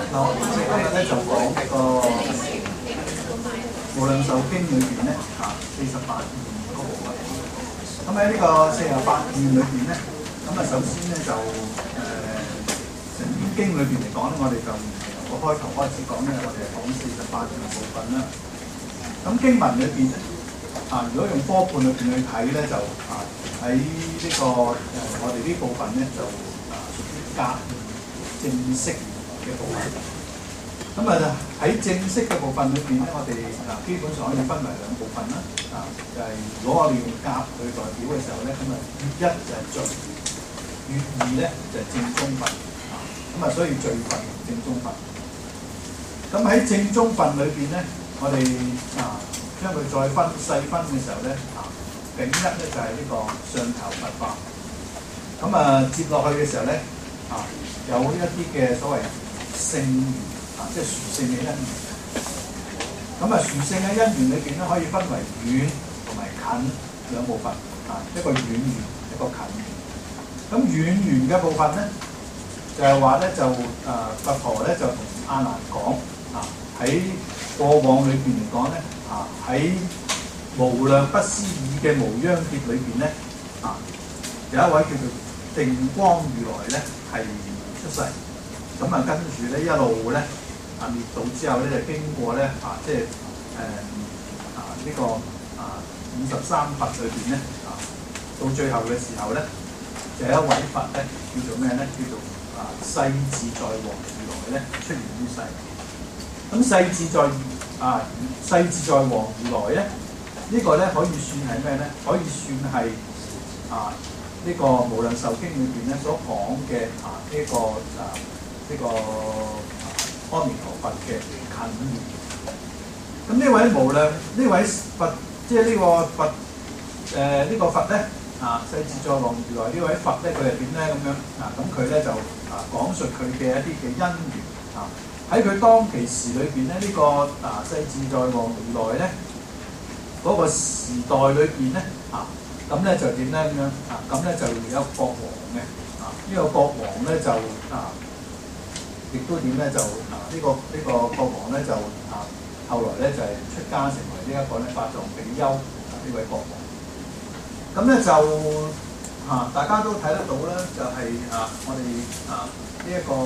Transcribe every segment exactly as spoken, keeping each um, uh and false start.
嗱，我哋今日咧就講個無量壽經裏邊咧嚇四十八願嗰部分。咁喺呢個四十八願裏邊咧，咁啊首先咧就誒成篇經裏邊嚟講咧，我哋就由個開頭開始講咧，我哋係講四十八願部分啦。咁經文裏邊咧啊，如果用科判裏邊去睇咧，就啊喺呢個誒我哋呢部分咧就啊屬於甲正式嘅部分。咁啊喺正式嘅部分裏邊咧，我哋啊基本上可以分為兩部分啦。啊，就係、是、如果我哋用甲去代表嘅時候咧，咁啊乙一就係序，乙二咧就係、是、正宗分。啊，咁啊所以序分同正宗分。咁喺正宗分裏邊咧，我哋啊將佢再分細分嘅時候咧，啊丙一咧就係、是、呢個上頭佛法。咁啊接落去嘅時候咧，啊有一啲嘅所謂聖緣。啊，即係殊勝嘅因緣。咁啊，殊勝嘅因緣裏邊咧，可以分為遠同埋近兩部分。啊，一個遠緣，一個近緣。咁遠緣嘅部分咧，就係話咧就誒、呃、佛陀咧就同阿難講啊，喺過往裏邊嚟講咧，啊喺無量不思議嘅無央劫裏邊咧，啊有一位叫做定光如來咧係出世。咁啊，跟住咧一路咧。啊滅度之後咧，就經過咧啊，即係誒啊呢、這個啊五十三佛裏邊咧啊，到最後嘅時候咧，就有一位佛咧叫做咩咧？叫做啊世自在王如來咧出現於世。咁世自在啊世自在王如來咧，這個、呢個咧可以算係咩咧？可以算係啊呢、這個無量壽經裏邊咧所講嘅啊呢、這個啊呢、這個。阿彌陀佛嘅近緣，咁呢位無量呢位佛，即係呢個佛誒呢、呃這個佛咧啊，世自在王如來呢位佛咧，佢係點咧咁樣啊？咁佢咧就啊講述佢嘅一啲嘅因緣啊，喺佢當其時裏邊咧，呢、這個啊世自在王如來咧嗰、那個時代裏邊咧啊，咁咧就點咧咁樣啊？咁咧就有國王嘅啊，呢、這個國王咧就啊。亦都點咧就啊呢、這個呢、這個國王咧就啊後來咧就係、是、出家成為呢一個咧法藏比丘啊呢位國王。咁咧就啊大家都睇得到啦，就係、是、啊我哋啊呢一、這個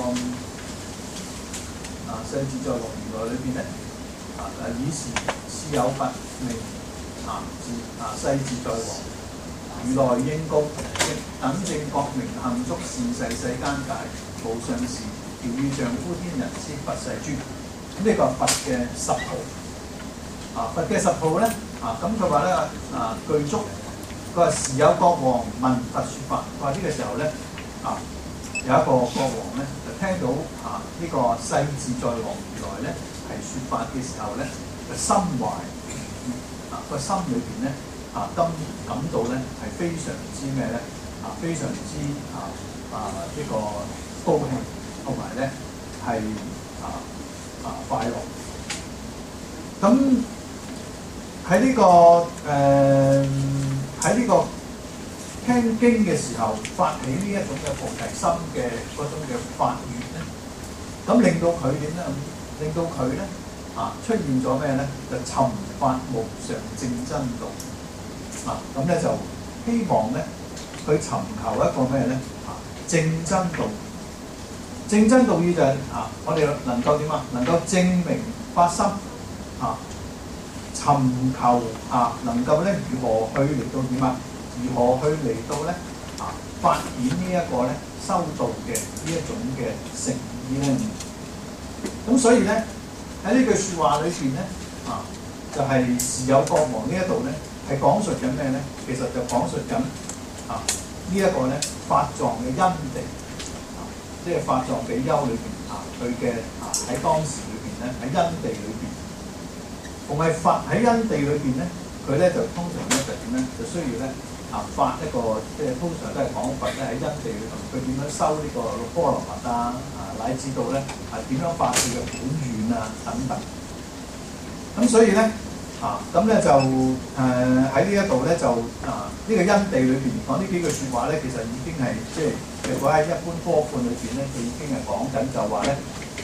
啊世自在王如來裏邊咧啊誒以時次有佛名啊自啊世自在王如來應告等正覺明行足善逝世間界無上士。調御丈夫天人師佛世尊，咁呢個係佛嘅十號啊！佛嘅十號咧啊，咁佢話咧啊，具足佢話時有國王聞佛説法，佢話呢個時候咧啊，有一個國王咧就聽到啊呢、這個世自在王如來咧係説法嘅時候咧，個心懷啊個心裏邊咧啊感感到咧係非常之咩咧啊非常之啊啊呢、這個高興。同埋咧係啊啊快樂。咁喺呢個誒喺呢個聽經嘅時候，發起呢一種嘅菩提心嘅嗰種嘅發願咧，咁令到佢點咧？令到佢咧啊出現咗咩咧？就尋發無上正真道啊！咁咧就希望咧去尋求一個咩咧啊正真道。正真道義就係、是、啊，我哋能夠點啊？能夠證明發心啊，尋求啊，能夠咧如何去嚟到點啊？如何去嚟到咧啊？發展呢一個咧修道嘅呢一種嘅誠意咧。咁所以咧喺呢句説話裏邊咧啊，就係、是、時有國王呢一度咧係講述緊咩咧？其實就講述緊啊、這個、呢一個咧法藏嘅因地。即係法藏比丘裏邊啊，佢嘅啊喺當時裏邊咧，喺因地裏邊，同埋佛喺因地裏邊咧，佢咧就通常咧就點咧，就需要咧啊發一個即係通常都係講佛咧喺因地裏邊，佢點樣修呢個六波羅蜜啊啊，乃至到咧啊點樣發佢嘅本願啊等等。咁所以咧啊，咁咧就誒喺呢一度咧就啊呢、這個因地裏邊講呢幾句説話咧，其實已經係即係。如果喺一般科判裏邊咧，佢已經係講緊就話咧，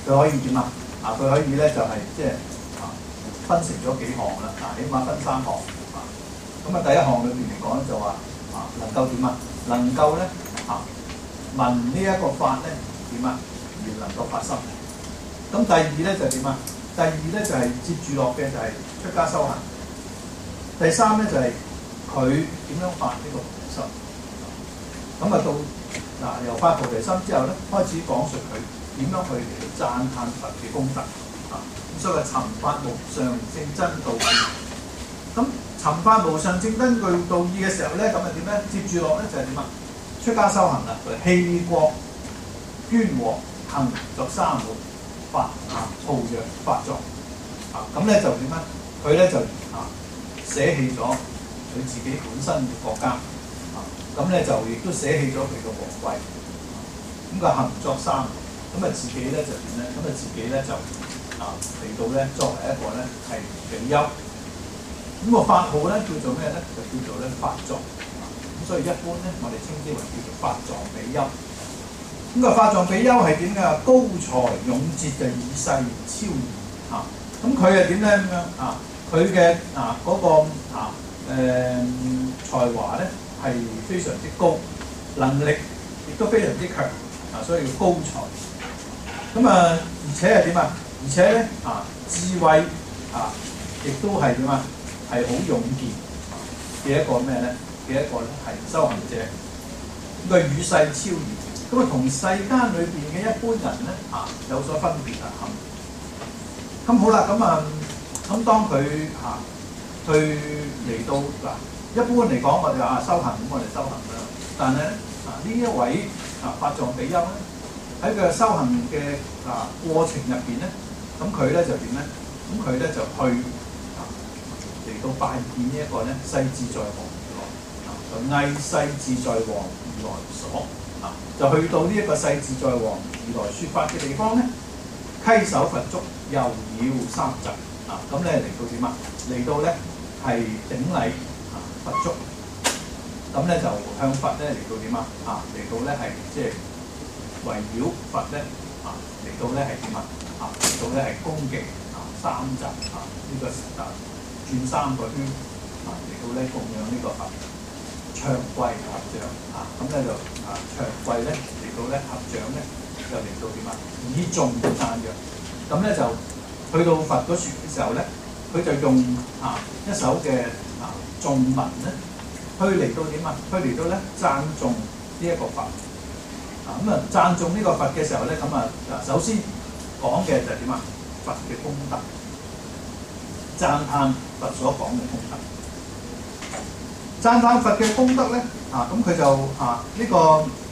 佢可以點啊？啊，佢可以咧就係即係啊分成咗幾項啦，啊，起碼分三項啊。咁啊，第一項裏邊嚟講咧就話啊，能夠點啊？能夠咧啊聞呢一個法咧點啊而能夠發生。咁第二咧就點啊？第二咧就係、是、接住落嘅就係出家修行。第三咧就係佢點樣發呢個菩提心。咁啊到嗱、啊、由發菩提心之後咧，開始講述佢點樣去嚟讚歎佛嘅功德啊。咁所謂尋法無上正真道義。咁尋法無上正真具道義嘅時候咧，咁啊點咧？接住落咧就係點啊？出家修行啦，棄國捐和行作三門法啊，號揚法藏啊，咁咧就點咧？佢咧就啊捨棄咗佢自己本身嘅國家啊，咁咧就亦都捨棄咗佢嘅皇位，咁佢行作三門，咁啊自己咧就點咧？咁啊自己咧就啊嚟到咧作為一個咧係比丘，咁個法號咧叫做咩咧？就叫做咧法藏。咁所以一般咧，我哋稱之為叫做法藏比丘。咁個法藏比丘係點㗎？高才勇節就以世超然啊！咁佢係點咧咁樣啊？佢嘅啊嗰、那個啊誒、呃、才華咧係非常之高，能力亦都非常之強啊！所以叫高才。咁啊，而且係點啊？而且咧啊，智慧啊，亦都係點啊？係好勇健嘅一個咩咧？嘅一個咧係修行者。咁佢與世超然。咁啊，同世間裏邊嘅一般人咧啊有所分別啊！咁好啦，咁啊，咁當佢嚇去嚟到嗱，一般嚟講，我哋話啊修行，咁我哋修行啦。但係咧啊，呢一位啊法藏比丘咧，喺佢修行嘅啊過程入邊咧，咁佢咧就點咧？咁佢咧就去啊嚟到拜見呢一個咧世自在王如來啊，就詣世自在王如來所。啊，就去到呢一個世自在王如來説法嘅地方咧，稽首佛足，右繞三匝啊，咁咧嚟到點啊？嚟到咧係頂禮啊佛足，咁咧就向佛咧嚟到點啊？啊嚟到咧係即係圍繞佛咧啊嚟到咧係點啊？啊嚟到咧係恭敬啊三匝啊呢、這個啊轉三個圈啊嚟到咧供養呢個佛。長跪合掌啊，咁咧就啊長跪咧嚟到咧合掌咧，就嚟到點啊？以頌讚揚，咁咧就去到佛嗰處嘅時候咧，佢就用啊一首嘅啊頌文咧，去嚟到點啊？去嚟到咧讚頌呢一個佛啊，咁啊讚頌呢個佛嘅時候咧，咁啊嗱首先講嘅就係點啊？佛嘅功德，讚歎佛所講嘅功德。讚歎佛嘅功德咧，啊咁佢就啊、這個、呢個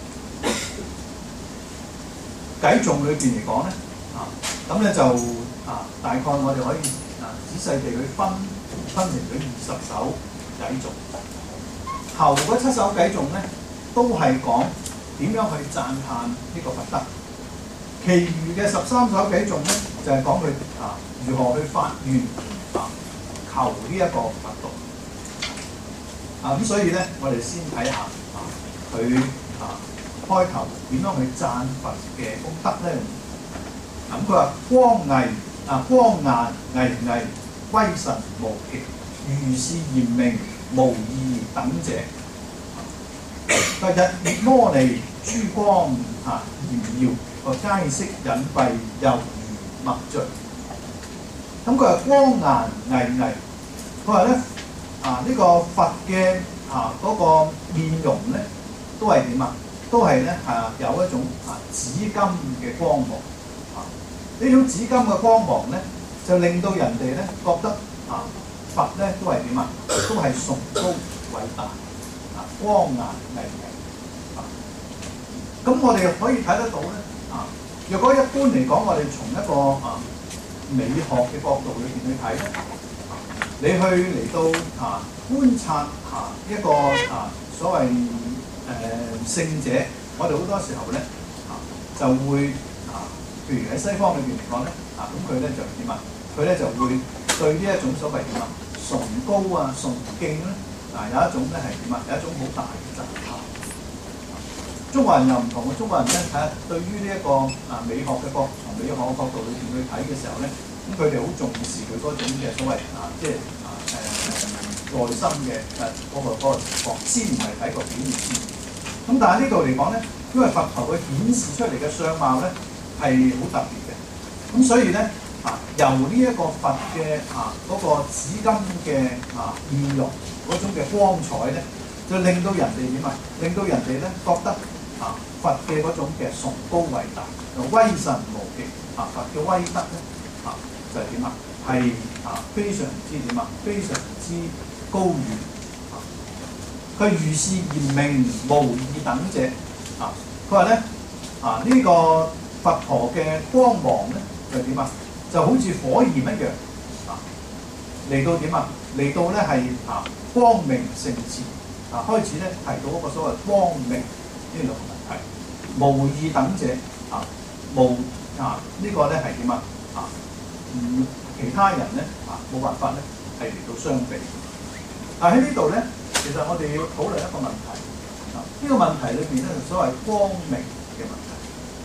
偈頌裏邊嚟講咧，啊咁咧就啊大概我哋可以啊仔細地去分分成佢二十首偈頌。頭嗰七首偈頌咧，都係講點樣去讚歎呢個佛德。其餘嘅十三首偈頌咧，就係、是、講佢啊如何去發願啊求呢一個佛道。啊咁所以咧，我哋先睇下啊，佢啊開頭點樣去讚佛嘅功德咧？咁佢話光毅啊光顏巍巍，威神無極，如是嚴明，無異等者。個日月摩尼珠光啊嚴耀，個階色隱蔽，猶如墨盡。咁佢話光顏巍巍，佢話咧。啊！呢、這個佛嘅啊嗰、那個面容咧，都係點啊？都係咧啊有一種啊紫金嘅光芒啊！呢種紫金嘅光芒咧，就令到人哋咧覺得啊佛咧都係點啊？都係崇高偉大啊！光顏巍巍啊！咁我哋可以睇得到咧啊！若果一般嚟講，我哋從一個啊美學嘅角度裏邊去睇咧。你去嚟到啊觀察啊一個啊所謂誒、呃、聖者，我哋好多時候咧啊就會啊，譬如喺西方裏邊嚟講咧啊，咁佢咧就點啊？佢咧就會對呢一種所謂點啊崇高啊崇敬咧，嗱、啊、有一種咧係點啊？有一種好大嘅震撼。 中國人又唔同嘅，中國人咧睇下對於呢一個啊美學嘅角從美學嘅角度裏邊去睇嘅時候咧，咁佢哋好重視佢嗰種嘅所謂啊，即係啊誒誒內心嘅誒嗰個嗰個情況，先唔係睇個表面先。咁但係呢度嚟講咧，因為佛陀佢顯示出嚟嘅相貌咧係好特別嘅，咁所以咧啊由呢一個佛嘅啊嗰個紫金嘅啊面容嗰種嘅光彩咧，就令到人哋點啊？令到人哋咧覺得啊佛嘅嗰種嘅崇高偉大，威神無極啊！佛嘅威德咧啊就係點啊？係啊非常之點啊？非常之高遠啊！佢如是嚴明無二等者啊！佢話咧啊呢、這個佛陀嘅光芒咧就點啊？就好似火焰一樣啊！嚟到點啊？嚟到咧係啊光明聖智。啊，開始咧提到一個所謂光明呢兩個問題，無二等者啊，無啊、這個、呢個咧係點啊？啊，嗯，其他人咧啊冇辦法咧係嚟到相比。但喺呢度咧，其實我哋要討論一個問題啊，呢、這個問題裏邊咧就所謂光明嘅問題。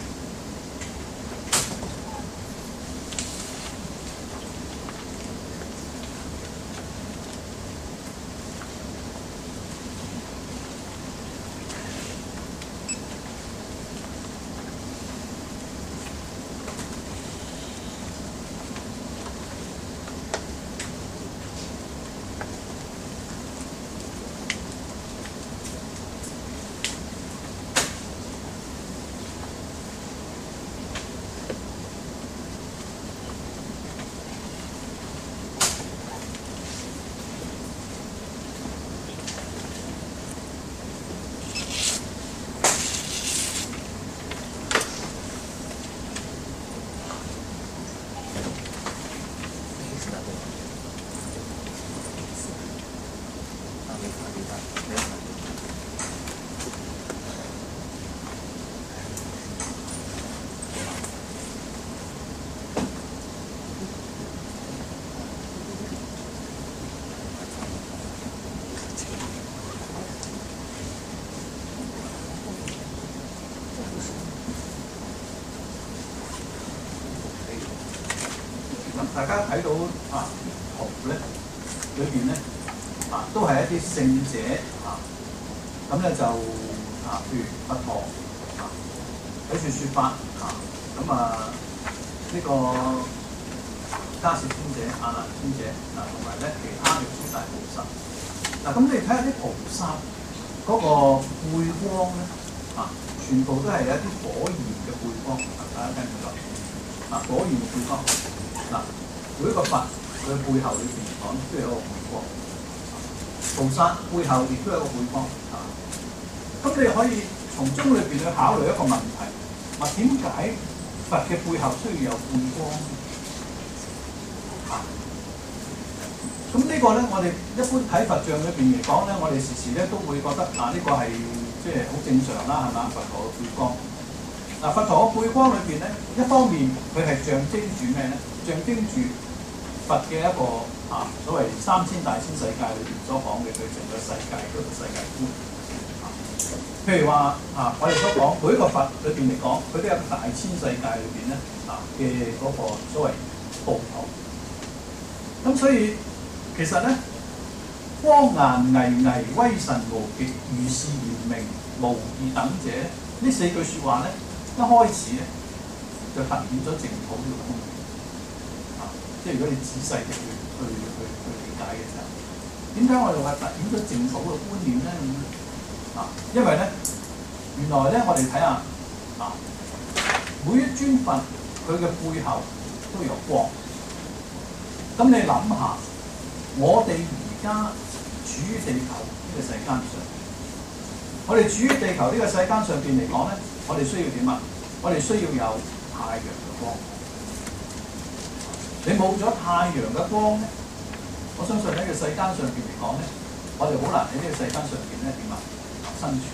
大家睇到啊圖咧，裏邊咧啊都係一啲聖者啊，咁咧就啊，譬如佛陀啊喺處説法啊，咁啊呢、這個迦葉尊者、阿難尊者啊，同埋咧其他嘅諸大菩薩。嗱、啊，咁你睇下啲菩薩嗰個背光咧啊，全部都係有一啲火焰嘅背光，大家聽唔聽到？啊，火焰嘅背光嗱。每一個佛佢背後裏邊嚟講都有一個背光，菩薩背後亦都有一個背光啊。咁你可以從中裏邊去考慮一個問題：話點解佛嘅背後需要有背光啊？咁呢個咧，我哋一般睇佛像裏邊嚟講咧，我哋時時咧都會覺得啊，呢、這個係即係好正常啦，係嘛？佛陀嘅背光。嗱、啊，佛陀嘅背光裏邊咧，一方面佢係象徵住咩咧？象徵住佛嘅一個啊，所謂三千大千世界裏邊所講嘅佢成個世界嗰個世界觀。啊、譬如話啊，我哋所講每一個佛裏邊嚟講，佢都有大千世界裏邊咧啊嘅嗰個所謂報土。咁所以其實咧，光顏巍巍，威神無極，如是嚴明，無二等者，呢四句説話咧，一開始咧就凸顯咗淨土呢個觀念。即係如果你仔細地去去去去理解嘅時候，點解我哋話凸顯咗淨土嘅觀念咧？啊，因為咧原來咧我哋睇下啊，每一尊佛佢嘅背後都有光。咁你諗下，我哋而家處於地球呢個世間上，我哋處於地球呢個世間上邊嚟講咧，我哋需要點啊？我哋需要有太陽嘅光。你冇咗太陽嘅光咧，我相信喺個世間上邊嚟講咧，我哋好難喺呢個世間上邊咧點啊生存。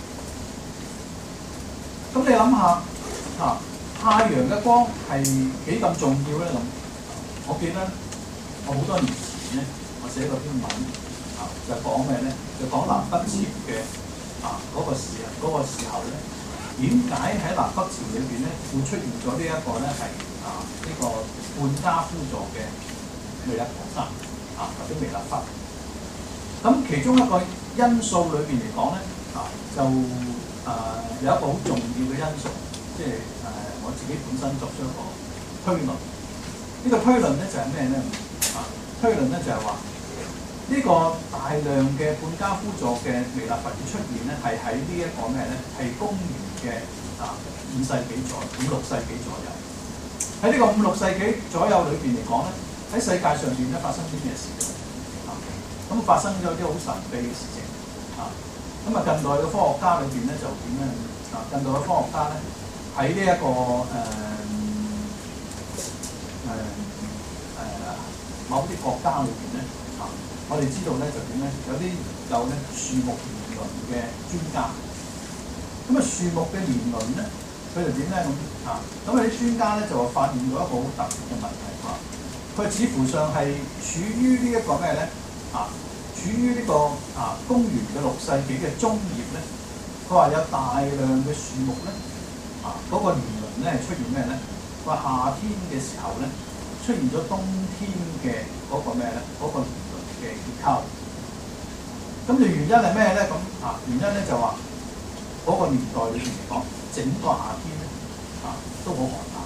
咁你諗下啊，太陽嘅光係幾咁重要咧？咁我記得我好多年前咧，我寫過篇文啊，就講咩咧？就講南北朝嘅啊嗰、那個時嗰、那個時候咧，點解喺南北朝裏邊咧會出現咗呢一個咧係啊呢、這個半跏趺坐嘅彌勒菩薩啊或者彌勒佛？咁其中一個因素裏邊嚟講咧啊就誒、啊、有一個好重要嘅因素，即係誒、啊、我自己本身作出一個推論。呢、這個推論咧就係咩咧？啊推論咧就係話。呢個大量嘅半跏趺坐嘅彌勒佛嘅出現咧，係喺呢一個咩咧？係公元嘅啊五世紀左五六世紀左右。喺呢個五六世紀左右裏邊嚟講咧，喺世界上邊咧發生啲咩事咧？啊，咁發生咗啲好神秘嘅事情啊。咁啊，近代嘅科學家裏邊咧就點咧？啊，近代嘅科學家咧喺呢一個誒誒誒某啲國家裏邊咧啊。我哋知道咧就點咧？有啲有咧樹木年輪嘅專家，咁啊樹木嘅年輪咧，佢就點咧咁啊？咁啊啲專家咧就話發現咗一個好特別嘅問題啊！佢似乎上係處於呢一個咩咧？啊，處於呢個啊公元嘅六世紀嘅中葉咧，佢話有大量嘅樹木咧，啊嗰、那個年輪咧係出現咩咧？佢話夏天嘅時候咧出現咗冬天嘅嗰個咩咧？嗰、那個嘅結構，咁就原因係咩咧？咁啊，原因咧就話嗰、那個年代裏邊嚟講，整個夏天咧啊都好寒冷。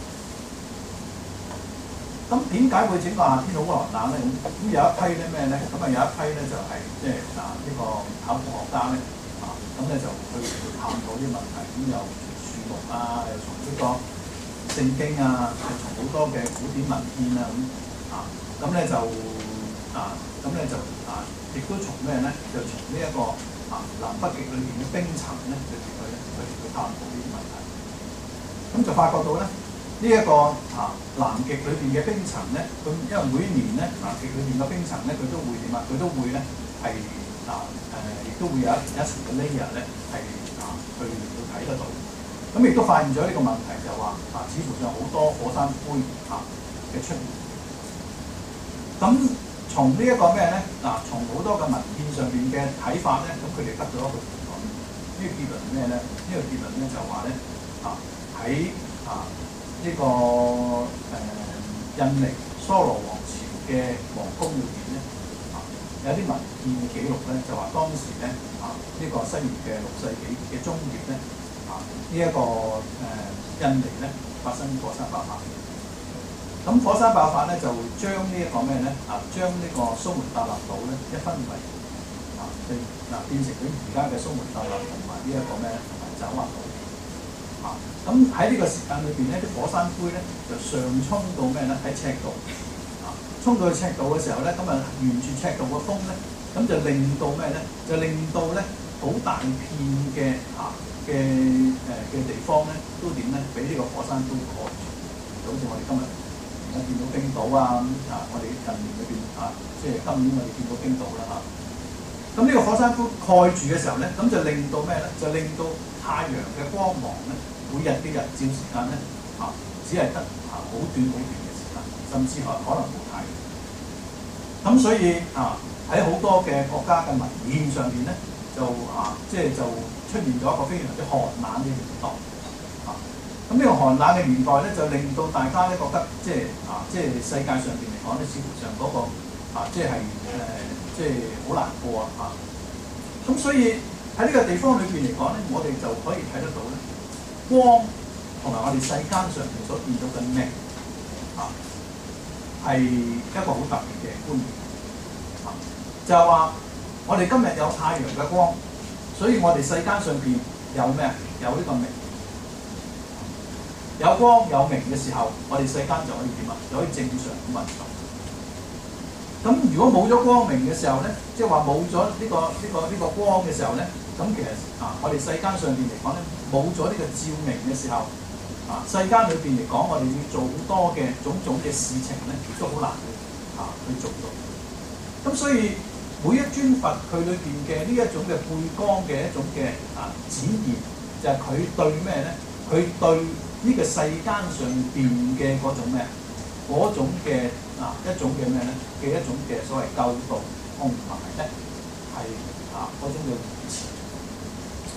咁點解會整個夏天好寒冷咧？咁咁有一批咧咩咧？咁啊有一批咧就係即係啊呢、這個考古學家咧啊，咁咧就去探討啲問題，咁又從樹木啊，又從呢個聖經啊，又從好多嘅古典文獻啊咁啊，咁咧就啊。咁咧就啊，亦都從咩咧？就從呢一個啊南北極裏邊嘅冰層咧，去去去去探討呢啲問題。咁就發覺到咧，呢、這、一個啊南極裏邊嘅冰層咧，咁因為每年咧南極裏邊嘅冰層咧，佢都會點啊？佢都會咧係啊誒，亦都會有一一層嘅 layer 咧係啊去去睇得到。咁亦都發現咗呢個問題，就話啊，似乎上好多火山灰啊嘅出現。咁從呢一個咩咧？嗱，從好多嘅文獻上邊嘅睇法咧，咁佢哋得咗一個結論。呢個結論係咩咧？呢個結論咧就話咧，啊喺啊呢個誒印尼梭羅王朝嘅皇宮裏邊咧，啊有啲文獻嘅記錄咧，就話當時咧啊呢個西元嘅六世紀嘅中葉咧，啊呢一個誒印尼咧發生火山爆發。咁火山爆發咧，就將呢一個咩咧？啊，將呢個蘇門答臘島咧一分為啊，即嗱變成咗而家嘅蘇門答臘同埋呢一個咩同埋爪哇島。啊，咁喺呢個時間裏邊咧，啲火山灰咧就上衝到咩咧？喺赤道。啊，衝到去赤道嘅時候咧，咁啊沿住赤道嘅風咧，咁就令到咩咧？就令到咧好大片嘅啊嘅誒嘅地方咧，都點咧？俾呢個火山灰蓋住，就好似我哋今日。我見到冰島啊，啊！我哋近年裏邊啊，即係今年我哋見到冰島啦嚇。咁、啊、呢個火山灰蓋住嘅時候咧，咁就令到咩咧？就令到太陽嘅光芒咧，每日嘅日照時間咧，啊，只係得啊好短好短嘅時間，甚至可可能冇太陽。咁所以啊，喺好多嘅國家嘅文獻上邊咧，就啊，即係就出現咗一個非常之寒冷嘅年代。咁呢個寒冷嘅年代咧，就令到大家咧覺得，即係啊，即係世界上邊嚟講咧，似乎上嗰、那個啊，即係誒、呃，即係好難過啊！嚇，咁所以喺呢個地方裏邊嚟講咧，我哋就可以睇得到咧，光同埋我哋世間上邊所見到嘅明啊，係一個好特別嘅觀念啊，就係話我哋今日有太陽嘅光，所以我哋世間上邊有咩啊？有呢個明。有光有明嘅時候，我哋世間就可以點啊？就可以正常咁運作。咁如果冇咗光明嘅時候咧，即係話冇咗呢個呢、呢個呢、呢個光嘅時候咧，咁其實啊，我哋世間上邊嚟講咧，冇咗呢個照明嘅時候，啊，世間裏邊嚟講，我哋要做好多嘅種種嘅事情咧，亦都好難去啊去做到。咁所以每一尊佛佢裏邊嘅呢一種嘅背光嘅一種嘅啊展現，就係、是、佢對咩咧？佢對呢個世間上邊嘅嗰種咩？嗰種嘅啊一種嘅咩咧？嘅一種嘅所謂救度，同埋咧係啊嗰種嘅扶持。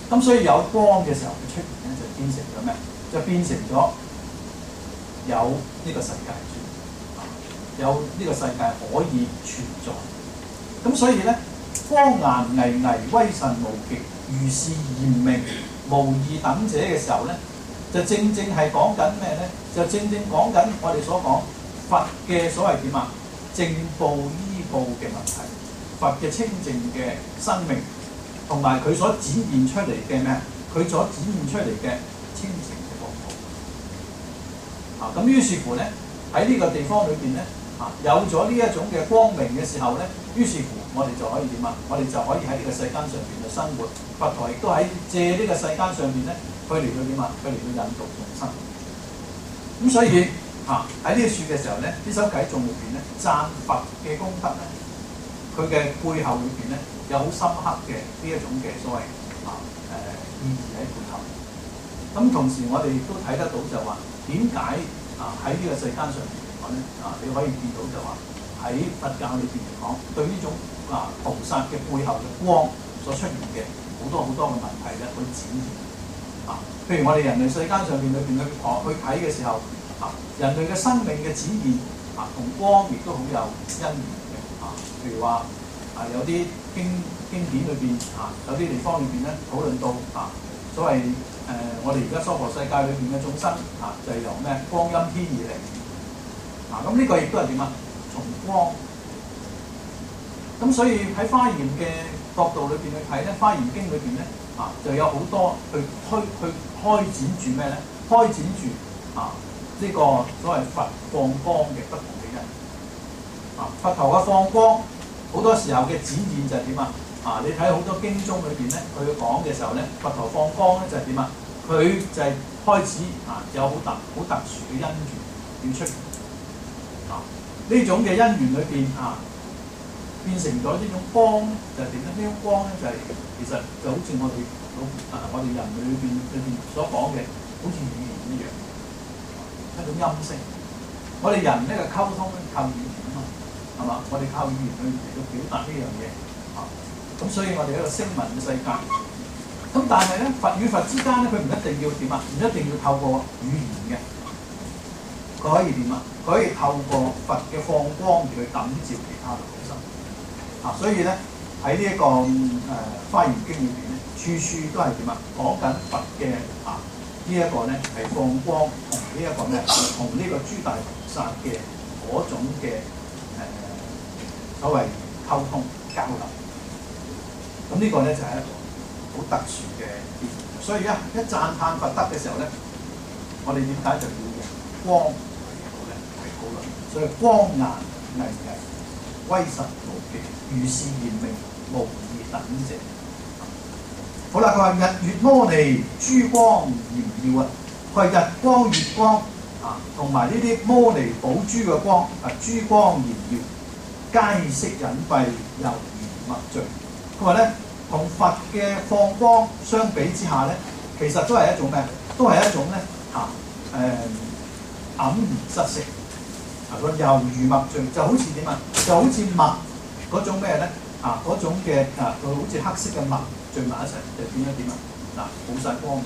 咁所以有光嘅時候嘅出現咧，就變成咗咩？就變成咗有呢個世界存，有呢個世界可以存在。咁所以咧，光顏巍巍，威神無極，如是嚴明，無二等者嘅時候咧，就正正係講緊咩咧？就正正講緊我哋所講佛嘅所謂點啊？正報依報嘅問題，佛嘅清淨嘅生命，同埋佢所展現出嚟嘅咩？佢所展現出嚟嘅清淨嘅國土。啊，咁於是乎咧，喺呢個地方裏邊咧，啊有咗呢一種嘅光明嘅時候咧，於是乎我哋就可以點啊？我哋就可以喺呢個世間上邊嘅生活。佛陀亦都喺借呢個世間上邊咧，佢嚟到點啊？佢嚟到引導眾生。咁所以啊喺呢個處嘅時候咧，呢首偈頌裏邊咧，讚佛嘅功德咧，佢嘅背後裏邊咧，有好深刻嘅呢一種嘅所謂啊誒、呃、意義喺背後。咁同時我哋亦都睇得到就話點解啊喺呢個世間上邊嚟講咧啊，你可以見到就話喺佛教裏邊嚟講，對呢種啊菩薩嘅背後嘅光所出現嘅好多好多嘅問題咧，去展現啊。譬如我哋人類世間上邊裏邊去學去睇嘅時候啊，人類嘅生命嘅展現啊，同光亦都好有因緣嘅啊。譬如話啊，有啲經經典裏邊啊，有啲地方裏邊咧討論到啊，所謂誒、呃、我哋而家娑婆世界裏邊嘅眾生啊，就係、是、由咩光陰天而嚟啊。咁呢個亦都係點啊？從光。咁所以喺華嚴嘅角度裏邊去睇咧，《華嚴經》裏邊咧啊，就有好多去推去開展住咩咧？開展住啊呢、這個所謂佛放光嘅不同嘅因啊，佛陀嘅放光好多時候嘅展現就係點啊？啊，你睇好多經中裏邊咧，佢講嘅時候咧，佛陀放光咧就係點啊？佢就係開始啊有好特好特殊嘅因緣要出現啊，呢種嘅因緣裏邊啊。變成咗呢種光就係點咧？呢種光咧就係、是、其實就好似我哋老啊，我哋人類裏邊裏邊所講嘅，好似語言一樣，一種音聲。我哋人呢個溝通咧靠語言啊嘛，係嘛？我哋靠語言去嚟到表達呢樣嘢啊。咁所以我哋一個聲聞嘅世界。咁但係咧，佛與佛之間咧，佢唔一定要點啊？唔一定要透過語言嘅，佢可以點啊？佢可以透過佛嘅放光而去感召其他嘅眾生。啊，所以咧喺呢一、這個誒《華嚴經》裏邊咧，處處都係點啊？講緊佛嘅啊、這個、呢一個咧係放光同呢一個咩？同呢個諸大菩薩嘅嗰種嘅誒、呃、所謂溝通交流。咁呢個咧就係、是、一個好特殊嘅現象。所以一一讚歎佛德嘅時候咧，我哋點解就要用光嚟到咧係討論？所以光顏巍巍，威神無極，如是嚴明，無二等者。好啦，佢話日月摩尼諸光嚴耀啊，佢話日光月光啊，同埋呢啲摩尼寶珠嘅光啊，諸光嚴耀，皆悉隱蔽，猶如墨罪。佢話咧，同佛嘅放光相比之下咧，其實都係一種咩？都係一種咧嚇誒黯然失色。啊，個猶如墨罪就好似點啊？就好似墨嗰種咩咧？啊，嗰種嘅啊，佢好似黑色嘅墨聚埋一齊，就變咗點啊？嗱，冇晒光。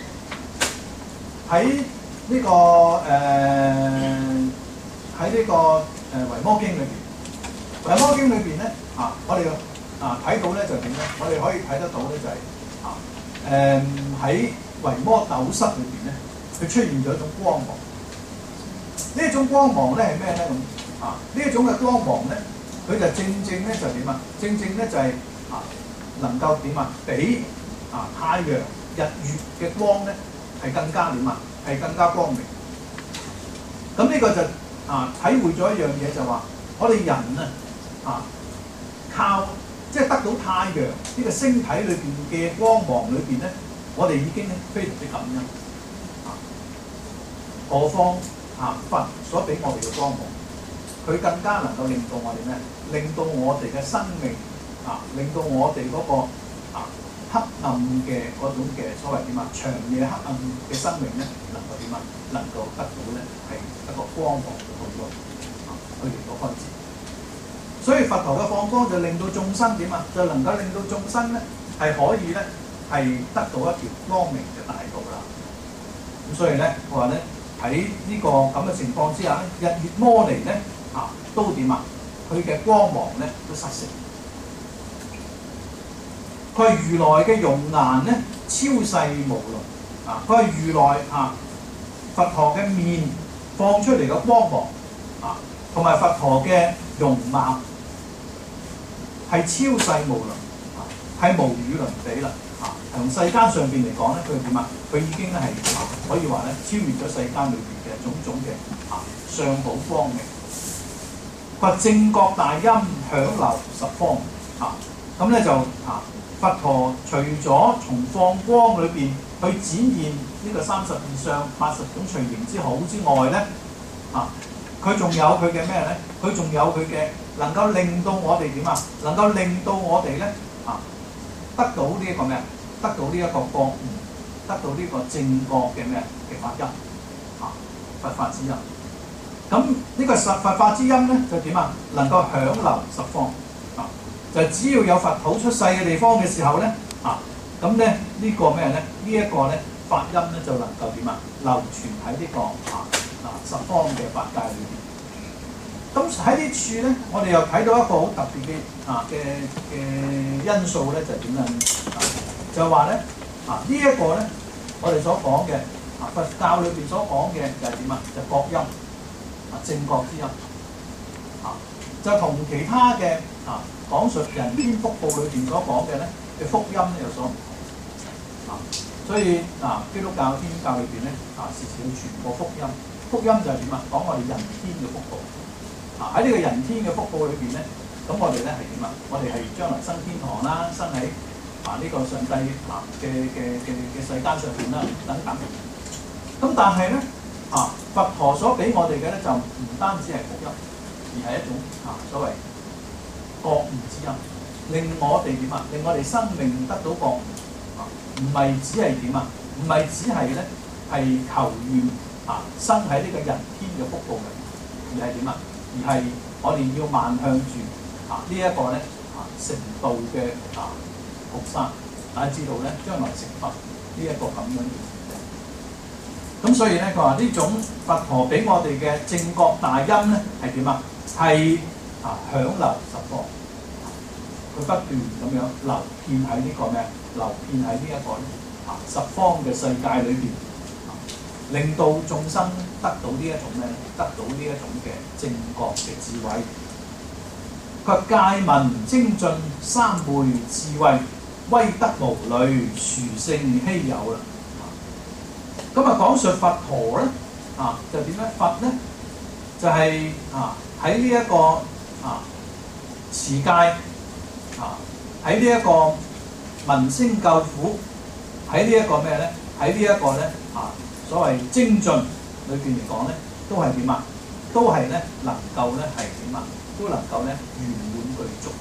喺呢、這個誒喺呢個誒維摩經裏邊，維摩經裏邊咧啊，我哋啊睇到咧就點咧？我哋可以睇得到咧就係、是、啊誒喺維摩斗室裏邊咧，佢出現咗一種光芒。呢一種光芒咧係咩咧咁啊？呢一種嘅光芒咧，佢就正正咧就點啊？正正咧就係、是、啊，能夠點啊？比啊太陽、日月嘅光咧係更加點啊？係更加光明。咁呢個就啊體會咗一樣嘢就話，我哋人啊啊靠即係、就是、得到太陽呢個星體裏邊嘅光芒裏邊咧，我哋已經非常之感恩啊。何況啊！佛所俾我哋嘅光芒，佢更加能夠令到我哋咩？令到我哋嘅生命啊，令到我哋嗰、那個啊黑暗嘅嗰種嘅所謂點啊，長夜黑暗嘅生命咧，能夠點啊？能夠得到咧係一個光芒嘅好多啊，去嚟到開展。所以佛陀嘅放光就令到眾生點啊？就能夠令到眾生咧係可以咧係得到一條光明嘅大道啦。咁所以咧，我話咧喺呢個咁嘅情況之下咧，日月摩尼咧啊都點啊？佢嘅光芒咧都失色。佢係如來嘅容顏咧超世無倫啊！佢係如來啊佛陀嘅面放出嚟嘅光芒啊，同埋佛陀嘅容貌係超世無倫啊，係無與倫比啦啊！從世間上邊嚟講咧，佢點啊？佢已經咧係啊可以話咧超越咗世間裏邊嘅種種嘅啊相好光明。佢話正覺大音響流十方啊，咁咧就啊。佛陀除咗從放光裏邊去展現呢個三十二相、八十種隨形之好之外咧，啊，佢仲有佢嘅咩咧？佢仲有佢嘅能夠令到我哋點啊？能夠令到我哋咧啊，得到呢一個咩？得到呢一個覺悟，得到呢個正覺嘅咩嘅法音啊？佛法之音。咁呢個實佛法之音咧，就點啊？能夠響流十方。就只要有佛土出世嘅地方嘅時候咧，啊，咁咧呢個咩咧？呢一個咧法音咧就能夠點啊？流傳喺呢個啊啊十方嘅法界裏邊。咁喺呢處咧，我哋又睇到一個好特別嘅啊嘅嘅因素咧，就係點樣？啊，就係話咧啊呢一個咧，我哋所講嘅啊佛教裏邊所講嘅就係點啊？就覺音啊正覺之音啊，就同其他嘅啊。講述人天福報裏邊所講嘅咧嘅福音咧有所唔同啊，所以啊基督教天主教裏邊咧啊時時要傳播福音，福音就係點啊？講我哋人天嘅福報啊，喺呢個人天嘅福報裏邊咧，咁我哋咧係點啊？我哋係將來生天堂啦，生喺啊呢個上帝啊嘅嘅嘅嘅世間上邊啦等等。咁但係咧啊佛陀所俾我哋嘅咧就唔單止係福音，而係一種啊所謂覺悟之音，令我哋點啊？令我哋生命得到覺悟啊！唔係只係點啊？唔係只係咧係求願啊，生喺呢個人天嘅福報嘅，而係點啊？而係我哋要邁向住啊呢一個咧啊成道嘅啊菩薩，大家知道咧將來成佛呢一個咁樣嘅。咁所以咧，佢話呢種佛陀俾我哋嘅正覺大音咧係點啊？係啊，響流十方，佢不斷咁樣流遍喺呢個咩？流遍喺呢一個啊十方嘅世界裏邊，啊，令到眾生得到呢一種咩？得到呢一種嘅正覺嘅智慧。佢戒聞精進三昧智慧，威德無類，殊勝稀有啦。咁啊，講述佛陀咧，啊就點咧？佛咧就係、是、啊喺呢一個啊持戒啊喺呢一個聞聲救苦，喺呢一個咩咧？喺呢一個咧啊所謂精進裏邊嚟講咧，都係點啊？都係咧能夠咧係點啊？都能夠咧圓滿具足。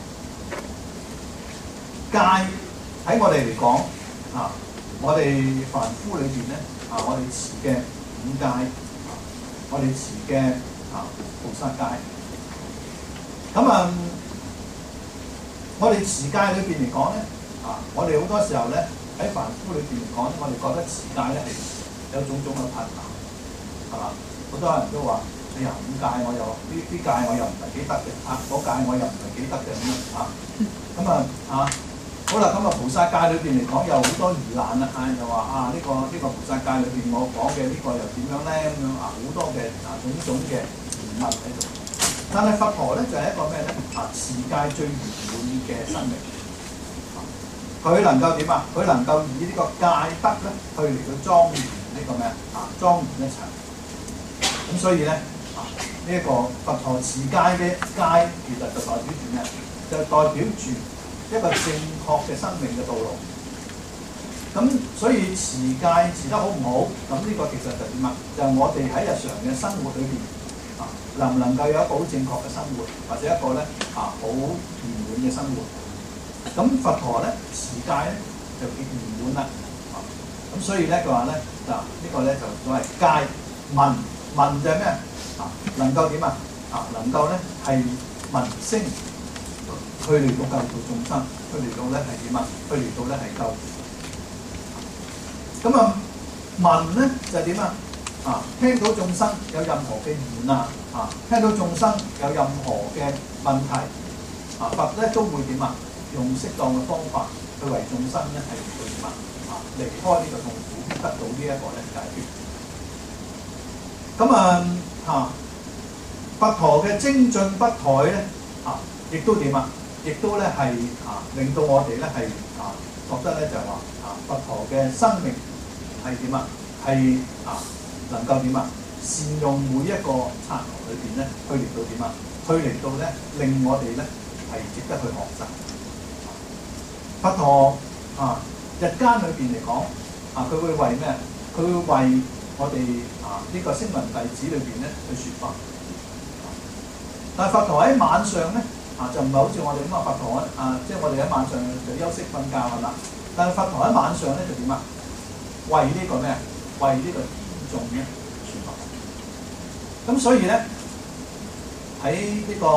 戒喺我哋嚟講啊。我哋凡夫裏邊咧，啊，我哋持嘅五戒，啊，我哋持嘅啊菩薩戒，咁啊，我哋持戒裏邊嚟講咧，啊，我哋好多時候咧喺凡夫裏邊嚟講，我哋覺得持戒咧係有種種嘅困難，係嘛？好多人都話：哎呀，五戒我又呢啲戒我又唔係幾得嘅，啊，嗰戒我又唔係幾得嘅咁樣，啊，咁啊，啊。好啦，咁啊菩薩戒裏邊嚟講有好多疑難啦，啊又話啊呢、這個呢、這個菩薩戒裏邊我講嘅呢個又點樣咧咁樣啊，好多嘅啊種種嘅疑問喺度。但係佛陀咧就係、是、一個咩咧啊持戒最圓滿嘅生命，佢、啊、能夠點啊？佢能夠以呢個戒德咧去嚟到莊嚴呢個咩啊莊嚴一切。咁所以咧啊呢一、這個佛陀持戒嘅戒其實就代表住咩？就代表住一個正確嘅生命嘅道路，咁所以持戒持得好唔好？咁呢個其實就點啊？就係、是、我哋喺日常嘅生活裏邊啊，能唔能夠有一個好正確嘅生活，或者一個咧啊好圓滿嘅生活？咁佛陀咧持戒咧就叫圓滿啦。啊，咁所以咧佢話咧嗱，呢個咧就所謂戒聞聞就係咩啊？能夠點啊？啊，能夠咧係聞聲。去嚟到救度眾生，去嚟到咧係點啊？去嚟到咧係救咁啊聞咧就係點啊？啊，聽到眾生有任何嘅疑難啊，聽到眾生有任何嘅問題啊，佛咧都會點啊？用適當嘅方法去為眾生咧係去點啊？啊，離開呢個痛苦，得到呢一個咧解決。咁啊嚇，佛陀嘅精進不怠咧啊，亦都點啊？亦都咧係啊，令到我哋咧係啊覺得咧就係話啊，佛陀嘅生命係點啊？係啊。能夠點啊？善用每一個剎那裏邊咧，去嚟到點啊？去嚟到咧，令我哋咧係值得去學習。佛陀啊，日間裏邊嚟講啊，佢會為咩？佢會為我哋啊呢、這個聲聞弟子裏邊咧去説法。但係佛陀喺晚上咧啊，就唔係好似我哋咁啊，佛陀啊，即係我哋喺晚上就休息瞓覺係嘛？但係佛陀喺晚上咧就點啊？為呢個咩？為呢、這個眾咧説法，咁所以咧喺呢、這個誒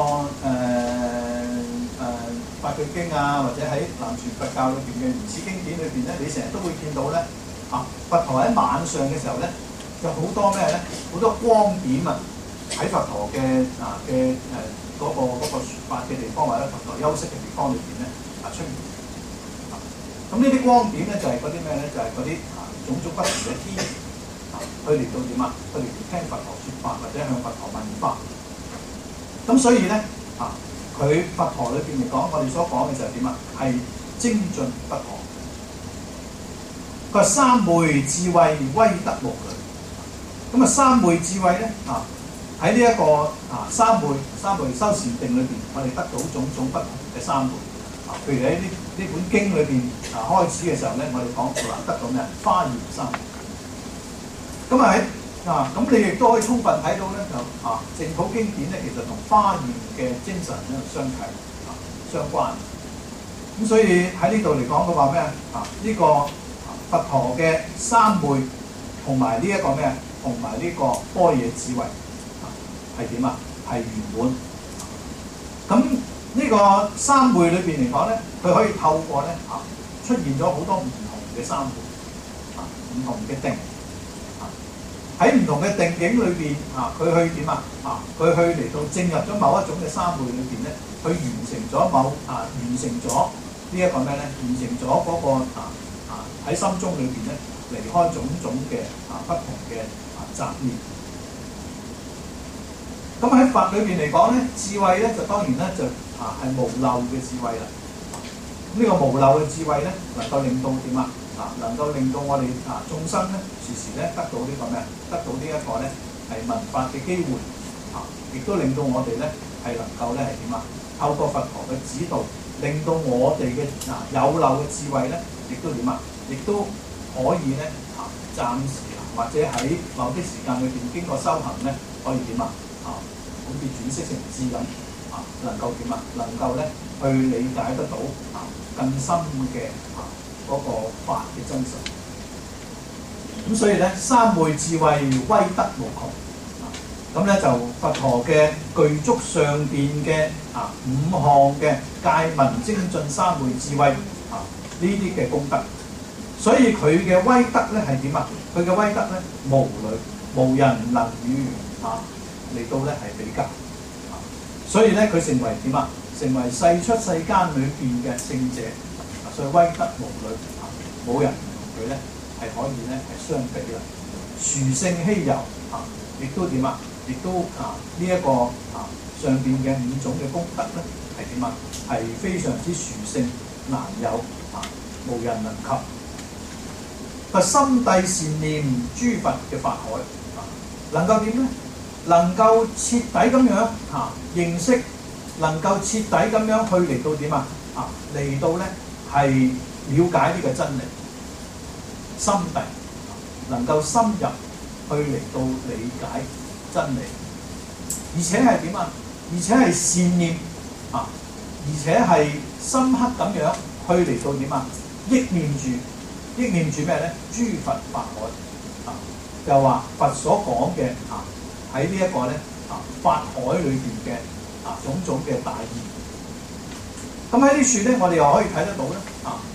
誒法句經啊，或者喺南傳佛教裏邊嘅原始經典裏邊咧，你成日都會見到咧啊，佛陀喺晚上嘅時候咧，有好多咩咧？好多光點啊！喺佛陀嘅啊嘅誒嗰個嗰、那個説法嘅地方，或者佛陀休息嘅地方裏邊咧啊出現。咁呢啲光點咧就係嗰啲咩咧？就係嗰啲啊種種不同嘅天。去嚟到點啊？去嚟聽佛陀説法，或者向佛陀問法。咁所以咧啊，佢佛陀裏邊嚟講，我哋所講嘅就係點啊？係精進不怠。佢話三昧智慧威德無慮。咁啊，三昧智慧咧啊，喺呢一個啊三昧三昧修禪定裏邊，我哋得到種種不同嘅三昧。啊，譬如喺呢呢本經裏邊啊開始嘅時候咧，我哋講話得到咩？華嚴三昧。咁啊喺啊，咁你亦都可以充分睇到咧，就啊淨土經典咧，其實同華嚴嘅精神咧相契啊相關。咁所以喺呢度嚟講嘅話咩啊？呢個佛陀嘅三昧同埋呢一個咩？同埋呢個般若智慧啊係點啊？係圓滿。咁呢個三昧裏邊嚟講咧，佢可以透過咧啊出現咗好多唔同嘅三昧啊，唔同嘅定。喺唔同嘅定境裏邊啊，佢去點啊？啊，佢去嚟到進入咗某一種嘅三昧裏邊咧，佢完成咗某啊，完成咗呢一個咩咧？完成咗嗰、那個啊啊喺心中裏邊咧，離開種種嘅啊不同嘅啊雜念。咁喺佛裏邊嚟講咧，智慧咧就當然咧就啊係無漏嘅智慧啦。咁、這、呢個無漏嘅智慧咧，能夠令到點啊？啊，能夠令到我哋啊眾生咧時時咧得到呢個咩？得到呢一個咧係聞法嘅機會啊，亦都令到我哋咧係能夠咧係點啊？透過佛陀嘅指導，令到我哋嘅啊有漏嘅智慧咧，亦都點啊？亦都可以咧啊暫時或者喺某啲時間裏邊經過修行咧，可以點啊？啊，好似轉識成智咁啊，能夠點啊？能夠咧去理解得到啊更深嘅啊。嗰個法嘅真實，咁所以咧三昧智慧威德無窮，咁、啊、咧就佛陀嘅具足上邊嘅啊五項嘅戒聞精進三昧智慧啊呢啲嘅功德，所以佢嘅威德咧係點啊？佢嘅威德咧無類，無人能與啊嚟到咧係比較，啊、所以咧佢成為點啊？成為世出世間裏邊嘅聖者。所以威德無類，冇人同佢咧係可以咧係相比啦。殊勝稀有啊，亦都點啊？亦都啊呢一、這個啊上邊嘅五種嘅功德咧係點啊？係非常之殊勝，難有啊，無人能及。個心地善念諸佛嘅法海啊，能夠點咧？能夠徹底咁樣啊認識，能夠徹底咁樣去嚟到點啊？啊嚟到咧。係了解呢個真理，心地能夠深入去嚟到理解真理，而且係點啊？而且係善念啊，而且係深刻咁樣去嚟到點啊？憶念住，憶念住咩咧？諸佛法海啊，就話佛所講嘅啊，喺呢一個咧啊法海裏邊嘅啊種種嘅大義。咁喺呢處咧，我哋又可以睇得到咧，啊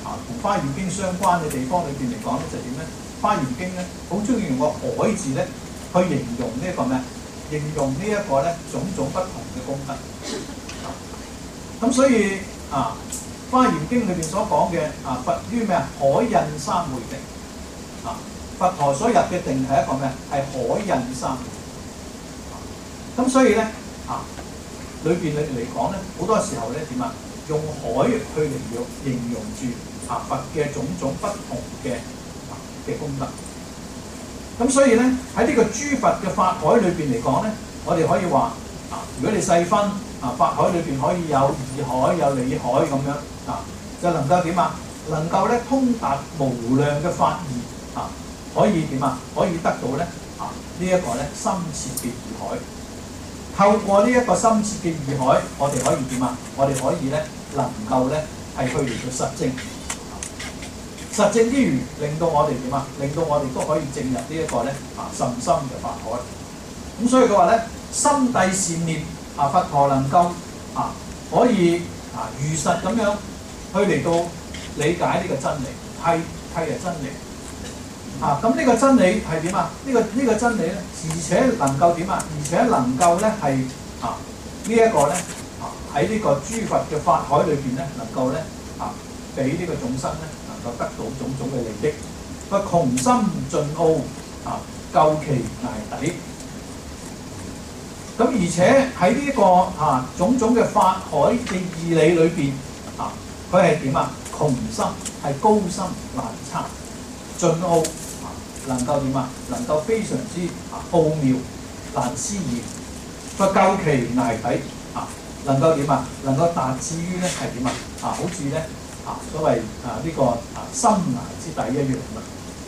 啊同《花嚴經》相關嘅地方裏邊嚟講咧，就點咧？《花嚴經》咧好中意用個海字咧去形容呢一個咩？形容呢一個咧種種不同嘅功德。咁所以啊，《花嚴經》裏邊所講嘅啊，佛於咩啊？海印三昧定啊，佛陀所入嘅定係一個咩？係海印三昧。咁所以咧啊，裏邊嚟嚟講咧，好多時候咧點啊？用海去形容形容住啊佛嘅種種不同嘅嘅功德。咁所以咧喺呢個諸佛嘅法海裏邊嚟講咧，我哋可以話啊，如果你細分啊，法海裏邊可以有義海、有理海咁樣啊，就能夠點啊？能夠咧通達無量嘅法義啊，可以點啊？可以得到咧啊呢一個咧深切嘅義海。透過呢一個深切嘅義海，我哋可以點啊？我哋可以咧能夠咧係去嚟到實證。實證之餘，令到我哋點啊？令到我哋都可以進入呢一個咧啊甚深嘅法海。咁所以佢話咧，心諦善念啊，佛陀能夠啊可以啊如實咁樣去嚟到理解呢個真理，係係係真理啊。咁呢個真理係點啊？呢、這個呢、這個真理咧，而且能夠點啊？而且能夠咧係啊、這個、呢一個咧啊喺呢個諸佛嘅法海裏邊咧，能夠咧啊俾呢個眾生咧。就得到種種嘅利益，佢窮深盡奧啊，究其崖底。咁而且喺呢、這個啊種種嘅法海嘅義理裏邊啊，佢係點啊？窮深係高深難測，盡奧啊能夠點啊？能夠非常之啊奧妙難思議。佢究其崖底啊，能夠點啊？能夠達至於咧係點啊？啊，好似咧。啊，所謂啊呢、這個啊深崖之底一樣啦。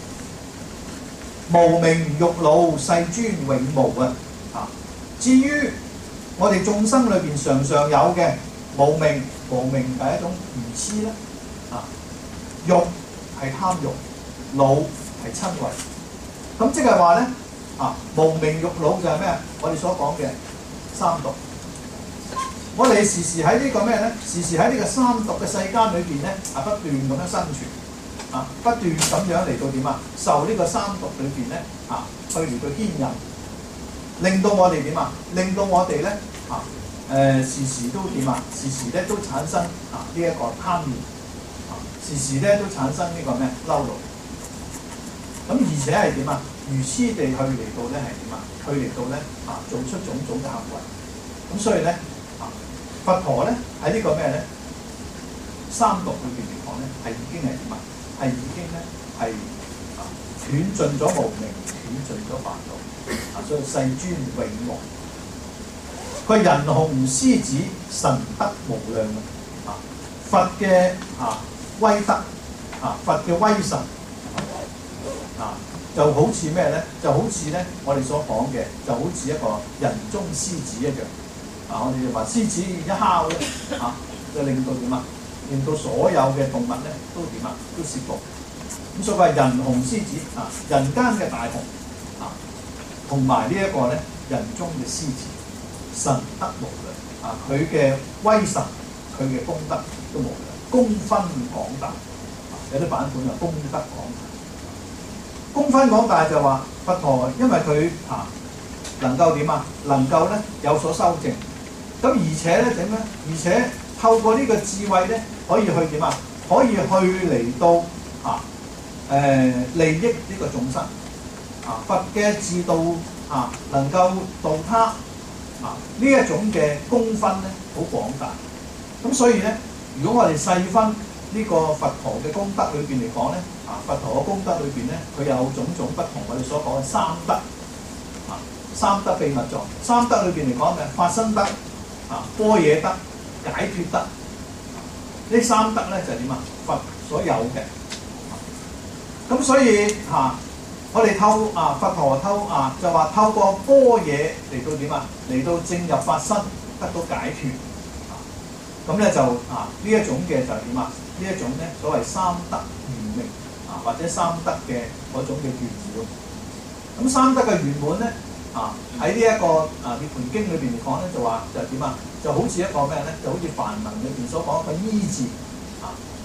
無明欲惱世尊永無啊！啊，至於我哋眾生裏邊常常有嘅無明，無明係一種愚痴啦。啊，欲係貪欲，惱係瞋恚。咁即係話咧啊，無明欲惱就係咩啊？我哋所講嘅三毒。我哋時時喺呢個咩咧？時時喺呢個三毒嘅世間裏邊咧，啊不斷咁樣生存，啊不斷咁樣嚟到點啊？受呢個三毒裏邊咧，啊去嚟到牽引，令到我哋點啊？令到我哋咧啊誒、呃、時時都點啊？時時咧都產生啊呢一、這個貪念，啊時時咧都產生呢個咩嬲怒。咁而且係點啊？愚痴地去嚟到咧係點啊？去嚟到咧啊做出種種嘅行為。咁所以咧。佛陀咧喺呢個咩咧三毒裏邊嚟講咧，係已經係點啊？係已經咧係啊斷盡咗無明，斷盡咗煩惱啊！所以世尊永無。佢人紅獅子，神德無量啊！佛嘅啊威德啊，佛嘅威神啊，就好似咩咧？就好似咧我哋所講嘅，就好似一個人中獅子一樣。啊！我哋就話獅子一哮咧，啊，就令到點啊？令到所有嘅動物咧都點啊？都攝服。咁所謂人紅獅子啊，人間嘅大雄啊，同埋呢一個咧人中嘅獅子，神德無量啊！佢嘅威神，佢嘅功德都無量，功分廣大。啊、有啲版本就功德廣大。功分廣大就話佛陀，因為佢啊能夠點啊？能夠咧有所修正。咁而且咧點咧？而且透過呢個智慧咧，可以去點啊？可以去嚟到啊誒、呃、利益呢個眾生啊！佛嘅自度啊，能夠度他啊！呢一種嘅功分咧，好廣大。咁所以咧，如果我哋細分呢個佛陀嘅功德裏邊嚟講咧，啊佛陀嘅功德裏邊咧，佢有種種不同我哋所講嘅三德啊，三德秘密藏。三德裏邊嚟講嘅法身德。啊，般若德、解脫德，呢三德咧就係點啊？佛所有嘅。咁所以嚇、啊，我哋透啊佛陀透啊就話透過般若嚟到點啊？嚟到證入法身，得到解脫。咁、啊、咧就啊呢一種嘅就係點啊？呢一種咧所謂三德圓明啊，或者三德嘅嗰種嘅圓滿。咁三德嘅圓滿咧？啊！喺呢一個啊《涅槃經》裏邊嚟講咧，就話就點啊？就好似一個咩咧？就好似梵文裏邊所講一個依字啊，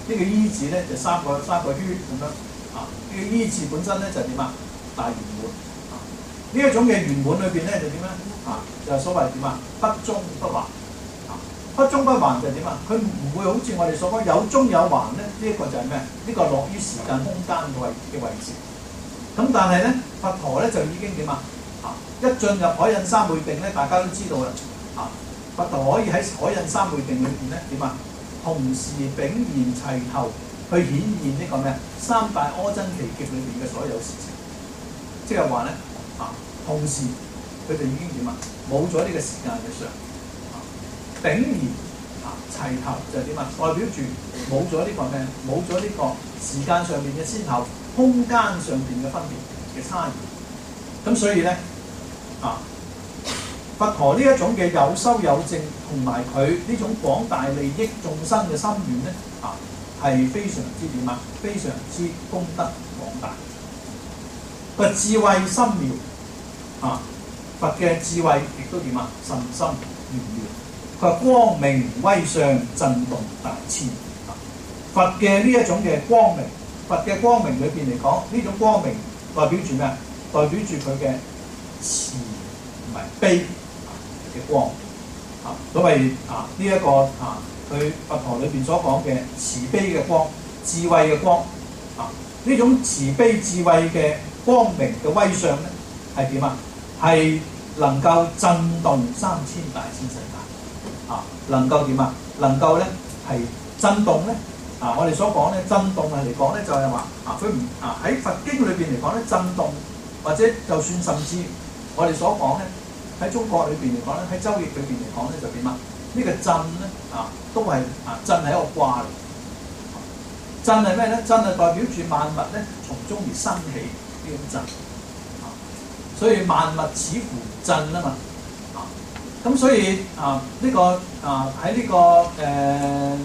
呢個依字咧就三個三個圈咁樣啊。呢、這個依字本身咧就點啊？大圓滿啊。呢一種嘅圓滿裏邊咧就點咧啊？就係所謂點啊？不中不橫啊。不中不橫就點啊？佢唔會好似我哋所講有中有橫咧。呢、這、一個就係咩？呢、這個落於時間空間嘅位嘅位置。咁但係咧，佛陀咧就已經點啊？啊，一進入海印三昧定咧，大家都知道啦。啊，佛陀可以喺海印三昧定裏邊咧點啊？同時炳然齊頭去顯現呢個咩啊？三大阿僧祇劫裏邊嘅所有事情，即係話咧啊，同時佢哋已經點啊？冇咗呢個時間嘅相，啊，炳然啊齊頭就係點啊？代表住冇咗呢個咩？冇咗呢個時間上面嘅先後。空間上邊嘅分別嘅差異，咁所以咧啊，佛陀呢一種嘅有修有證，同埋佢呢種廣大利益眾生嘅心願咧啊，係非常之點啊，非常之功德廣大，個智慧深妙啊，佛嘅智慧亦都點啊，甚深玄妙。佢話光明威相震動大千，啊、佛嘅呢一種嘅光明。佛嘅光明裏邊嚟講，呢種光明代表住咩啊？代表住佢嘅慈唔係悲嘅光啊，所謂啊呢一、這個啊，佢佛陀裏邊所講嘅慈悲嘅光、智慧嘅光啊，呢種慈悲智慧嘅光明嘅威相咧，係點啊？係能夠震動三千大千世界啊，能夠點啊？能夠咧係震動咧。啊！我哋所講咧，震動係嚟講咧，就係話啊，佢唔啊喺佛經裏邊嚟講咧，震動或者就算甚至我哋所講咧，喺中國裏邊嚟講咧，喺周易裏邊嚟講咧，就點啊？呢個震咧啊，都係啊震係一個卦嚟。震係咩咧？震係代表住萬物咧從中而生起呢種震啊，所以萬物似乎震啊嘛啊，咁所以啊呢個啊喺呢個誒。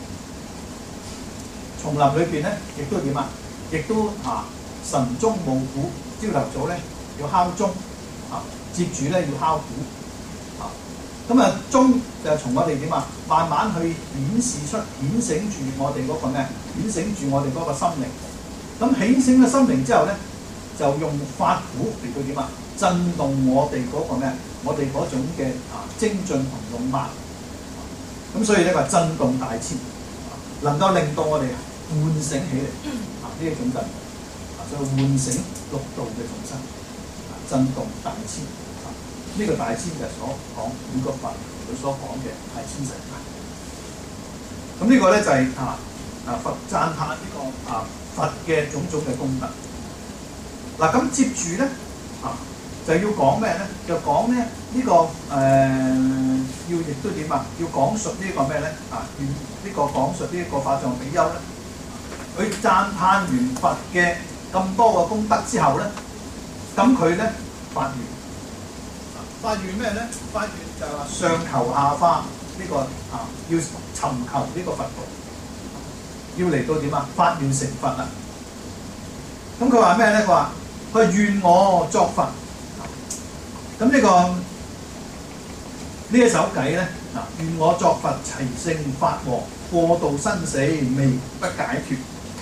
叢林裏邊咧，亦都點啊？亦都啊，晨鐘暮鼓，朝頭早咧要敲鐘，啊，接住咧要敲鼓，啊，咁啊鐘就係從我哋點啊，慢慢去顯示出、顯醒住我哋嗰個咩？顯醒住我哋嗰個心靈。咁顯醒咗心靈之後咧，就用法鼓嚟到點啊？震動我哋嗰個咩？我哋嗰種嘅啊精進同勇猛。咁所以咧話震動大千，能夠令到我哋喚醒起嚟啊！呢一種震動啊，就喚醒六道嘅眾生啊，震動大千啊！呢、這個大千就係所講每個佛佢所講嘅大千世界。咁呢個咧就係、是、啊啊佛讚歎呢個啊佛嘅種種嘅功德。嗱、啊、咁接住咧啊就要講咩咧？就講咧呢、這個誒、呃、要亦都點啊？要講述呢個咩咧？啊，呢、這個講述呢一個法藏比丘咧。佢讚歎完佛嘅咁多個功德之後咧，咁佢咧發願，發願咩咧？發願就係話上求下化呢、這個啊，要尋求呢個佛道，要嚟到點啊？發願成佛啊！咁佢話咩咧？佢話佢願我作佛。咁呢、這個呢一首偈咧啊，願我作佛齊聖法王，過度生死未不解脫。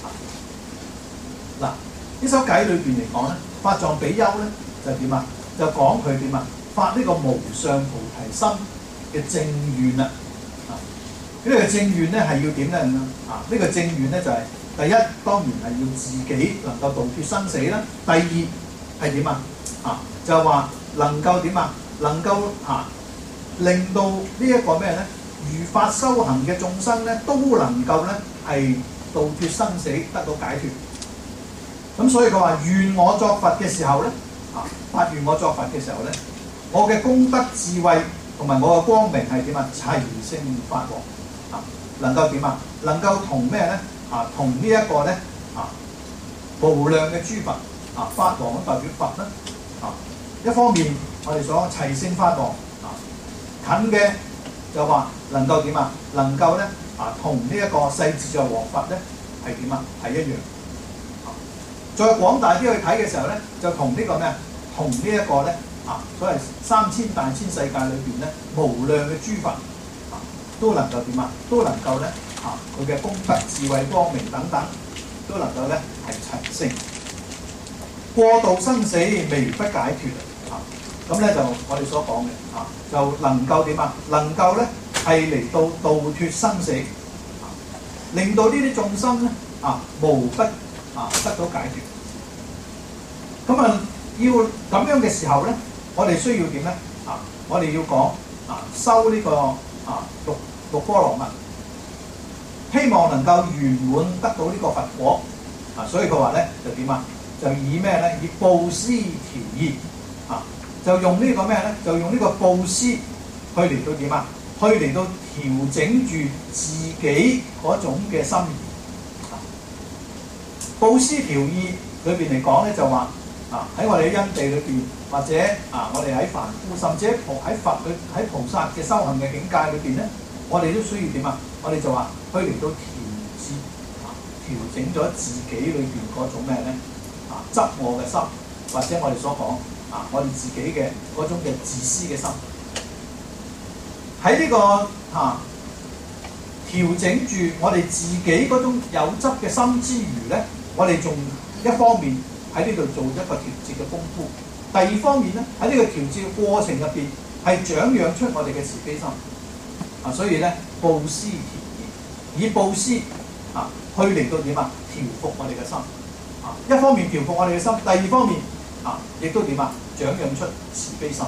嗱，呢首偈裏邊嚟講咧，法藏比丘咧就點啊？就講佢點啊？發呢個無上菩提心嘅正願啦。啊，呢個正願咧係要點咧？啊，呢個正願咧就係、是、第一，當然係要自己能夠度脫生死啦。第二係點啊？啊，就係話能夠點啊？能夠啊，令到呢一個咩咧？如法修行嘅眾生咧，都能夠咧係度脫生死，得到解脫。咁所以佢話願我作佛嘅時候咧，啊，發願我作佛嘅時候咧，我嘅功德智慧同埋我嘅光明係點啊？齊聖法王啊，能夠點啊？能夠同咩咧？啊，同呢一個咧啊，無量嘅諸佛啊，法王代表佛啦啊。一方面我哋所講齊聖法王啊，近嘅就話能夠點啊？能夠咧啊，同呢一個世自在王佛咧係點啊？係一樣。再廣大啲去睇嘅時候咧，就同呢個咩啊？同呢一個咧啊，所謂三千大千世界裏邊咧，無量嘅諸佛啊，都能夠點啊？都能夠咧啊佢嘅功德、智慧、光明等等，都能夠咧係提升。過度生死未不解脫啊！咁咧就我哋所講嘅啊，就能夠點啊？能夠咧係嚟到度脱生死，啊、令到呢啲眾生咧啊無不啊得到解脫。咁啊要咁樣嘅時候咧，我哋需要點咧？啊，我哋要講啊修呢、這個啊六六波羅蜜，希望能夠圓滿得到呢個佛果啊！所以佢話咧就點啊？就以咩咧？以布施調意啊！就用呢個咩咧？就用呢個布施去嚟到點啊？去嚟到調整住自己嗰種嘅心意。啊、布施調意裏邊嚟講咧，就話啊喺我哋嘅因地裏邊，或者啊我哋喺凡夫，甚至喺菩喺佛裏喺菩薩嘅修行嘅境界裏邊咧，我哋都需要點啊？我哋就話去嚟到調節啊，調整咗自己裏邊嗰種咩咧？啊，執我嘅心，或者我哋所講啊，我哋自己嘅嗰種嘅自私嘅心，喺呢、這個啊調整住我哋自己嗰種有執嘅心之餘咧，我哋仲一方面喺呢度做一個調節嘅功夫，第二方面咧喺呢個調節嘅過程入邊係長養出我哋嘅慈悲心啊，所以咧布施調意，以布施啊去嚟到點啊調伏我哋嘅心。一方面調伏我哋嘅心，第二方面啊，亦都點啊，長養出慈悲心。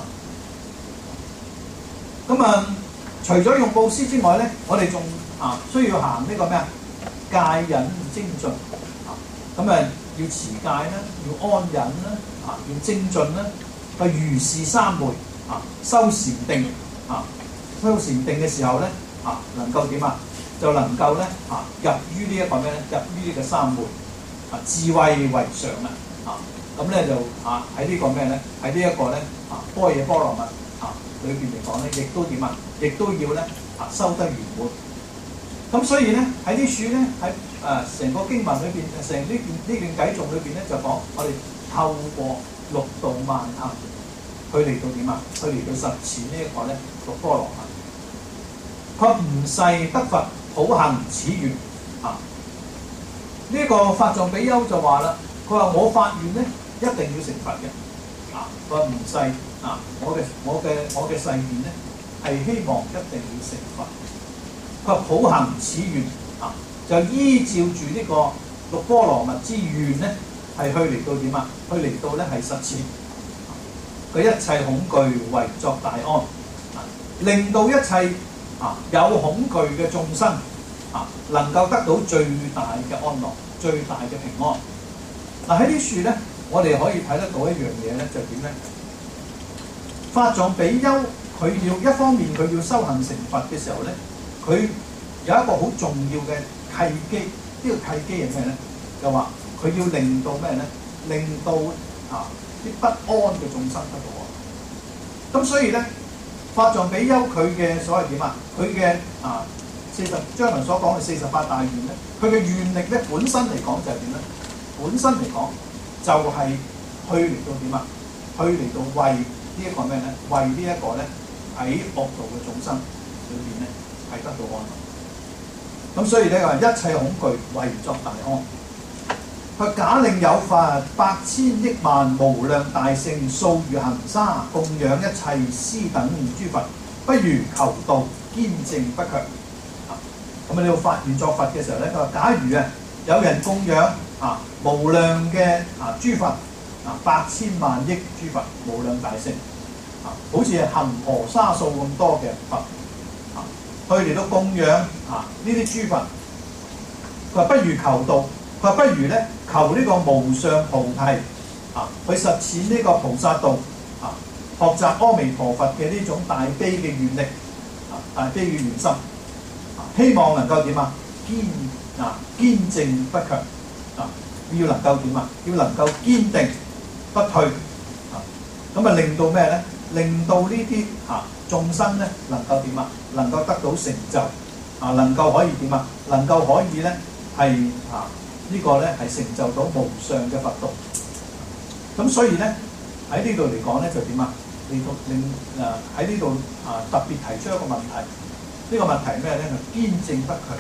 咁啊，除咗用布施之外咧，我哋仲啊需要行呢個咩啊？戒忍精進啊，咁啊要持戒啦，要安忍啦，啊要精進啦，去如是三昧啊，修禪定啊，修禪定嘅時候咧啊，能夠點啊？就能夠咧啊入於呢一個咩咧？入於呢個三昧。啊，智慧為上啦，啊，咁咧就啊喺呢個咩咧？喺呢一個咧啊，般若波羅蜜啊裏邊嚟講咧，亦都點啊？亦都要咧啊修得圓滿。咁所以咧喺呢處咧喺誒成個經文裏邊，成呢段呢段偈頌裏邊咧就講我哋透過六度萬行去嚟到點啊？去嚟到實踐呢一個咧六波羅蜜。佢唔誓得佛，普行此願啊！呢個法藏比丘就話啦，佢話我發願咧一定要成佛嘅，啊，佢話唔誓啊，我嘅我嘅我嘅誓願咧係希望一定要成佛。佢話普行此願啊，就依照住呢個六波羅蜜之願咧，係去嚟到點啊？去嚟到咧係實踐。佢一切恐懼為作大安，啊，令到一切啊有恐懼嘅眾生。啊，能夠得到最大嘅安樂、最大嘅平安。嗱喺呢處咧，我哋可以睇得到一樣嘢咧，就點咧？法藏比丘佢要一方面佢要修行成佛嘅時候咧，佢有一個好重要嘅契機。呢、這個契機係咩咧？就話佢要令到咩咧？令到啊啲不安嘅眾生得到安。咁所以咧，法藏比丘佢嘅所謂點啊？佢嘅啊。四十將來所講嘅四十八大願咧，佢嘅願力咧本身嚟講就係點咧？本身嚟講就係去嚟到點啊？去嚟到為呢一個咩咧？為呢一個咧喺惡道嘅眾生裏邊咧係得到安樂。咁所以咧話一切恐懼為作大安。佢假令有佛百千億萬無量大聖數如恒沙供養一切斯等諸佛，不如求道堅正不卻。咁啊！你要發願作佛嘅時候咧，佢話：假如啊有人供養啊無量嘅啊諸佛啊百千萬億諸佛無量大聖啊，好似係恒河沙數咁多嘅佛啊，去嚟到供養啊呢啲諸佛，佢話不如求道，佢話不如咧求呢個無上菩提啊，去實踐呢個菩薩道啊，學習阿彌陀佛嘅呢種大悲嘅願力啊，大悲嘅願心。希望能夠點啊？堅啊堅正不卻啊！要能夠點啊？要能夠堅定不退啊！咁啊令到咩咧？令到呢啲啊眾生咧能夠點啊？能夠得到成就啊！能夠可以點啊？能夠可以咧係啊呢個咧係成就到無上嘅佛道。咁所以咧喺呢度嚟講咧就點啊？令到令啊喺呢度啊特別提出一個問題。呢個問題係咩咧？堅正不卻。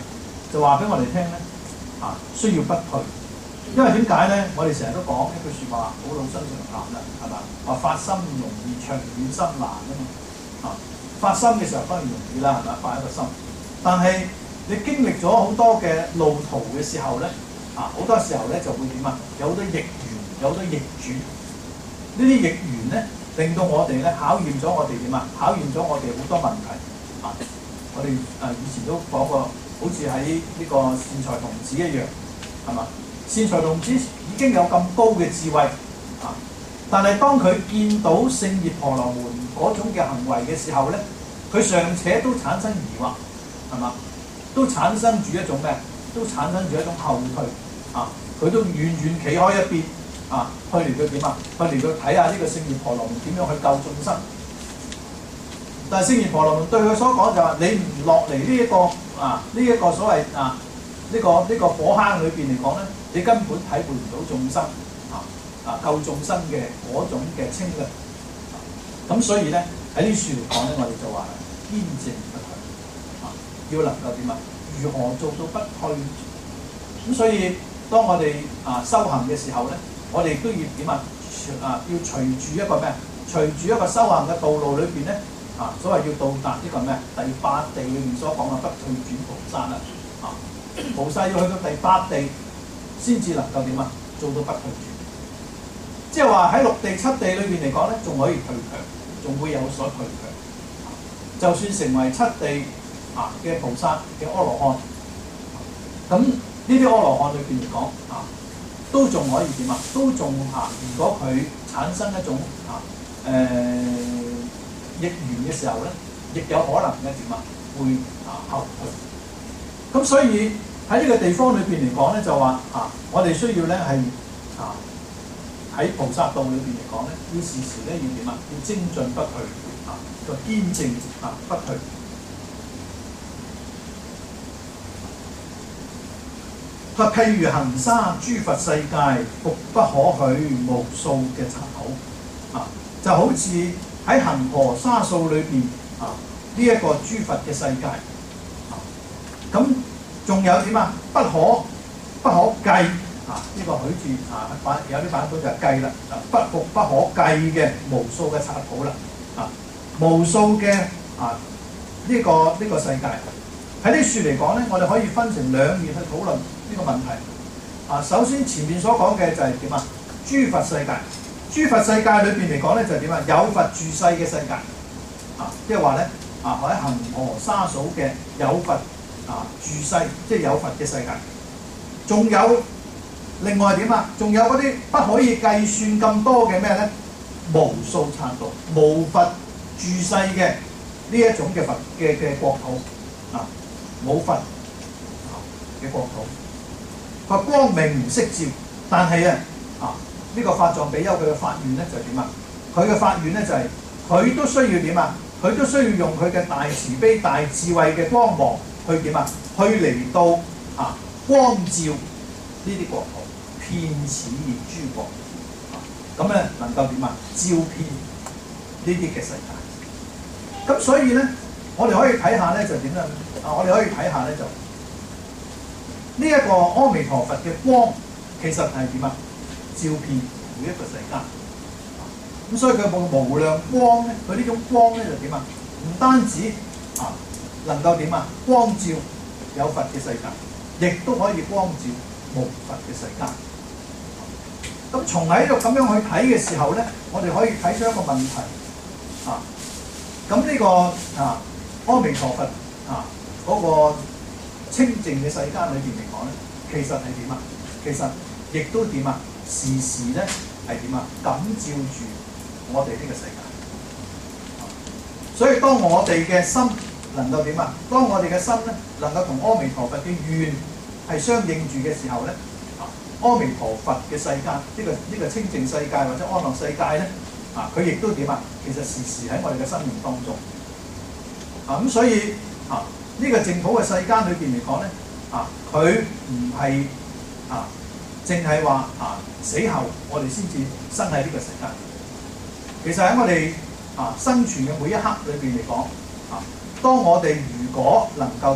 就話俾我哋聽咧，啊需要不退，因為點解咧？我哋成日都講一句説話，好老生常談啦，係嘛？話發心容易，長遠心難啊嘛。啊，發心嘅時候當然容易啦，係咪？發一個心，但係你經歷咗好多嘅路途嘅時候咧，啊好多時候咧就會點啊？有好多逆緣，有好多逆轉。呢啲逆緣咧，令到我哋咧考驗咗我哋點啊？考驗咗我哋好多問題啊！我哋誒、呃、以前都講過，好似喺呢個善財童子一樣，係嘛？善財童子已經有咁高嘅智慧啊，但係當佢見到聖熱婆羅門嗰種嘅行為嘅時候咧，佢尚且都產生疑惑，係嘛？都產生住一種咩？都產生住一種後退啊！佢都遠遠企開一邊。啊，去嚟到點啊？去嚟到睇下呢個聖熱婆羅門點樣去救眾生。但係聖熱婆羅門對佢所講就話：你唔落嚟呢一個啊，呢、這、一個所謂啊，呢、這個呢、這個火坑裏邊嚟講咧，你根本體會唔到眾生啊啊救眾生嘅嗰種嘅清涼。咁、啊、所以咧喺呢處嚟講咧，我哋就話堅正不退啊，要能夠點啊？如何做到不退？咁所以當我哋啊修行嘅時候咧。我哋都要點啊？啊，要隨住一個咩？隨住一個修行嘅道路裏邊咧，啊，所謂要到達呢個咩？第八地裏面所講嘅不退轉菩薩啦，啊，菩薩要去到第八地先至能夠點啊？做到不退轉。即係話喺六地七地裏邊嚟講咧，仲可以退強，仲會有所退強。就算成為七地啊嘅菩薩嘅阿羅漢，咁呢啲阿羅漢裏邊嚟講啊。都仲可以點啊？都仲啊！如果佢產生一種啊誒、呃、逆緣嘅時候咧，亦有可能嘅點啊？會啊後退。咁所以喺呢個地方裏邊嚟講咧，就話啊，我哋需要咧係啊喺菩薩道裏邊嚟講咧，要時時咧要點啊？要精進不退啊，個堅正啊不退。佢譬如恒沙諸佛世界，復不可許無數嘅塵土啊！就好似喺恒河沙數裏邊啊，呢、這、一個諸佛嘅世界啊，咁仲有點啊？不可不可計啊！呢、這個許住啊版有啲版本就係計啦，不復不可計嘅無數嘅塵土啦啊！無數嘅啊呢、這個呢、這個世界喺呢處嚟講咧，我哋可以分成兩面去討論。呢個問題啊，首先前面所講嘅就係點啊？諸佛世界，諸佛世界裏邊嚟講咧就係點啊？有佛住世嘅世界啊，即係話咧啊，喺恒河沙數嘅有佛啊住世，即係有佛嘅世界。仲有另外點啊？仲有嗰啲不可以計算咁多嘅咩咧？無數剎那無佛住世嘅呢一種嘅佛嘅嘅國土啊，冇佛嘅國土。佢光明唔識照，但係啊啊呢、這個法藏比丘佢嘅發願咧就係點啊？佢嘅發願咧就係、是、佢都需要點啊？佢都需要用佢嘅大慈悲、大智慧嘅光芒去點啊？去嚟到啊光照呢啲國土，遍此諸國啊，咁咧能夠點啊？照遍呢啲嘅世界。咁所以咧，我哋可以睇下咧就點樣啊？我哋可以睇下咧就。呢一個阿彌陀佛嘅光其實係點啊？照遍每一個世間。咁所以佢個無量光咧，佢呢種光咧就點啊？唔單止啊能夠點啊光照有佛嘅世界，亦都可以光照無佛嘅世間。咁從喺度咁樣去睇嘅時候咧，我哋可以睇出一個問題啊。咁呢個啊阿彌陀佛啊嗰個清淨嘅世間裏邊嚟講咧，其實係點啊？其實亦都點啊？時時咧係點啊？感召住我哋呢個世界。所以當我哋嘅心能夠點啊？當我哋嘅心咧能夠同阿彌陀佛嘅願係相應住嘅時候咧，阿彌陀佛嘅世界呢、這個呢、這個清淨世界或者安樂世界咧，啊佢亦都點啊？其實時時喺我哋嘅生命當中。啊咁所以啊。呢個淨土嘅世間裏邊嚟講咧，啊，佢唔係啊，淨係話啊死後我哋先至生喺呢個世間。其實喺我哋啊生存嘅每一刻裏邊嚟講，啊，當我哋如果能夠點啊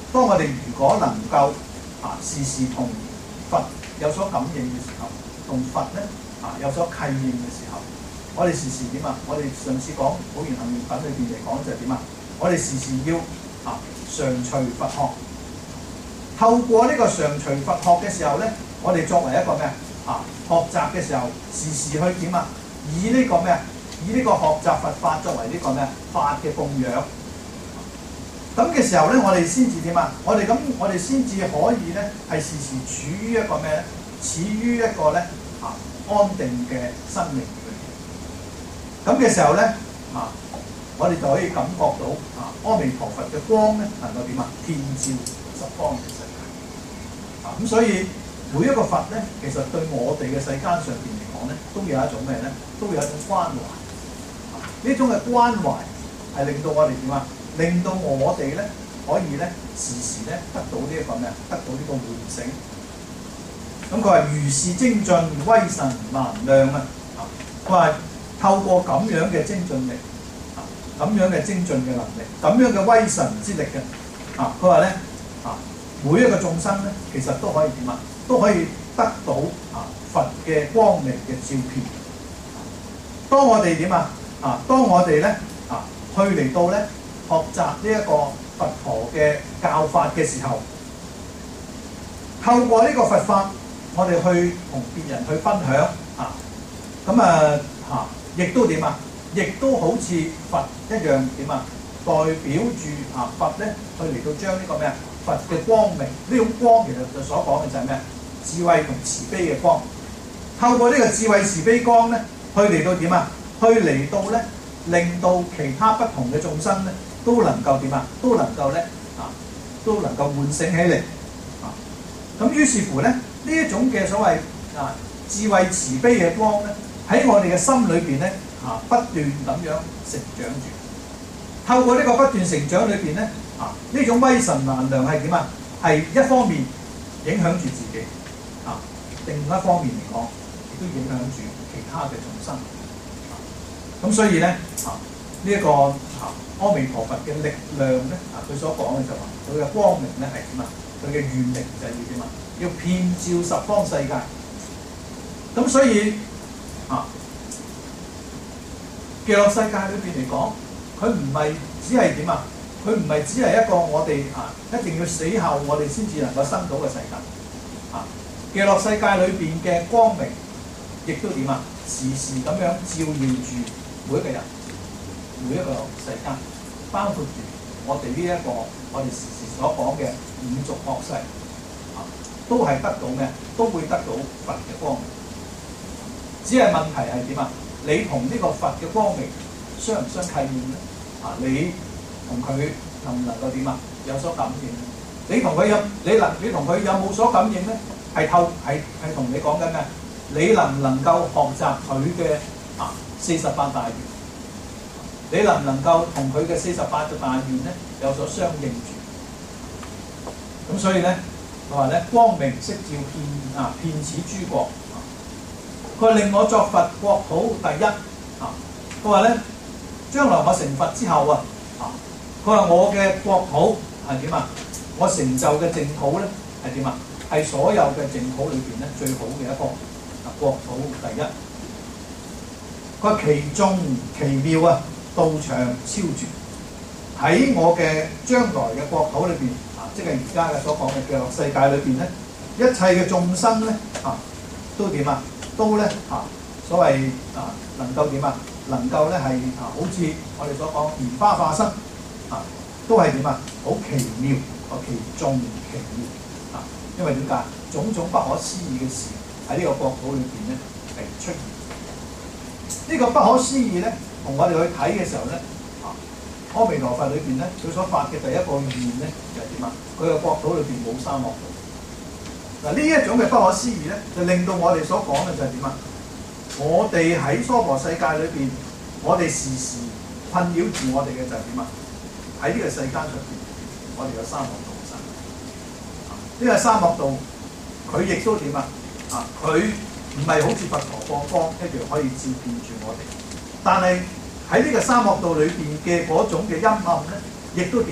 當我哋如果能夠啊時時同佛有所感應嘅時候，同佛咧啊有所契應嘅時候，我哋時時點啊？我哋上次講《普賢行願品》裏邊嚟講就係點啊？我哋時時要啊常隨佛學，透過呢個常隨佛學嘅時候咧，我哋作為一個咩啊學習嘅時候，時時去點啊？以呢個咩啊？以呢個學習佛法作為呢個咩啊法嘅供養。咁嘅時候咧，我哋先至點啊？我哋咁，我哋先至可以咧，係時時處於一個咩咧？處於一個咧啊安定嘅生命裏邊。咁嘅時候咧啊，我哋就可以感覺到啊阿彌陀佛嘅光咧，能夠點啊？遍照十方嘅世界。啊咁，所以每一個佛咧，其實對我哋嘅世間上邊嚟講咧，都有一種咩咧？都有一種關懷。啊呢種嘅關懷係令到我哋點啊？令到我哋咧可以咧時時咧得到呢一個咩啊？得到呢個喚醒。咁佢話如是精進，威神難量啊！佢話透過咁樣嘅精進力，啊咁樣嘅精進嘅能力，咁樣嘅威神之力嘅，啊佢話咧啊每一個眾生咧，其實都可以點啊？都可以得到啊佛嘅光明嘅照遍。當我哋點啊？啊當我哋咧啊去嚟到咧。學習呢一個佛陀嘅教法嘅時候，透過呢個佛法，我哋去同別人去分享啊，咁啊嚇，亦都點啊？亦都好似佛一樣點啊？代表住啊佛咧，去嚟到將呢個咩啊？佛嘅光明，呢種光其實就所講嘅就係咩啊？智慧同慈悲嘅光。透過呢個智慧慈悲光咧，去嚟到點啊？去嚟到咧，令到其他不同嘅眾生咧。都能夠點啊？都能夠咧啊，都能夠喚醒起嚟啊！咁於是乎咧，呢一種嘅所謂啊智慧慈悲嘅光咧，喺我哋嘅心裏邊咧啊，不斷咁樣成長住。透過呢個不斷成長裏邊咧啊，呢種威神難量係點啊？係一方面影響住自己啊，另一方面嚟講，亦都影響住其他嘅眾生。咁、啊、所以咧啊，呢、這、一個啊。阿彌陀佛嘅力量咧，啊，佢所講嘅就話，佢嘅光明咧係點啊？佢嘅願力就係要點啊？要遍照十方世界。咁所以啊，極樂世界裏邊嚟講，佢唔係只係點啊？佢唔係只係一個我哋啊，一定要死後我哋先至能夠生到嘅世界。啊，極樂世界裏邊嘅光明，亦都點啊？時時咁樣照耀住每一個人。每一個世間，包括住我哋呢一個我哋時時所講嘅五濁惡世，啊，都係得到咩？都會得到佛嘅光明。只係問題係點啊？你同呢個佛嘅光明相唔相契應咧？啊，你同佢能唔能夠點啊？有所感應？你同佢有你能你同佢有冇所感應咧？係透係係同你講緊咩？你能唔能夠學習佢嘅啊四十八大願？你能唔能夠同佢嘅四十八個大願咧有所相應住？咁所以咧，佢話咧光明悉照遍啊遍此諸國。佢話令我作佛國土第一啊！佢話咧將來我成佛之後啊啊！佢話我嘅國土係點啊？我成就嘅淨土咧係點啊？係所有嘅淨土裏邊咧最好嘅一個啊國土第一。佢話其眾奇妙啊！道場超絕，喺我嘅將來嘅國土裏邊啊，即係而家嘅所講嘅極樂世界裏邊咧，一切嘅眾生咧啊，都點啊？都咧啊，所謂啊，能夠點啊？能夠咧係啊，好似我哋所講蓮花化身啊，都係點啊？好奇妙，個其眾奇妙啊！因為點解？種種不可思議嘅事喺呢個國土裏邊咧係出現。呢、這個不可思議咧。同我哋去睇嘅時候咧，啊，阿彌陀佛裏邊咧，佢所發嘅第一個願咧，就係點啊？佢嘅國土裏邊冇沙漠道。嗱，呢一種嘅不可思議咧，就令到我哋所講嘅就係點啊？我哋喺娑婆世界裏邊，我哋時時困擾住我哋嘅就係點啊？喺呢個世間上邊，我哋有沙漠道生。呢、這個沙漠道，佢亦都點啊？啊，佢唔係好似佛陀放光一樣可以照遍住我哋。但係喺呢個沙漠道裏邊嘅嗰種嘅陰暗咧，亦都點啊？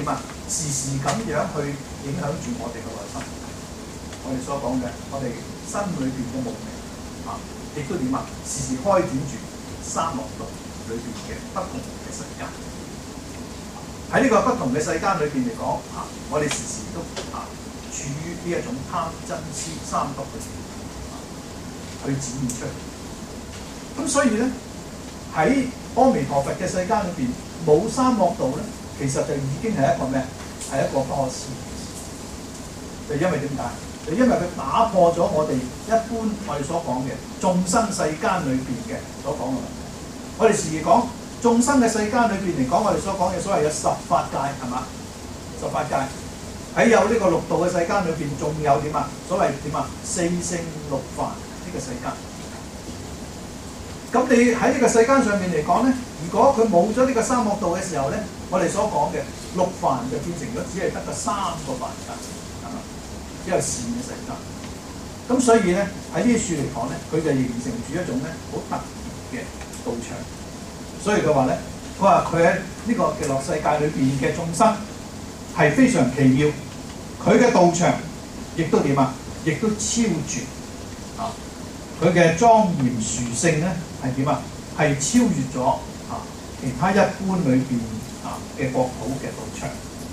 時時咁樣去影響住我哋嘅內心。我哋所講嘅，我哋心裏邊嘅無明啊，亦都點啊？時時開展住三惡道裏邊嘅不同嘅世間。喺呢個不同嘅世間裏邊嚟講啊，我哋時時都啊處於呢一種貪嗔痴三毒嘅情況啊，去展現出嚟。咁所以咧，喺阿彌陀佛嘅世間裏邊冇三惡道咧，其實就已經係一個咩？係一個不可思議嘅事。就因為點解？就因為佢打破咗我哋一般我哋所講嘅眾生世間裏邊嘅所講嘅問題。我哋時時講眾生嘅世間裏邊嚟講，我哋所講嘅所謂嘅十法界係嘛？十法界喺有呢個六道嘅世間裏邊，仲有點啊？所謂點啊？四聖六凡呢個世間。咁你喺呢個世間上面嚟講咧，如果佢冇咗呢個三惡道嘅時候咧，我哋所講嘅六凡就變成咗只係得個三個凡間，係嘛？只有善嘅世間。咁所以咧喺呢啲書嚟講咧，佢就形成住一種咧好特別嘅道場。所以佢話咧，佢話佢喺呢個極樂世界裏邊嘅眾生係非常奇妙，佢嘅道場亦都點啊？亦都超絕啊！佢嘅莊嚴殊勝咧係點啊？係超越咗啊其他一般裏邊啊嘅國土嘅道場。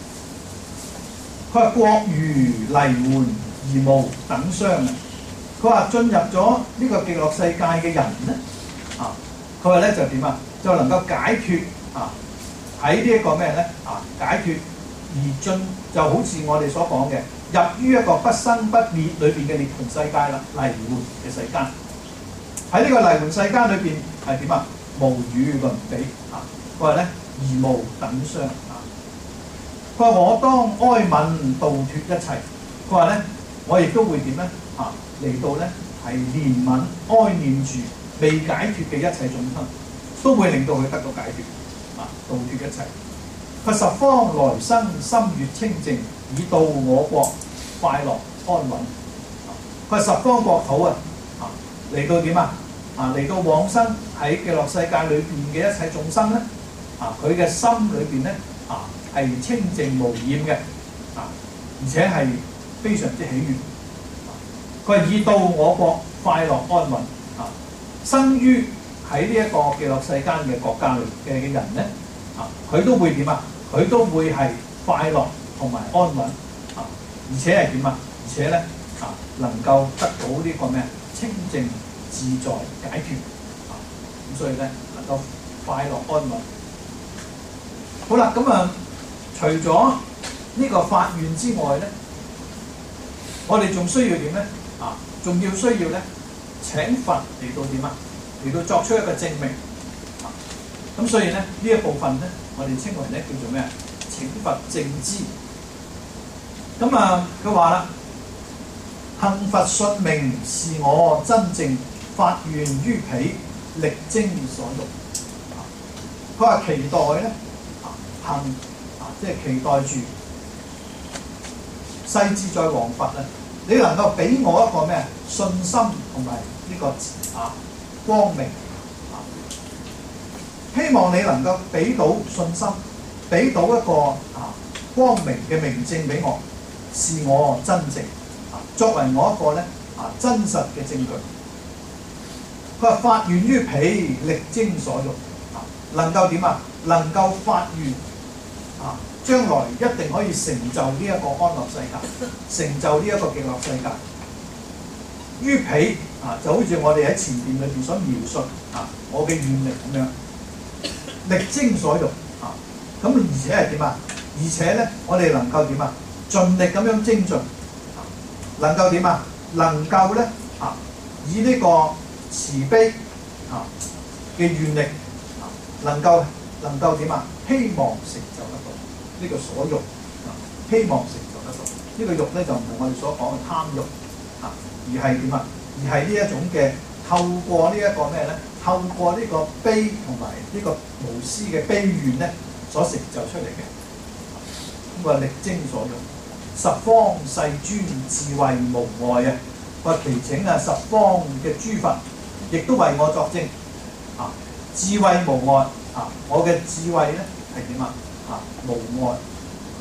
佢話國如泥換而無等相啊！佢話進入咗呢個極樂世界嘅人咧啊，佢話咧就點啊？就能夠解脫啊喺呢一個咩咧啊解脫而進，就好似我哋所講嘅，入於一個不生不滅裏邊嘅涅槃世界啦，泥換嘅世間。喺呢個泥換世間裏邊係點啊？無與倫比啊！佢話咧而無等相啊！佢話我當哀憫度脫一切。佢話咧我亦都會點咧啊嚟到咧係憐憫哀念住未解脫嘅一切眾生，都會令到佢得到解脫啊，度脫一切。佢十方來生心悅清淨，以度我國快樂安穩。佢十方國土啊啊嚟到點啊啊嚟到往生喺極樂世界裏邊嘅一切眾生咧啊，佢嘅心裏邊咧啊係清淨無染嘅啊，而且係非常之喜悅。佢係以度我國快樂安穩啊，生於喺呢一個極樂世間嘅國家裏嘅嘅人咧啊，佢都會點啊？佢都會係快樂同埋安穩啊，而且係點啊？而且咧啊，能夠得到呢個咩清淨自在解脫啊，咁所以咧能夠快樂安穩。好啦，咁啊，除咗呢個發願之外咧，我哋仲需要點咧？啊，仲要需要咧請佛嚟到點啊？嚟到作出一個證明啊！咁所以咧呢一部分咧，我哋稱為咧叫做咩？請佛證知。咁啊，佢話啦：幸佛信命是我真正發願於彼，力精所欲。佢話期待咧啊，幸啊，即係期待住世自在王佛咧，你能夠俾我一個咩信心同埋呢個啊光明啊，希望你能夠俾到信心，俾到一個啊光明嘅明證俾我，是我真正啊作為我一個咧啊真實嘅證據。佢話發願於彼，力精所欲啊，能夠點啊？能夠發願啊，將來一定可以成就呢一個安樂世界，成就呢一個極樂世界。於彼啊，就好似我哋喺前邊裏邊所描述啊，我嘅願力咁樣，力精所欲啊，咁而且係點啊？而且咧，我哋能夠點啊？盡力咁樣精進，啊、能夠點啊？能夠咧啊，以呢個慈悲啊嘅願力啊，能夠能夠點啊？希望成就得到呢、這個所欲啊，希望成就得到呢、這個欲咧，就唔係我哋所講嘅貪欲啊。而係點啊？而係呢一種嘅透過呢一個咩咧？透過呢個悲同埋呢個無私嘅悲願咧，所成就出嚟嘅。咁話力精所欲，十方世尊智慧無礙啊！話祈請啊，十方嘅諸佛亦都為我作證啊！智慧無礙啊！我嘅智慧咧係點啊？啊無礙，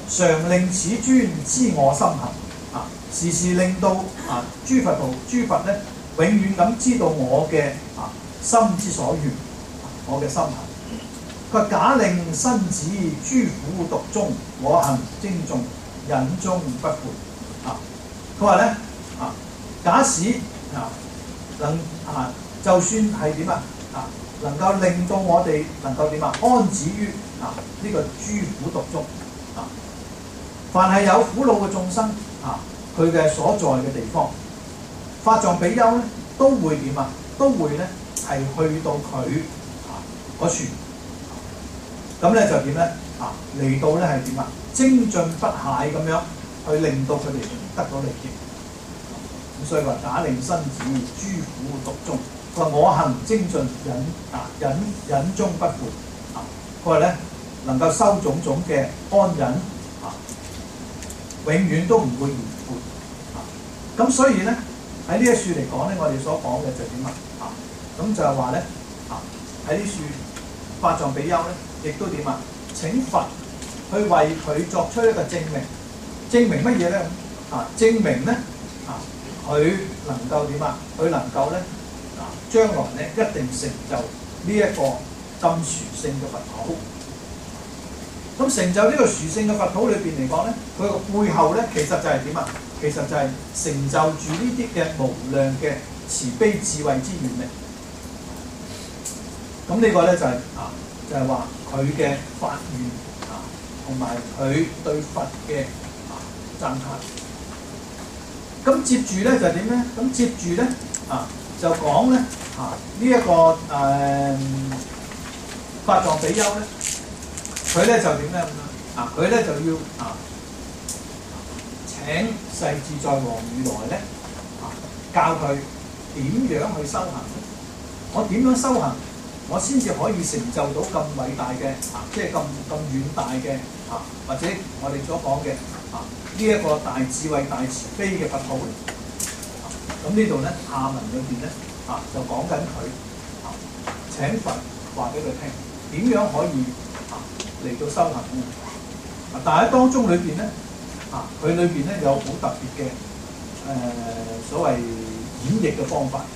常令此尊知我心行啊，時時令到啊諸佛道諸佛咧永遠咁知道我嘅啊心之所願，我嘅心行。佢話假令身子諸苦毒中，我行精進忍終不悔啊！佢話咧啊，假使啊能啊，就算係點啊啊，能夠令到我哋能夠點啊安止於啊呢、這個諸苦毒中啊，凡係有苦惱嘅眾生啊，佢嘅所在嘅地方，法藏比丘咧都會點啊？都會咧係去到佢啊嗰處。咁咧就點咧啊？嚟到咧係點啊？精進不懈咁樣去令到佢哋得到利益。咁所以話假令身子諸苦毒中，佢話我行精進忍啊忍忍終不悔啊。佢話咧能夠收種種嘅安忍啊，永遠都唔會嫌悔啊。咁所以咧喺呢一處嚟講咧，我哋所講嘅就點啊？啊咁就係話咧啊喺呢處法藏比丘咧。亦都點啊？請佛去為佢作出一個證明，證明乜嘢咧？啊，證明咧啊，佢能夠點啊？佢能夠咧啊，將來咧一定成就呢一個咁殊勝嘅佛土。咁成就呢個殊勝嘅佛土裏邊嚟講咧，佢個背後咧其實就係點啊？其實就係成就住呢啲嘅無量嘅慈悲智慧之願力。咁呢個咧就係、是、啊。就係話佢嘅發願啊，同埋佢對佛嘅啊讚歎。咁接住咧就係點咧？咁接住咧啊就講咧啊呢一、這個誒、呃、法藏比丘咧，佢咧就點咧咁樣啊？佢咧就要啊請世自在王如來咧啊教佢點樣去修行咧？我點樣修行？我先至可以成就到咁偉大嘅啊，即係咁咁遠大嘅啊，或者我哋所講嘅啊呢一、這個大智慧、大慈悲嘅佛土咧。咁、啊、呢度咧下文裏邊咧啊就講緊佢啊請佛話俾佢聽點樣可以啊嚟到修行咧。啊，但喺當中裏邊咧啊，佢裏邊咧有好特別嘅誒、呃、所謂演繹嘅方法。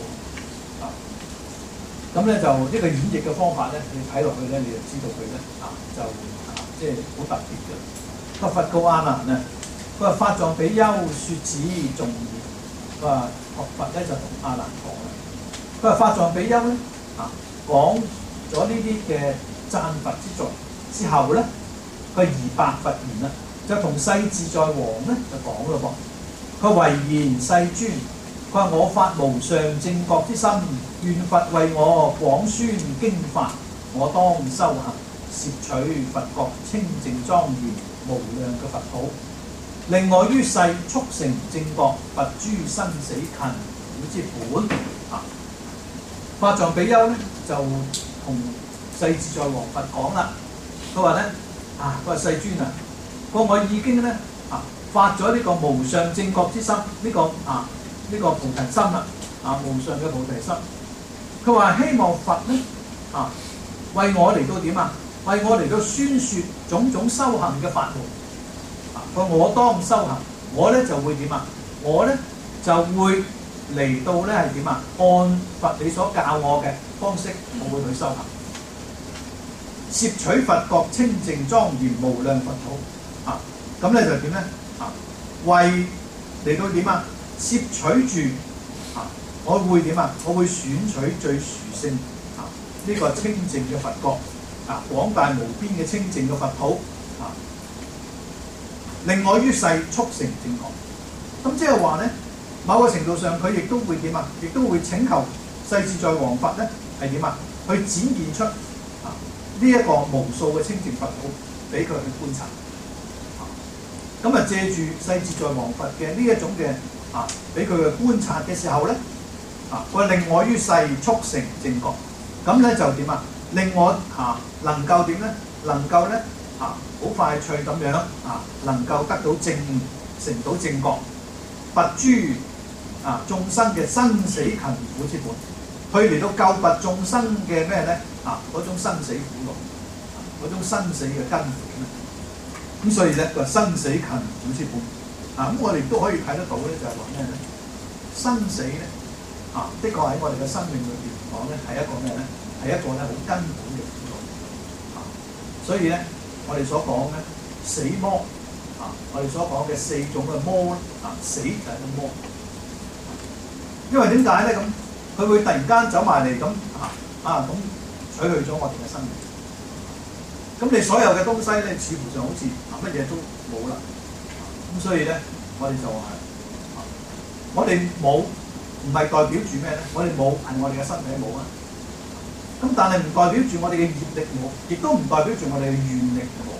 咁咧就呢個演繹嘅方法咧，你睇落去咧，你就知道佢咧啊，就啊即係好特別嘅。個佛告阿難啊，佢話法藏比丘説此頌言。佢話學佛咧就同阿難講啦。佢話法藏比丘咧啊講咗呢啲嘅讚佛之作之後咧，佢疑白佛言啦，就同世自在王咧就講咯噃。佢唯言世尊。佢話我發無上正覺之心，願佛為我廣宣經法，我當修行，攝取佛國清淨莊嚴無量嘅佛土，令我於世速成正覺，拔諸生死勤苦之本。啊，法藏比丘咧就同世自在王佛講啦，佢話咧啊，佢話世尊啊，佢話我已經咧啊發咗呢個無上正覺之心，呢、這個啊。呢個菩提心啦，啊無上嘅菩提心。佢話希望佛咧啊，為我嚟到點啊？為我嚟到宣説種種修行嘅法門。啊，佢話我當修行，我咧就會點啊？我咧就會嚟到咧係點啊？按佛你所教我嘅方式，我會去修行，攝取佛國清淨莊嚴無量佛土。啊，咁咧就點咧？啊，為嚟到點啊？攝取住啊，我會點啊？我會選取最殊勝啊呢、這個清淨嘅佛國啊，廣大無邊嘅清淨嘅佛土啊，令我於世速成正覺。咁即係話咧，某個程度上佢亦都會點啊？亦都會請求世自在王佛咧係點啊？去展現出啊呢一、這個無數嘅清淨佛土俾佢去觀察。咁啊，借住世自在王佛嘅呢一種嘅啊，俾佢嘅觀察嘅時候咧，啊，佢令我於世速成正覺，咁咧就點啊？令我啊能夠點咧？能夠咧啊好快脆咁樣啊，能夠得到正成到正覺，拔諸啊眾生嘅生死勤苦之本，去嚟到救拔眾生嘅咩咧？啊嗰種生死苦惱，嗰種生死嘅根本咧。 咁所以咧個生死勤苦之本。啊，咁我哋都可以睇得到咧，就係話咩咧？生死咧，啊，的確喺我哋嘅生命裏邊講咧，係一個咩咧？係一個咧好根本嘅苦惱。啊，所以咧，我哋所講咧死魔，啊，我哋所講嘅四種嘅魔，啊，死就係個魔。因為點解咧？咁佢會突然間走埋嚟咁啊啊咁取去咗我哋嘅生命。咁你所有嘅東西咧，似乎上好似啊乜嘢都冇啦。咁所以咧，我哋就話、是，我哋冇唔係代表住咩咧？我哋冇係我哋嘅身體冇啊。咁但係唔代表住我哋嘅業力冇，亦都唔代表住我哋嘅願力冇。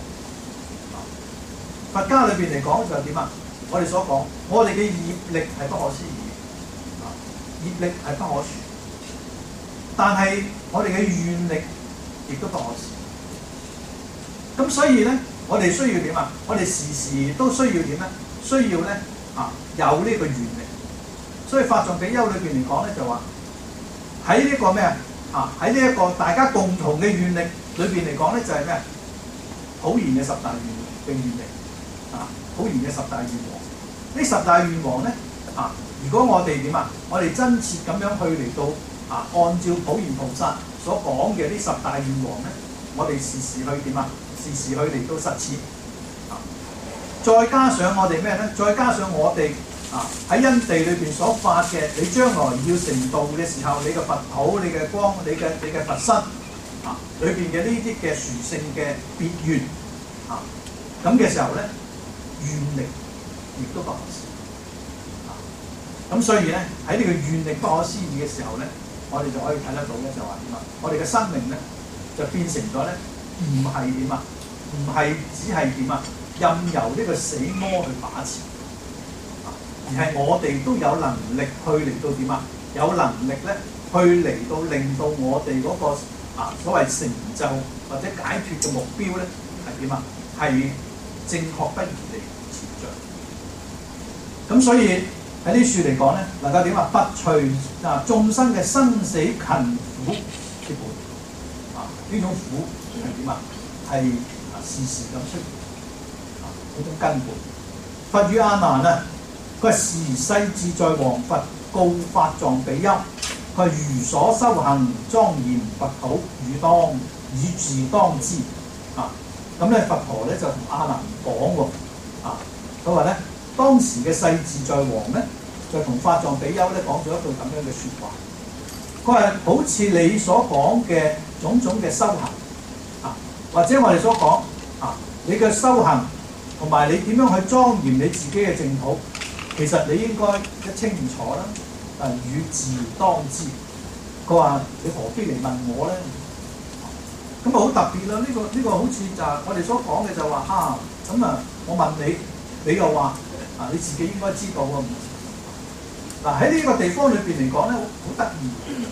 佛家裏邊嚟講就係點啊？我哋所講，我哋嘅業力係不可思議，啊，業力係不可說，但係我哋嘅願力亦都不可思議。咁所以咧。我哋需要點啊？我哋時時都需要點咧？需要咧啊，有呢個願力。所以法藏比丘裏邊嚟講咧，就話喺呢個咩啊？啊喺呢一個大家共同嘅願力裏邊嚟講咧，就係咩啊？普賢嘅十大願嘅願力啊，普賢嘅十大願王。呢十大願王咧啊，如果我哋點啊？我哋真切咁樣去嚟到啊，按照普賢菩薩所講嘅呢十大願王咧，我哋時時去點啊？時時去嚟到實踐，啊！再加上我哋咩咧？再加上我哋啊喺因地裏邊所發嘅，你將來要成道嘅時候，你嘅佛土、你嘅光、你嘅你嘅佛身啊，裏邊嘅呢啲嘅殊勝嘅別願啊，咁嘅時候咧，願力亦都不可思議啊！咁所以咧喺呢個願力不可思議嘅時候咧，我哋就可以睇得到咧，就話點啊？我哋嘅生命咧就變成咗咧。唔係點啊？唔係只係點啊？任由呢個死魔去把持，啊，而係我哋都有能力去嚟到點啊？有能力咧去嚟到令到我哋嗰、那個啊所謂成就或者解決嘅目標咧係點啊？係正確不疑地前進。咁所以喺呢處嚟講咧，能夠點啊？拔除啊眾生嘅生死勤苦之本啊，呢種苦。係點啊？係啊，時時咁出現啊，嗰種根本。佛語阿難啊，佢話時世自在王佛告法藏比丘，佢話如所修行莊嚴佛土，汝當汝自當知啊。咁咧佛陀咧就同阿難講喎啊，佢話咧當時嘅世自在王咧就同法藏比丘咧講咗一句咁樣嘅説話。佢話好似你所講嘅種種嘅修行。或者我哋所講啊，你嘅修行同埋你點樣去莊嚴你自己嘅淨土，其實你應該一清唔楚啦。啊，汝自當知。佢話你何必嚟問我咧？咁啊好特別啦！呢、這個呢、這個好似就係我哋所講嘅就話啊，咁啊我問你，你又話啊你自己應該知道啊。嗱喺呢個地方裏邊嚟講咧，好得意。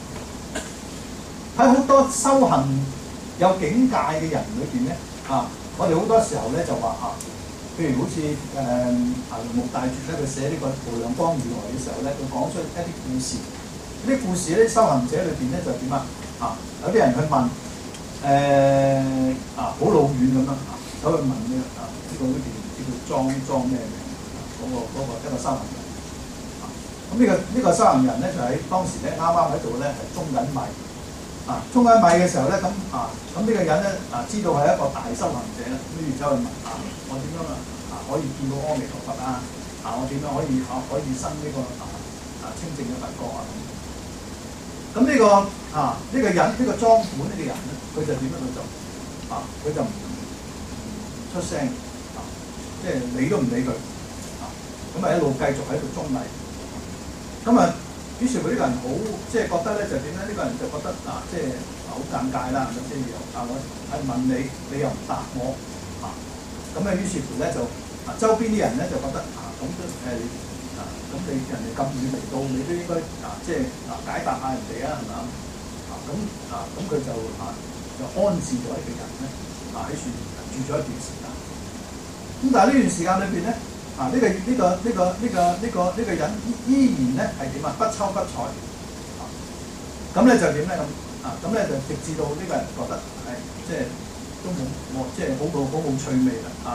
喺好多修行有境界嘅人裏邊咧，啊，我哋好多時候咧就話啊，譬如好似誒啊龍目大絕咧，佢寫呢個無量光如來嘅時候咧，佢講出一啲故事。呢啲故事咧，修行者裏邊咧就點啊？啊，有啲人去問誒、呃、啊，好老遠咁樣啊，走去問呢啊呢個嗰邊叫做莊莊咩名？嗰、那個嗰、那個一個修行人啊，咁呢、這個呢、這個修行人咧就喺當時咧啱啱喺度咧係舂緊米。啊，沖緊米嘅時候咧，咁啊，咁呢個人咧啊，知道係一個大修行者啦，咁於是走去問啊，我點樣啊啊可以見到阿彌陀佛啊？啊，我點樣可以啊可以生呢、這個啊啊清淨嘅佛國啊？咁呢、這個啊呢、這個人呢、這個莊管呢個人咧，佢就點樣去做？啊，佢就唔出聲啊，即係理都唔理佢啊，咁啊一路繼續喺度舂米，咁啊。於是佢呢個人好，即係覺得咧就點咧？呢、這個人就覺得啊，即係好尷尬啦，咁即係又啊，我係問你，你又唔答我啊，咁啊於是乎咧就啊周邊啲人咧就覺得啊，咁都誒啊，咁你人哋咁遠嚟到，你都應該啊，即係啊解答下人哋啊，係咪啊？啊咁啊咁佢就啊就安置咗一個人咧啊喺處住咗一段時間。咁但係呢段時間裏邊咧。啊！呢、這個呢、這個呢、這個呢、這個呢、這個呢、這個人依然咧係點啊？不瞅不睬啊！咁咧就點咧咁啊？咁咧就直至到呢個人覺得係、哎、即係都冇冇即係好冇好冇趣味啦啊！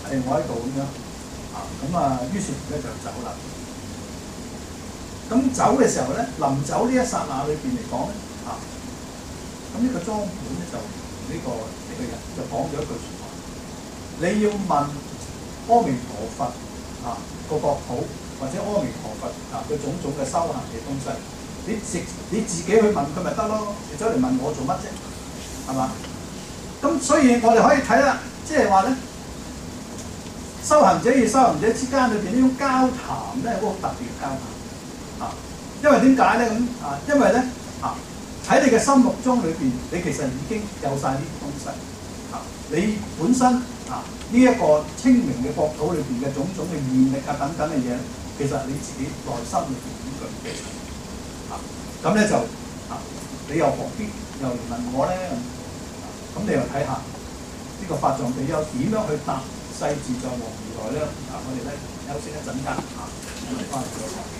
誒我喺度咁樣啊，咁啊於是咧就走啦。咁走嘅時候咧，臨走呢一剎那裏邊嚟講咧，啊，咁呢個莊本咧就呢、這個呢、這個人就講咗一句説話：你要問阿彌陀佛啊個國土，或者阿彌陀佛啊嘅種種嘅修行嘅東西，你直你自己去問佢咪得咯，你走嚟問我做乜啫？係嘛？咁所以我哋可以睇啦，即係話咧，修行者與修行者之間裏邊呢種交談咧，係一個好特別嘅交談。啊，因為點解咧咁啊？因為咧啊，喺你嘅心目中裏邊，你其實已經有晒呢啲東西啊。你本身啊呢一個清明嘅國土裏邊嘅種種嘅願力啊等等嘅嘢，其實你自己內心裏邊已經具備啊。咁咧就啊，你又何必又嚟問我咧？咁你又睇下呢個法藏比丘點樣去答世自在王如來咧？啊，我哋咧休息一陣間啊，我哋翻嚟再講。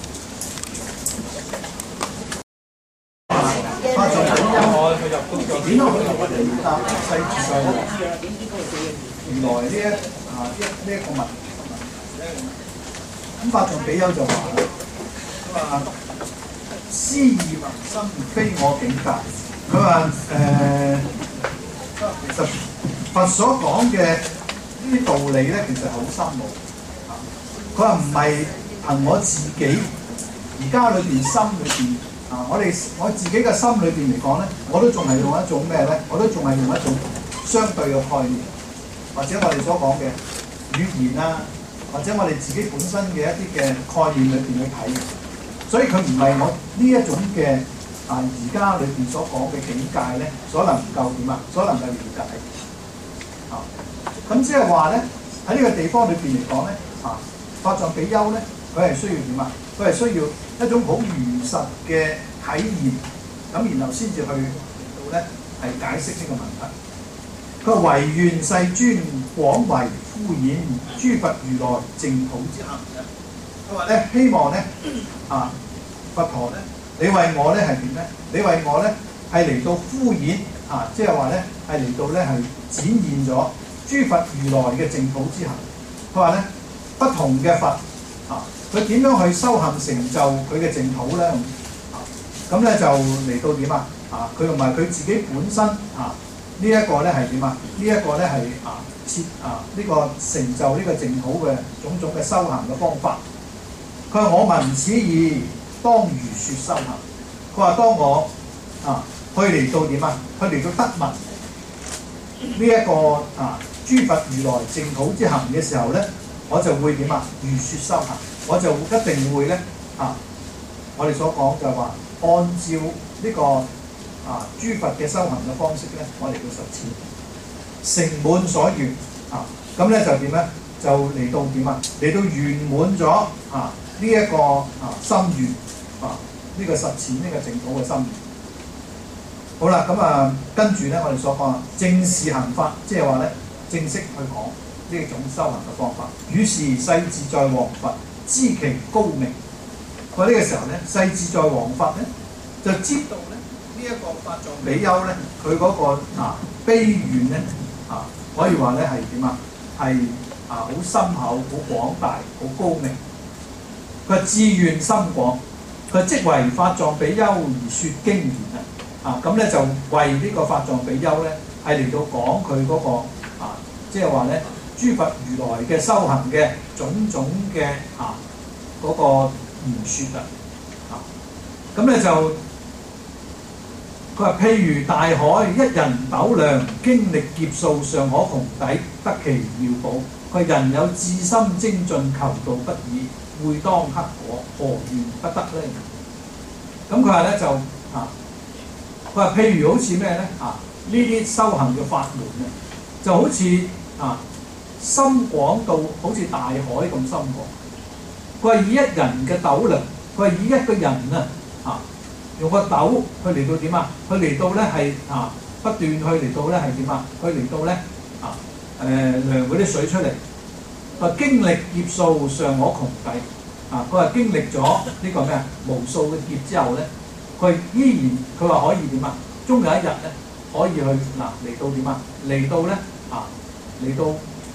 法藏比丘點樣去回答世自在王如來呢一啊呢一呢一個問題咧？咁法藏比丘就話啦，佢話思意宏深，非我境界。佢話誒，其實佛所講嘅呢啲道理咧，其實好深奧。佢話唔係憑我自己而家裏邊心裏邊啊，我哋我自己嘅心裏邊嚟講咧，我都仲係用一種咩咧？我都仲係用一種相對嘅概念，或者我哋所講嘅語言啊，或者我哋自己本身嘅一啲嘅概念裏邊去睇嘅。所以佢唔係我呢一種嘅啊而家裏邊所講嘅境界咧，所能夠點啊？所能夠了解啊。咁即係話咧，喺呢個地方裏邊嚟講咧，啊法藏比丘咧，佢係需要點啊？佢係需要一種好如實嘅體驗，咁然後先至去到咧係解釋呢個問題。佢話唯願世尊廣為敷演諸佛如來淨土之行嘅。佢話咧希望咧啊佛陀咧，你為我咧係點咧？你為我咧係嚟到敷演啊，即係話咧係嚟到咧係展現咗諸佛如來嘅淨土之行。佢話咧不同嘅佛啊，佢點樣去修行成就佢嘅淨土咧？啊，咁咧就嚟到點啊？啊，佢同埋佢自己本身啊，這個、呢一個咧係點啊？呢一個咧係啊設啊呢、這個成就呢個淨土嘅種種嘅修行嘅方法。佢話我聞此義，當如説修行。佢話當我啊去嚟到點啊？去嚟到得聞呢一個啊諸佛如來淨土之行嘅時候咧，我就會點啊？如説修行，我就一定會咧啊！我哋所講就係話，按照呢、這個啊諸佛嘅修行嘅方式咧，我哋去實踐，成滿所願啊！咁咧就點咧？就嚟到點啊？嚟到圓滿咗啊！呢、這、一個啊心願啊，呢、這個實踐呢、這個淨土嘅心願。好啦，咁啊跟住咧，我哋所講啊，正視行法，即係話咧正式去講呢種修行嘅方法。於是世自在王佛知其高明。佢呢個時候咧，世自在王佛咧就知道咧呢一、這個法藏比丘咧，佢嗰、那個啊悲願咧啊，可以話咧係點啊？係啊好深厚、好廣大、好高明。佢志願深廣，佢即為法藏比丘而説經言啊！啊咁咧就為呢個法藏比丘咧係嚟到講佢嗰個啊，即係話咧諸佛如來嘅修行嘅種種嘅啊嗰、那個言説啊！啊咁咧就佢話譬如大海一人斗量，經歷劫數尚可窮抵，得其妙寶。佢人有至心精進，求道不已。會當克果，何願不得咧？咁佢話咧就啊，佢話譬如好似咩咧啊？呢啲修行嘅法門咧，就好似啊深廣到好似大海咁深廣。佢話以一人嘅斗量，佢話以一個人啊啊用個斗去嚟到點啊？去嚟到咧係啊不斷去嚟到咧係點啊？去嚟到咧啊誒、呃、量嗰啲水出嚟。佢經歷劫數尚可窮抵啊！佢話經歷咗呢個咩啊無數嘅劫之後咧，佢依然佢話可以點啊？終有一日咧可以去嗱嚟到點啊？嚟到咧啊嚟到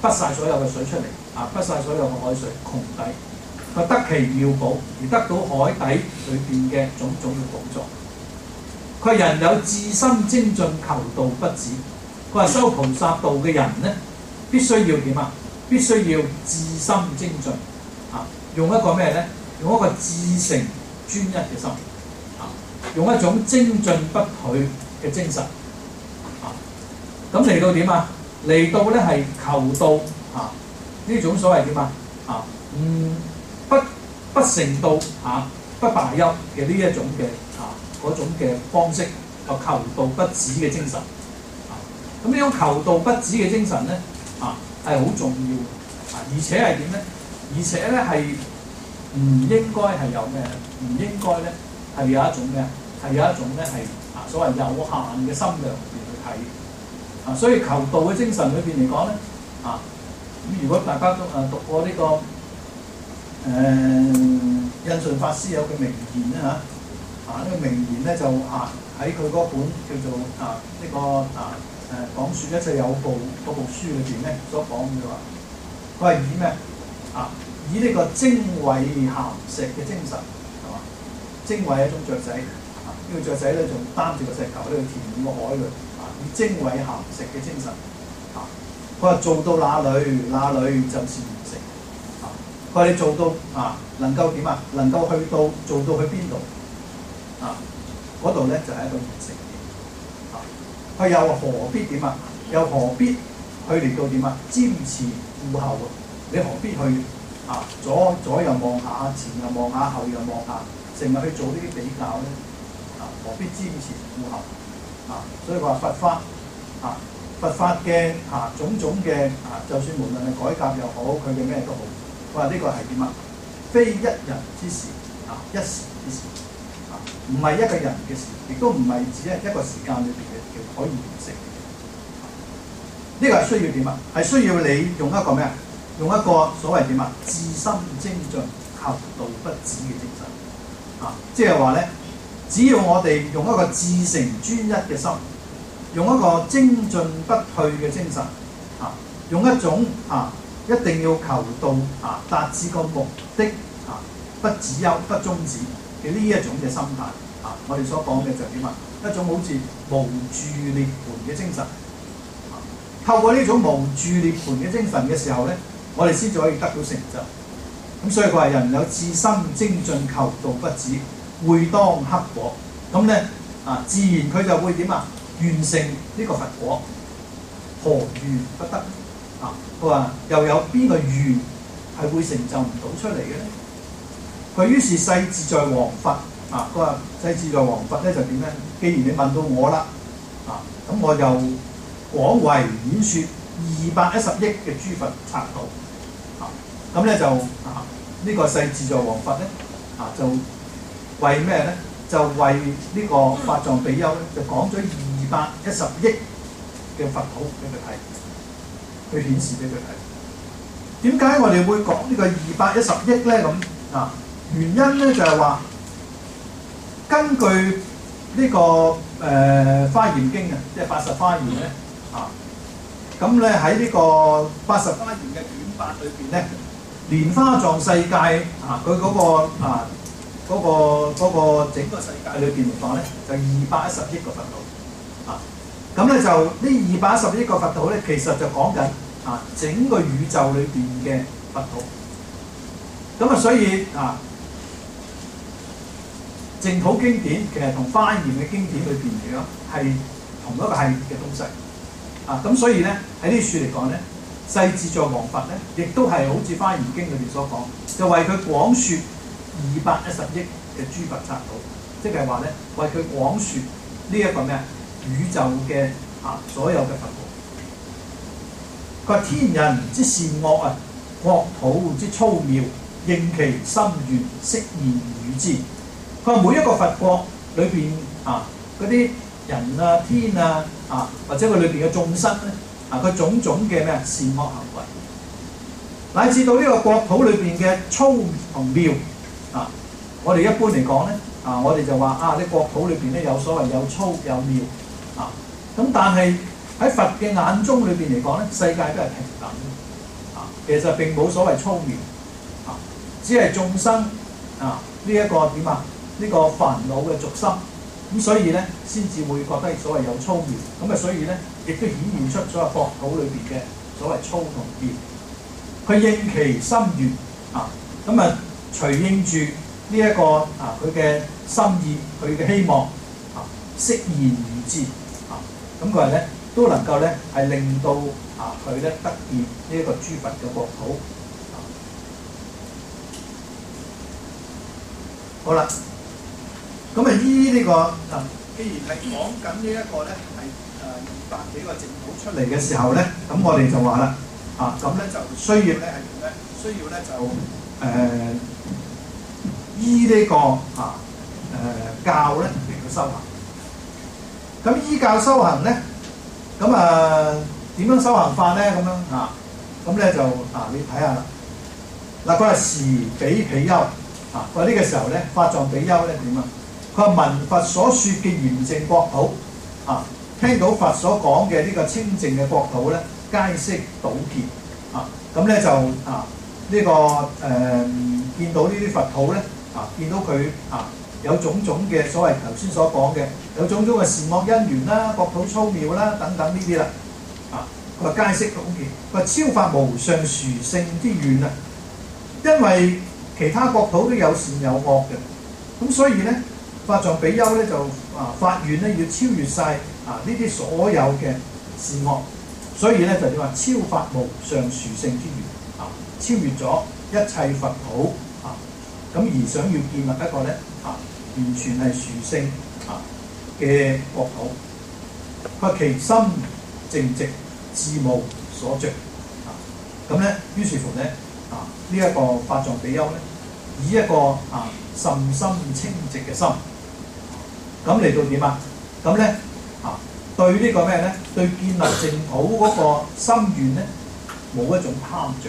筆晒所有嘅水出嚟，啊，筆晒所有嘅海水窮底，佢得其妙寶而得到海底裏邊嘅種種嘅寶藏。佢話人有至心精進求道不止。佢話修菩薩道嘅人咧，必須要點啊？必須要至心精進啊！用一個咩咧？用一個至誠專一嘅心啊！用一種精進不退嘅精神啊！咁嚟到點啊？嚟到咧係求道啊！呢種所謂點啊？啊，嗯，不不成道啊，不罷休嘅呢一種嘅啊嗰種嘅方式，就求道不止嘅精神啊！咁呢種求道不止嘅精神咧啊，係好重要啊！而且係點咧？而且咧係唔應該係有咩咧？唔應該咧係有一種咩？係有一種咧係啊所謂有限嘅心量嚟去睇啊！所以求道嘅精神裏邊嚟講咧啊，咁如果大家都誒讀過呢、這個誒、呃、印順法師有句名言咧嚇啊，呢、這個名言咧就啊喺佢嗰本叫做啊呢、這個啊誒講説一切有部嗰部書裏邊咧所講嘅話，佢係以咩啊？以呢個精衛鹹石嘅精神係嘛？精衛係一種雀仔啊，呢、這個雀仔咧仲擔住個石頭咧去填滿個海㗎啊！以精衛鹹石嘅精神啊，佢話做到哪裏哪裏就是完成啊！佢話你做到啊，能夠點啊？能夠去到做到去邊度啊？嗰度咧就係、是、一個完成點啊！佢又何必點啊？又何必去嚟到點啊？瞻前顧後啊！你何必去啊？左左又望下，前又望下，後又望下，成日去做呢啲比較咧啊？何必瞻前顧後啊？所以話佛法啊，佛法嘅啊種種嘅啊，就算無論係改革又好，佢嘅咩都好，佢話呢個係點啊？非一人之事啊，一時之事啊，唔係一個人嘅事，亦都唔係只係一個時間裏邊嘅叫可以完成。呢、這個係需要點啊？係需要你用一個咩啊？用一個所謂點啊？至心精進、求道不止嘅精神啊！即係話咧，只要我哋用一個至誠專一嘅心，用一個精進不退嘅精神啊，用一種啊一定要求道啊達至個目的啊，不止休不終止嘅呢一種嘅心態啊，我哋所講嘅就點啊？一種好似無住涅槃嘅精神。啊、透過呢種無住涅槃嘅精神嘅時候咧，我哋先至可以得到成就。咁所以佢話人有至心精進求道不止，會當克果。咁咧啊，自然佢就會點啊？完成呢個佛果，何緣不得啊？佢話又有邊個緣係會成就唔到出嚟嘅咧？佢於是世自在王佛啊！佢話世自在王佛咧就點咧？既然你問到我啦啊，咁我就廣為演説二百一十億嘅諸佛剎土啊！咁咧就啊呢、這個世自在王佛咧啊就為咩咧？就為呢個法藏比丘咧就講咗二百一十億嘅佛土俾佢睇，去顯示俾佢睇。點解我哋會講呢個二百一十億咧？咁啊原因咧就係、是、話根據呢、這個誒、呃、花嚴經啊，即係八十花嚴咧啊，咁咧喺呢個八十花嚴嘅卷八裏邊咧，蓮花藏世界啊，佢嗰、那個啊嗰、那個那個整個世界裏邊嚟講咧，就二百一十億個佛土啊。咁咧就呢二百一十億個佛土咧，其實就講緊啊整個宇宙裏邊嘅佛土。咁啊，所以啊，淨土經典其實同華嚴嘅經典裏邊嚟講係同一個系列嘅東西。啊，咁所以咧喺呢處嚟講咧，世自在王佛咧，亦都係好似華嚴經裏邊所講，就為佢廣説二百一十億嘅諸佛剎土，即係話咧為佢廣説呢一個咩宇宙嘅啊所有嘅佛土。佢話天人之善惡啊，國土之粗妙，應其心願，悉現與之。佢話每一個佛國裏邊啊嗰啲人啊天啊啊或者佢裏邊嘅眾生咧啊，佢種種嘅咩善惡行為，乃至到呢個國土裏邊嘅粗同妙啊，我哋一般嚟講咧啊，我哋就話啊，啲國土裏邊咧有所謂有粗有妙啊，咁但係喺喺佛嘅眼中裏邊嚟講咧，世界都係平等啊，其實並冇所謂粗妙啊，只係眾生啊呢一、這個點啊呢、這個煩惱嘅軸心，咁所以咧先至會覺得所謂有粗妙，咁啊所以咧亦都顯現出所謂國土裏邊嘅所謂粗同妙，佢應其心願啊，咁啊隨應住呢一個啊佢嘅心意，佢嘅希望啊，適然如之啊，咁佢話咧都能夠咧係令到啊佢咧得見呢一個諸佛嘅國土。啊、好啦，咁啊依呢個啊，既然係講緊呢一個咧係誒二百幾個淨土出嚟嘅時候咧，咁我哋就話啦，啊咁咧就需要咧係點咧？需要咧就誒。呃依呢、這個啊誒、呃、教咧嚟到修行，咁依教修行咧，咁啊點樣修行法咧？咁樣啊，咁咧就啊你睇下啦。嗱，佢話時比比丘啊，佢話呢個時候咧，法藏比丘咧點啊？佢話聞佛所説嘅嚴淨國土啊，聽到佛所講嘅呢個清淨嘅國土咧，皆悉睹見啊，咁咧就啊呢、這個誒、呃、見到呢啲佛土咧。啊！見到佢啊，有種種嘅所謂頭先所講嘅，有種種嘅善惡因緣啦、國土粗妙啦等等呢啲啦。啊，佢話皆悉睹見，佢話超發無上殊勝之願啊！因為其他國土都有善有惡嘅，咁所以咧，法藏比丘咧就啊發願咧要超越晒啊呢啲所有嘅善惡，所以咧就點話超發無上殊勝之願啊，超越咗一切佛土。咁而想要建立一個咧啊，完全係殊勝啊嘅國土。佢話其心淨直，自無所着啊。咁咧，於是乎咧啊，呢、這、一個法藏比丘咧，以一個啊甚深清淨嘅心，咁嚟到點啊？咁咧啊，對個呢個咩咧？對建立淨土嗰個心願咧，冇一種貪着。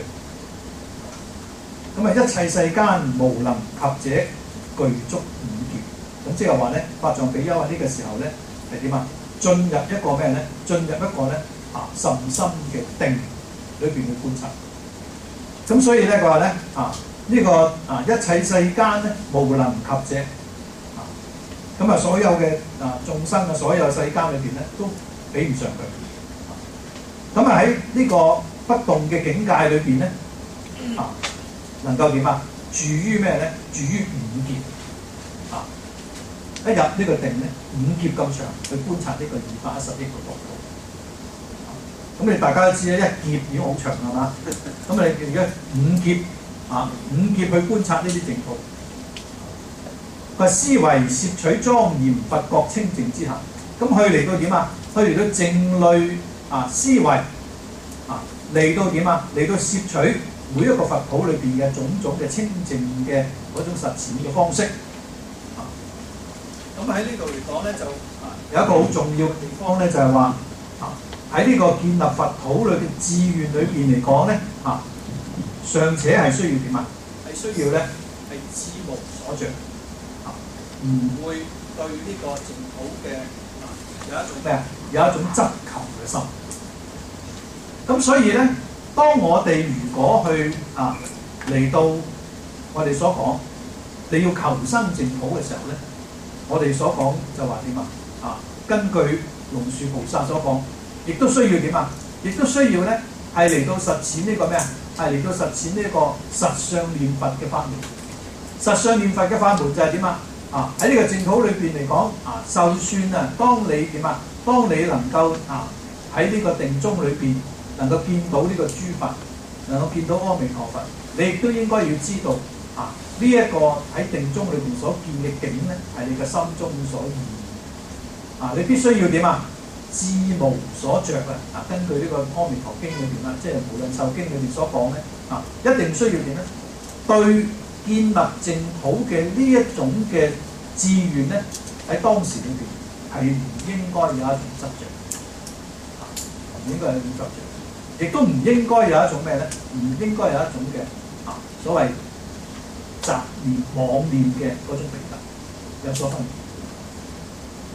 咁啊！一切世間無能及者，具足五劫。咁即係話咧，法藏比丘喺呢個時候咧係點啊？進入一個咩咧？進入一個咧啊甚深嘅定裏邊去觀察。咁所以咧佢話咧啊呢、這個啊一切世間咧無能及者啊，咁啊所有嘅啊眾生嘅所有世間裏邊咧都比唔上佢。咁啊喺呢個不動嘅境界裏邊咧啊。能夠點啊？住於咩咧？住於五劫啊！一入呢個定咧，五劫咁長去觀察呢個二百一十億個國土。咁、啊、你大家都知啦，一劫已經好長係嘛？咁你而家五劫啊，五劫去觀察呢啲淨土。佢思維攝取莊嚴佛國清淨之行。咁佢嚟到點啊？佢嚟到靜慮啊，思維啊，嚟到點啊？嚟到攝取。每一個佛土裏邊嘅種種嘅清淨嘅嗰種實踐嘅方式，啊，咁喺呢度嚟講咧，就啊有一個好重要嘅地方咧，就係話啊喺呢個建立佛土裏嘅志願裏邊嚟講咧，啊尚且係需要點啊？係需要咧係志無所着，啊唔會對呢個淨土嘅啊有一種咩啊？有一種執求嘅心，咁所以咧。當我哋如果去啊嚟到我哋所講，你要求生淨土嘅時候咧，我哋所講就話點啊？啊，根據龍樹菩薩所講，亦都需要點啊？亦都需要咧係嚟到實踐呢個咩啊？係嚟到實踐呢個實相念佛嘅法門。實相念佛嘅法門就係點啊？啊喺呢個淨土裏邊嚟講啊，就算啊，當你點啊？當你能夠啊喺呢個定中裏邊。能夠見到呢個諸佛，能夠見到阿彌陀佛，你亦都應該要知道啊！呢、這、一個喺定中裏邊所見嘅景咧，係你嘅心中所現啊！你必須要點啊？志無所着啊！啊，根據呢個阿彌陀經裏邊啦，即係無量壽經裏邊所講咧啊，一定需要點咧？對建立淨土嘅呢一種嘅志願咧，喺當時裏邊係唔應該有一種執着，啊，唔應該有一種執着。亦都唔應該有一種咩咧？唔應該有一種嘅啊所謂雜念妄念嘅嗰種比較有所分別。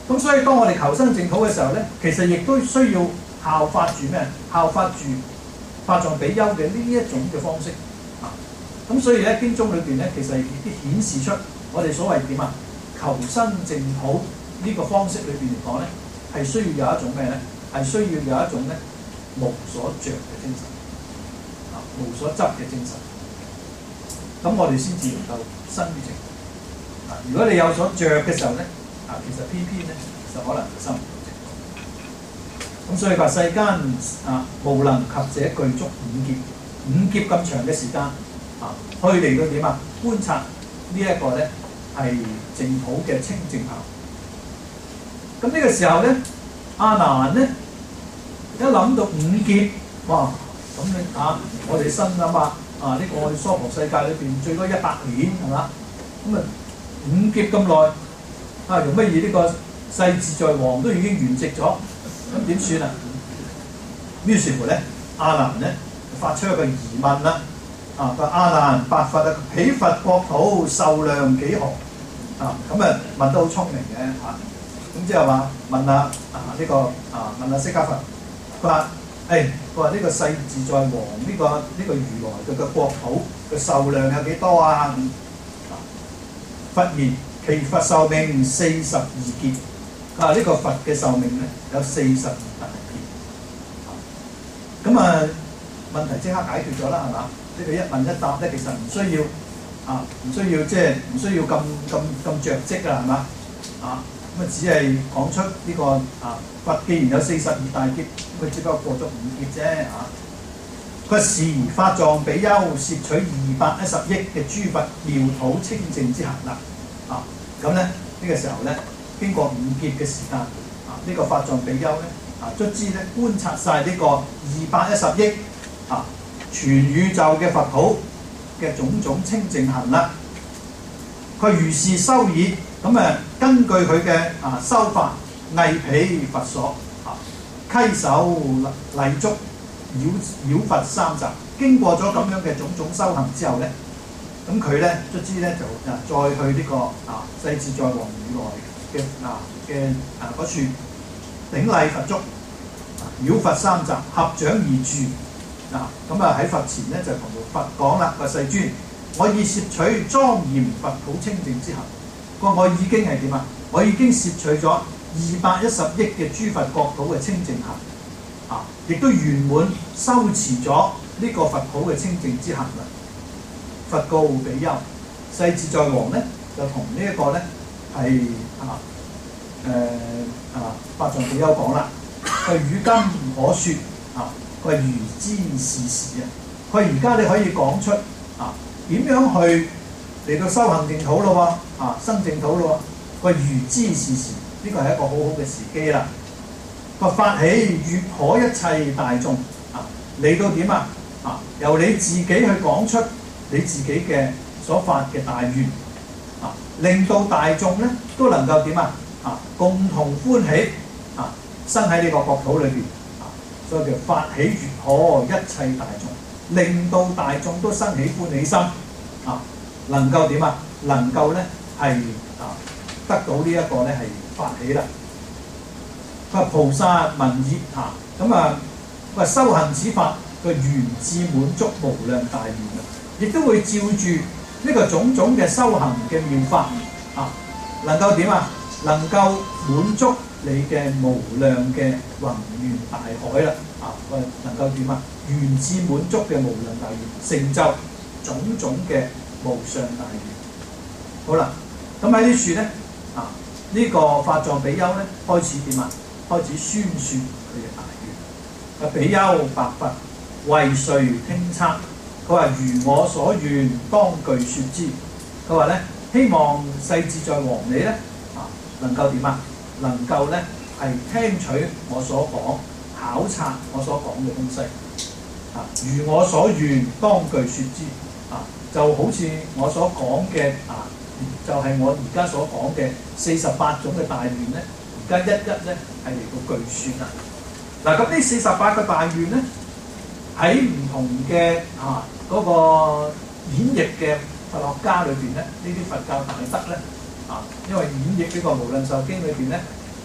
咁所以當我哋求生淨土嘅時候咧，其實亦都需要效法住咩？效法住法藏比丘嘅呢一種嘅方式啊。咁所以咧，經中裏邊咧，其實亦都顯示出我哋所謂點啊？求生淨土呢個方式裏邊嚟講咧，係需要有一種咩咧？係需要有一種咧無所着嘅精神啊，無所執嘅精神。咁我哋先至能夠生於淨土啊。如果你有所着嘅時候咧，啊，其實偏偏咧，其實可能就生唔到淨土。咁所以話世間啊，無能及者具足五劫，五劫咁長嘅時間啊，去嚟到點啊？觀察呢一個咧係淨土嘅清淨行。咁呢個時候咧，阿難咧一諗到五劫，哇！咁你啊，我哋生啊嘛，啊呢、這個我哋娑婆世界裏邊最多一百年係嘛？咁啊五劫咁耐。啊！用乜嘢呢個世自在王都已經圓寂咗，咁點算啊？於是乎咧，阿難咧發出一個疑問啦。啊，個阿難白佛啊，彼佛國土壽量幾何？啊，咁啊問得好聰明嘅嚇。咁即係話問下啊呢、這個啊問下釋迦佛，佢話：誒，佢話呢個世自在王呢、這個呢、這個如來佢嘅國土嘅壽量有幾多啊？啊，佛言。其佛壽命四十二劫，啊！呢、這個佛嘅壽命咧有四十二大劫。咁啊，問題即刻解決咗啦，係嘛？呢、這個一問一答咧，其實唔需要啊，唔需要即係唔需要咁咁咁著跡啊，係嘛？啊，咁啊只係講出呢、這個啊佛既然有四十二大劫，佢只不過過咗五劫啫，啊！佢時法藏比丘攝取二百一十億嘅諸佛妙土清淨之行啦。啊，咁咧呢、這個時候咧，經過五劫嘅時間，啊呢、這個法藏比丘咧，啊卒之咧觀察晒呢個二百一十億啊全宇宙嘅佛土嘅種種清淨行啦。佢如是修已，咁啊根據佢嘅啊修法，藝彼佛所，啊稽首禮足，繞繞佛三集。經過咗咁樣嘅種種修行之後咧。咁佢咧卒之咧就啊再去呢、這個啊世自在王如來嘅啊嘅啊嗰處頂禮佛足，繞佛三集，合掌而住啊！咁啊喺佛前咧就同佛講啦，個世尊，我已攝取莊嚴佛土清淨之行。個我已經係點啊？我已經攝取咗二百一十億嘅諸佛國土嘅清淨行啊！亦都圓滿修持咗呢個佛土嘅清淨之行啦。佛告比丘，世自在王咧就同呢一個咧係啊誒啊法藏比丘講啦，佢汝今可説啊，佢話如知是時啊，佢而家你可以講出啊點樣去嚟到修行淨土咯喎，啊生淨土咯喎，佢話如知是時，呢個係一個好好嘅時機啦。佢發起悅可一切大眾啊，嚟到點啊啊由你自己去講出。你自己嘅所發嘅大願啊，令到大眾咧都能夠點啊啊共同歡喜啊，生喺呢個國土裏邊啊，所以叫發起悅可一切大眾，令到大眾都生起歡喜心啊，能夠點啊？能夠咧係啊得到呢一個咧係發起啦。佢話菩薩聞已啊，咁啊佢話修行此法，佢緣至滿足無量大願啊！亦都會照住呢個種種嘅修行嘅妙法啊，能夠點啊？能夠滿足你嘅無量嘅宏願大海啦！啊，我能夠點啊？緣至滿足嘅無量大願，成就種種嘅無上大願。好啦，咁喺呢處咧啊，呢、這個法藏比丘咧開始點啊？開始宣説佢嘅大願。啊，比丘白佛，為誰聽測？佢話：如我所願，當具説之。佢話咧，希望世自在王你咧啊，能夠點啊？能夠咧係聽取我所講，考察我所講嘅東西啊。如我所願，當具説之啊，就好似我所講嘅啊，就係、是、我而家所講嘅四十八種嘅大願咧，而家一一咧係嚟到具説啦。嗱，咁呢四十八個大願咧，喺唔同嘅啊嗰、那個演繹嘅佛學家裏邊咧，呢啲佛教大德咧啊，因為演繹呢個無量壽經裏邊咧，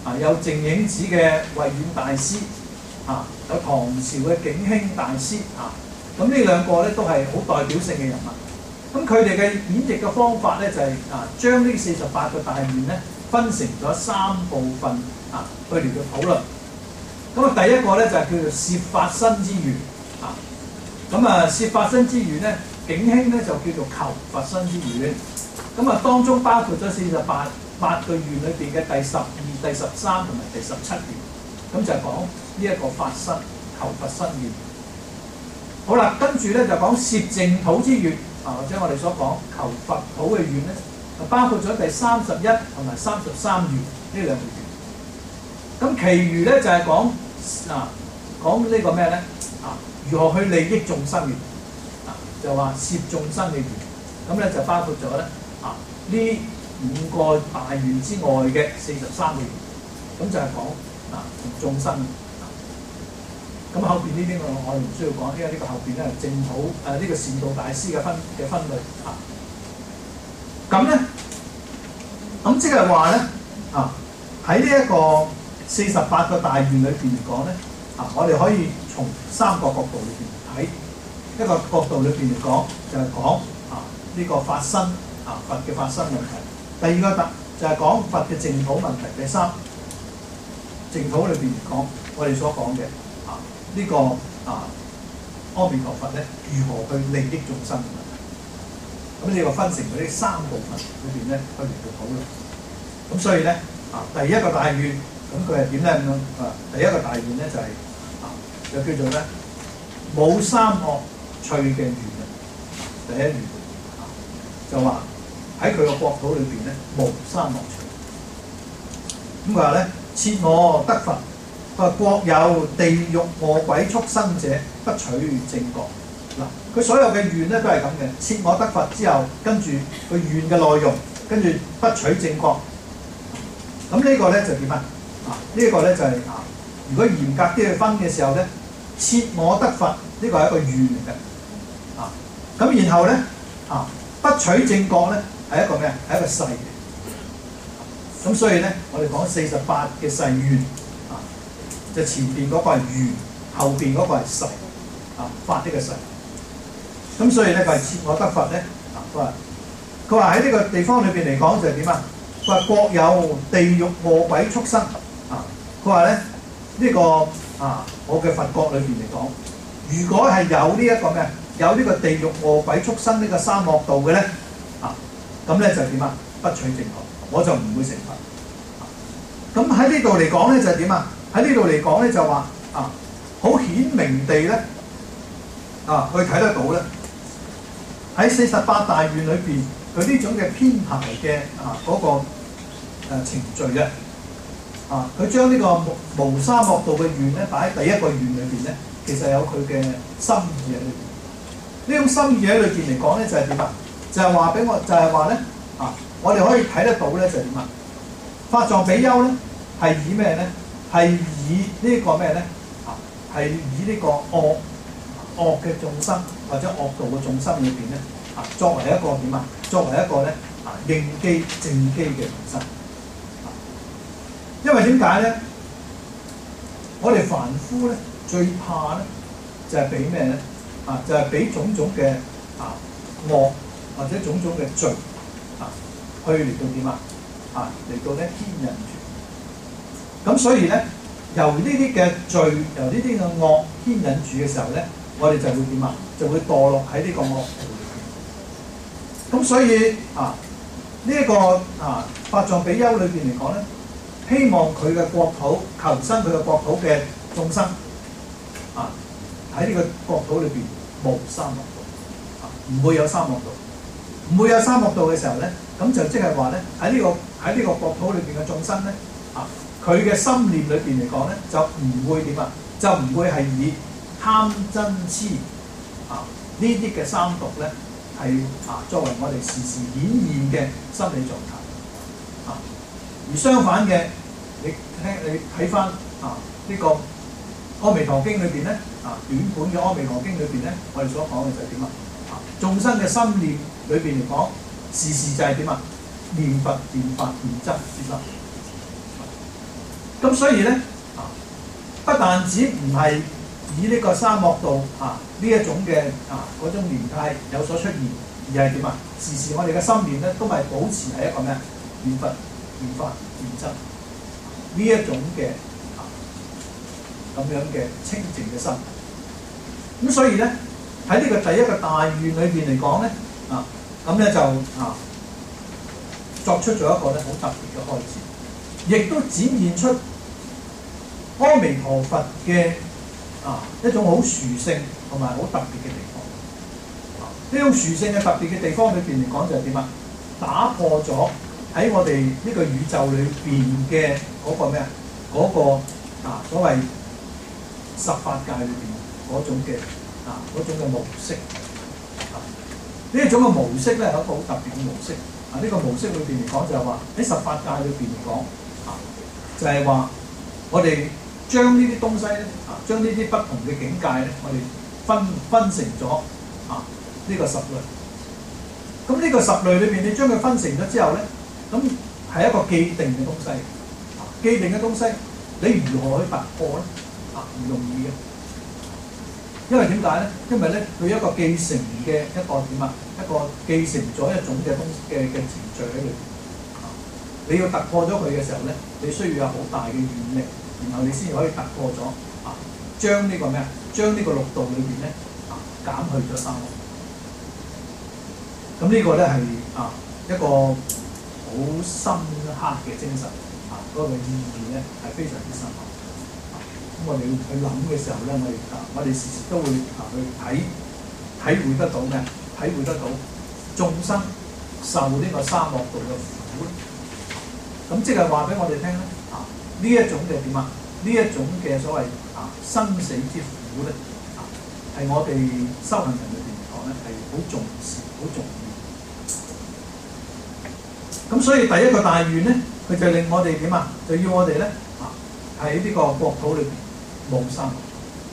啊有淨影寺嘅慧遠大師，啊有唐朝嘅景興大師，啊咁呢兩個咧都係好代表性嘅人物。咁佢哋嘅演繹嘅方法咧就係、是、啊將呢四十八個大願咧分成咗三部分啊去嚟到討論。咁啊第一個咧就係、是、叫做攝法身之願，啊咁啊攝法身之願咧景興咧就叫做求佛身之願。咁啊當中包括咗四十八八個願裏邊嘅第十二、第十三同埋第十七願，咁就係講呢一個法身求佛身願。好啦，跟住咧就講攝淨土之願，啊或者我哋所講求佛土嘅願咧，就包括咗第三十一同埋三十三願呢兩個願。咁其餘咧就係講啊講呢個咩咧啊如何去利益眾生嘅，啊就話攝眾生嘅願，咁咧就包括咗咧啊呢五個大願之外嘅四十三個願，咁就係講啊同眾生。咁後邊呢啲我我哋唔需要講，因為呢個後邊咧係淨土誒呢個善導大師嘅分嘅分類啊。咁咧，咁即係話咧啊喺呢一個四十八個大願裏邊嚟講咧啊，我哋可以從三個角度裏邊睇。一個角度裏邊嚟講就係、是、講啊呢、這個法身啊佛嘅法身問題。第二個特就係、是、講佛嘅淨土問題。第三淨土裏邊嚟講，我哋所講嘅。呢、這個啊阿彌陀佛咧，如何去利益眾生嘅問題？咁呢個分成嗰啲三部分裏邊咧，去嚟到討論。咁所以咧啊，第一個大願，咁佢係點咧咁樣啊？第一個大願咧就係、是、啊，就叫做咧冇三惡趣嘅願啊。第一願啊，就話喺佢個國土裏邊咧無三惡趣。咁佢話咧，設我得佛。佢話國有地獄餓鬼畜生者，不取正覺。嗱，佢所有嘅願咧都係咁嘅。設我得佛之後，跟住佢願嘅內容，跟住不取正覺。咁呢個咧就點啊？啊，呢個咧就係、是、啊，如果嚴格啲去分嘅時候咧，設我得佛呢、這個係一個願嚟嘅。啊，咁然後咧啊，不取正覺咧係一個咩啊？係一個誓嘅。咁所以咧，我哋講四十八嘅誓願。就前邊嗰個係願，後邊嗰個係誓，啊發呢個誓。咁所以咧，佢係設我得佛咧，啊佢話佢話喺呢個地方裏邊嚟講就係點啊？佢話國有地獄餓鬼畜生，啊佢話咧呢、這個啊我嘅佛國裏邊嚟講，如果係有呢、這、一個咩？有呢個地獄餓鬼畜生呢個三惡道嘅咧，啊咁咧就點啊？不取正覺，我就唔會成佛。咁喺呢度嚟講咧就係點啊？喺呢度嚟講咧就話啊，好顯明地咧啊，去睇得到咧喺四十八大願裏邊，佢呢種嘅編排嘅啊嗰、那個、呃、程序咧啊，佢將呢個無無三惡道嘅願咧擺喺第一個願裏邊咧，其實有佢嘅心意喺裏邊。呢種心意喺裏邊嚟講咧就係點啊？就係話俾我，就係話咧啊，我哋可以睇得到咧就係點啊？法藏比丘咧係以咩咧？係以呢個咩咧？啊，係以呢個惡惡嘅眾生或者惡道嘅眾生裏邊咧，啊，作為一個點啊？作為一個咧啊應機正機嘅眾生。啊，因為點解咧？我哋凡夫咧最怕咧就係俾咩咧？啊，就係、是、俾種種嘅啊惡或者種種嘅罪啊，去嚟到點啊？啊嚟到咧牽引住。咁所以咧，由呢啲嘅罪，由呢啲嘅惡牽引住嘅時候咧，我哋就會點啊？就會墮落喺呢個惡道裏邊。咁所以啊，呢、這、一個啊法藏比丘裏邊嚟講咧，希望佢嘅國土求生佢嘅國土嘅眾生啊，喺呢個國土裏邊無三惡道，啊唔會有三惡道，唔會有三惡道嘅時候咧，咁就即係話咧喺呢、這個喺呢個國土裏邊嘅眾生咧啊。佢嘅心念裏邊嚟講咧，就唔會點啊？就唔會係以貪嗔痴啊呢啲嘅三毒咧，係啊作為我哋時時顯現嘅心理狀態啊。而相反嘅，你聽你睇翻啊呢、這個《阿彌陀經》裏邊咧啊短本嘅《阿彌陀經》裏邊咧，我哋所講嘅就係點啊？啊眾生嘅心念裏邊嚟講，時時就係點啊？念佛、念法、念僧之心。 咁所以咧啊，不但止唔係以呢個沙漠度啊呢一種嘅啊嗰種形態有所出現，而係點啊？時時我哋嘅心念咧都係保持係一個咩啊？念佛、念法、念僧呢一種嘅啊咁樣嘅清淨嘅心。咁所以咧喺呢個第一個大願裏邊嚟講咧啊，咁咧就啊作出咗一個咧好特別嘅開始，亦都展現出阿彌陀佛嘅啊一種好殊勝同埋好特別嘅地方。呢種殊勝嘅特別嘅地方裏邊嚟講就係點啊？打破咗喺我哋呢個宇宙裏邊嘅嗰個咩啊？嗰、那個啊所謂十法界裏邊嗰種嘅啊嗰種嘅模式。啊呢一種嘅模式咧係一個好特別嘅模式。啊呢、這個模式裏邊嚟講就係話喺十法界裏邊嚟講啊，就係、是、話我哋將呢啲東西咧啊，將呢啲不同嘅境界咧，我哋分分成咗啊呢、這個十類。咁呢個十類裏邊，你將佢分成咗之後咧，咁係一個既定嘅東西。啊、既定嘅東西，你如何去突破咧？啊，唔容易嘅。因為點解咧？因為咧，佢一個繼承嘅一個點啊，一個繼承咗一種嘅東嘅嘅程序喺裏邊。啊，你要突破咗佢嘅時候咧，你需要有好大嘅願力，然後你先可以突破咗啊，將呢個咩啊，將呢個六道裏邊咧啊減去咗三惡。咁呢個咧係啊一個好深刻嘅精神啊，嗰、那個意義咧係非常之深刻。咁、啊、我哋去諗嘅時候咧，我哋啊我哋時時都會啊去睇體會得到咩？體會得到眾生受呢個三惡道嘅苦。咁即係話俾我哋聽咧啊，呢一種嘅點啊？呢一種嘅所謂啊生死之苦咧啊，係我哋修行人裏邊嚟講咧係好重視、好重要。咁所以第一個大願咧，佢就令我哋點啊？就要我哋咧啊喺呢個國土裏邊冇三惡。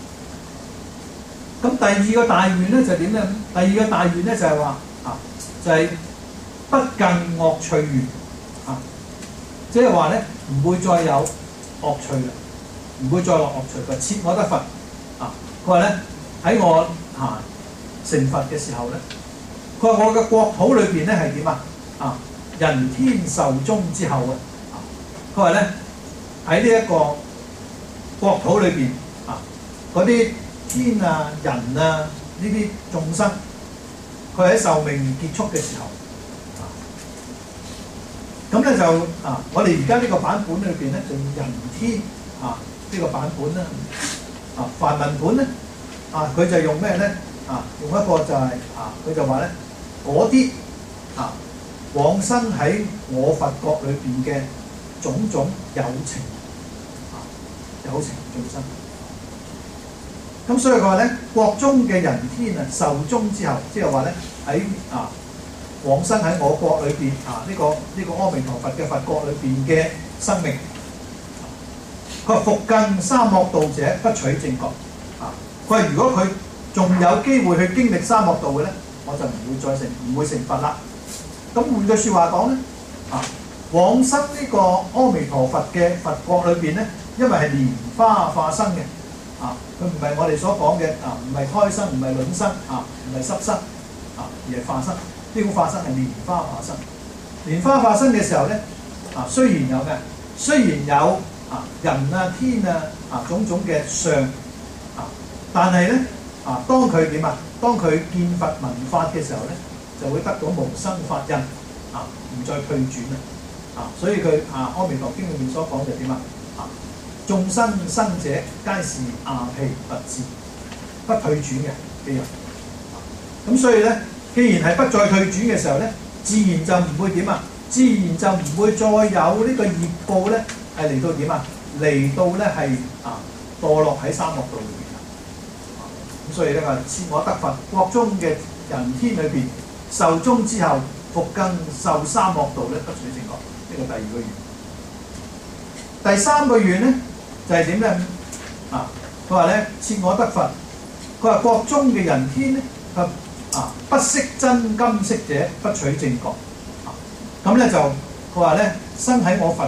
咁第二個大願咧就點咧？第二個大願咧就係話啊，就係、是、不更惡趣願啊，即係話咧唔會再有惡趣啦，唔會再落惡趣嘅，切我得佛啊！佢話咧喺我啊成佛嘅時候咧，佢話我嘅國土裏邊咧係點啊？啊！人天壽終之後啊，佢話咧喺呢一個國土裏邊啊，嗰啲天啊、人啊呢啲眾生，佢喺壽命結束嘅時候啊，咁咧就啊，我哋而家呢個版本裏邊咧就用人天啊呢、這個版本啦，啊梵文本咧啊佢就用咩咧啊？用一個就係、是、啊，佢就話咧嗰啲啊。往生喺我佛國裏邊嘅種種有情啊，有情眾生。咁所以佢話咧，國中嘅人天啊，壽終之後，即係話咧喺啊往生喺我國裏邊啊，呢、這個呢、這個阿彌陀佛嘅佛國裏邊嘅生命。佢話復更三惡道者，不取正覺啊。佢話如果佢仲有機會去經歷三惡道嘅咧，我就唔會再成唔會成佛啦。咁換句説話講咧，啊往生呢個阿彌陀佛嘅佛國裏邊咧，因為係蓮花化生嘅，啊佢唔係我哋所講嘅啊，唔係胎生，唔係卵生，啊唔係濕生，啊而係化生。呢種化生係蓮花化生。蓮花化生嘅時候咧，啊雖然有嘅，雖然有啊人啊天啊啊種種嘅相，啊但係咧啊當佢點啊？當佢見佛聞法嘅時候咧，就會得到無生法印啊，唔再退轉啦啊！所以佢啊《阿彌陀經》裏面所講就點啊？啊，眾生生者皆是阿毗佛智，不退轉嘅嘅人。咁、啊、所以咧，既然係不再退轉嘅時候咧，自然就唔會點啊？自然就唔會再有呢個業報咧，係嚟到點啊？嚟到咧係啊墮落喺三惡道裏邊啦。咁、啊、所以咧話，切我得佛國中嘅人天裏邊。壽終之後，復更受三惡道咧，不取正覺。呢個第二個願。第三個願咧，就係點咧？啊，佢話咧，切我得佛。佢話國中嘅人天咧，佢啊不識真金色者，不取正覺。啊，咁咧就佢話咧，生喺我佛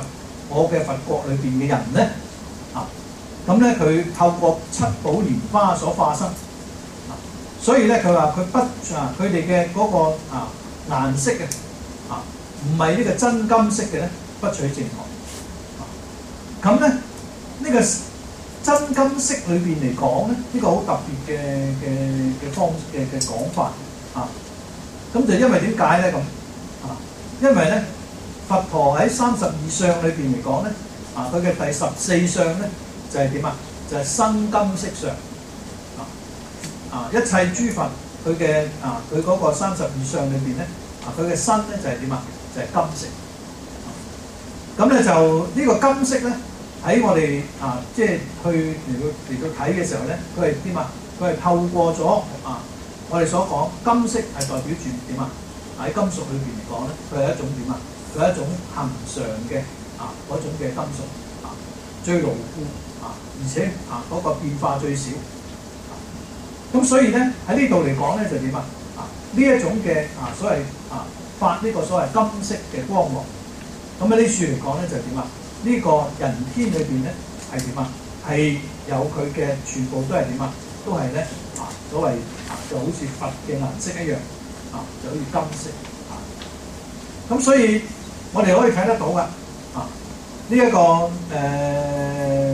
我嘅佛國裏邊嘅人咧啊，咁咧佢透過七寶蓮花所化身啊，所以咧佢話佢不啊佢哋嘅嗰個啊顏色嘅啊唔係呢個真金色嘅咧，不取正覺。咁咧呢個真金色裏邊嚟講咧，呢個好特別嘅嘅嘅方嘅嘅講法啊。咁就因為點解咧咁啊？因為咧佛陀喺三十二相裏邊嚟講咧啊，佢嘅第十四相咧就係點啊？就係生金色相啊啊！一切諸佛佢嘅啊佢嗰個三十二相裏邊咧啊，佢嘅身咧就係點啊？就係金色。咁咧就呢個金色咧。喺我哋啊，即係去嚟到嚟到睇嘅時候咧，佢係點啊？佢係透過咗啊，我哋所講金色係代表住點啊？喺金屬裏邊嚟講咧，佢係一種點啊？佢係一種恒常嘅啊嗰種嘅金屬啊，最牢固啊，而且啊嗰、那個變化最少。咁、啊、所以咧喺呢度嚟講咧就點啊？啊呢一種嘅啊所謂啊發呢個所謂金色嘅光芒。咁喺呢處嚟講咧就點啊？呢個人天裏邊咧係點啊？係有佢嘅全部都係點啊？都係咧啊，所謂啊就好似佛嘅顏色一樣啊，就好似金色啊。咁所以我哋可以睇得到㗎啊！呢、這、一個誒、呃、